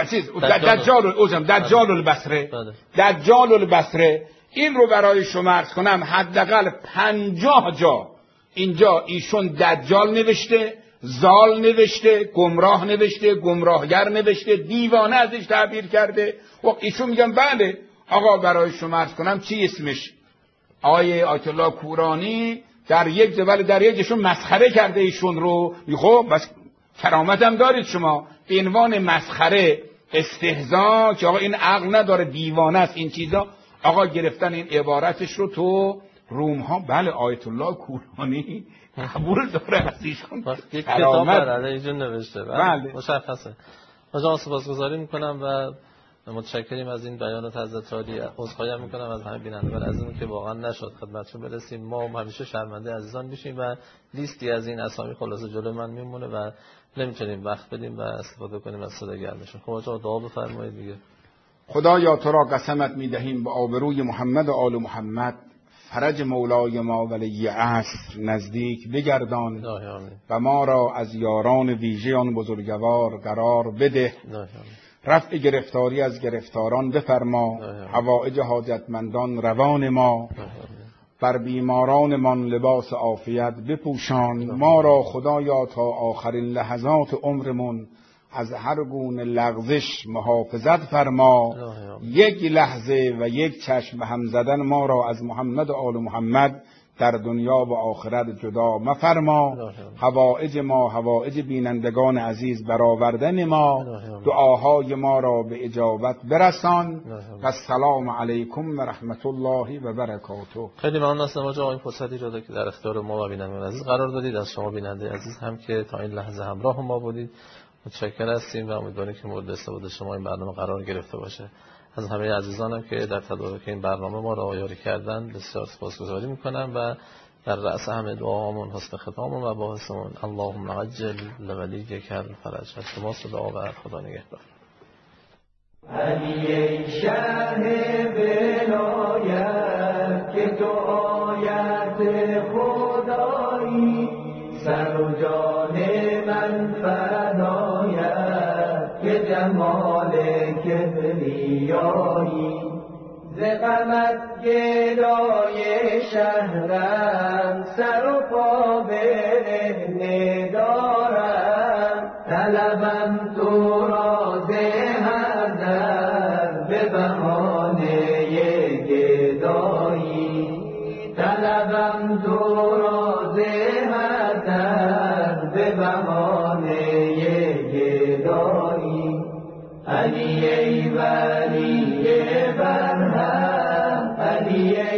دجال البصره، دجال البصره، این رو برای شما عرض کنم حداقل 50 جا اینجا ایشون دجال نوشته، زال نوشته، گمراه نوشته، گمراهگر نوشته، دیوانه ازش تعبیر کرده. و ایشون میگن بله آقا برای شما عرض کنم چی اسمش، آیه آیت الله کورانی در یک جبل در یکشون مسخره کرده ایشون رو. خب بس کرامت هم دارید شما به عنوان مسخره، استهزا که آقا این عقل نداره، دیوانه است، این چیزا. آقا گرفتن این عبارتش رو تو روم ها. بله آیت الله کورانی قبول داره از ایشون، یک کتاب برای ایشون نوشته. بله مشخصه. آقا سپاسگزاری میکنم و متشکریم از این بیانات حضرت عالی. عذرخواهی میکنم از همه بینندگان عزیزمون که واقعا نشد خدمتشون برسیم. ما همیشه شرمنده عزیزان میشیم و لیستی از این اسامی خلاصه جلوی من میمونه و نمیتونیم وقت بدیم و استفاده کنیم از صدای گرمشون. خب آقا دعا بفرمایید دیگه. خدایا تو را قسمت میدهیم به آبروی محمد و آل محمد، فرج مولای ما ولی عصر نزدیک بگردان و ما را از یاران ویژه آن بزرگوار قرار بده. رفع گرفتاری از گرفتاران بفرما، حوائج حاجتمندان روان ما، بر بیمارانمان لباس عافیت بپوشان. ما را خدایا تا آخرین لحظات عمرمون از هر گونه لغزش محافظت فرما. یک لحظه و یک چشم هم زدن ما را از محمد و آل محمد در دنیا و آخرت جدا مفرما. حوائج ما، حوائج بینندگان عزیز برآوردن ما، دعاهای ما را به اجابت برسان. و السلام علیکم و رحمت الله و برکاته. خیلی ممنون از نماز آقای فرصتی رو که در اختیار ما و بینندگان عزیز قرار دادید. از شما بیننده عزیز هم که تا این لحظه همراه ما بودید متشکر هستیم و امیدواریم که مورد استفاده شما این برنامه قرار گرفته باشه. از همه عزیزانم که در تدارک این برنامه ما را یاری کردن بسیار سپاسگزاری میکنم و در رأس همه دعاهامون حسن ختامون و باعثمون اللهم عجل لولیک الفرج. از شما صدا و خدا نگهدار. علی شهر ولایت که تو آیت خدایی، سر و جان من فدایت که جمال کبریایی. ز غمت گدای شهرم، سر و پا برهنه دارم، طلبم تو را ز حضر به بهانه گدایی. طلبم تو را ز حضر به بهانه گدایی. علی ای ولی برهم، علی ای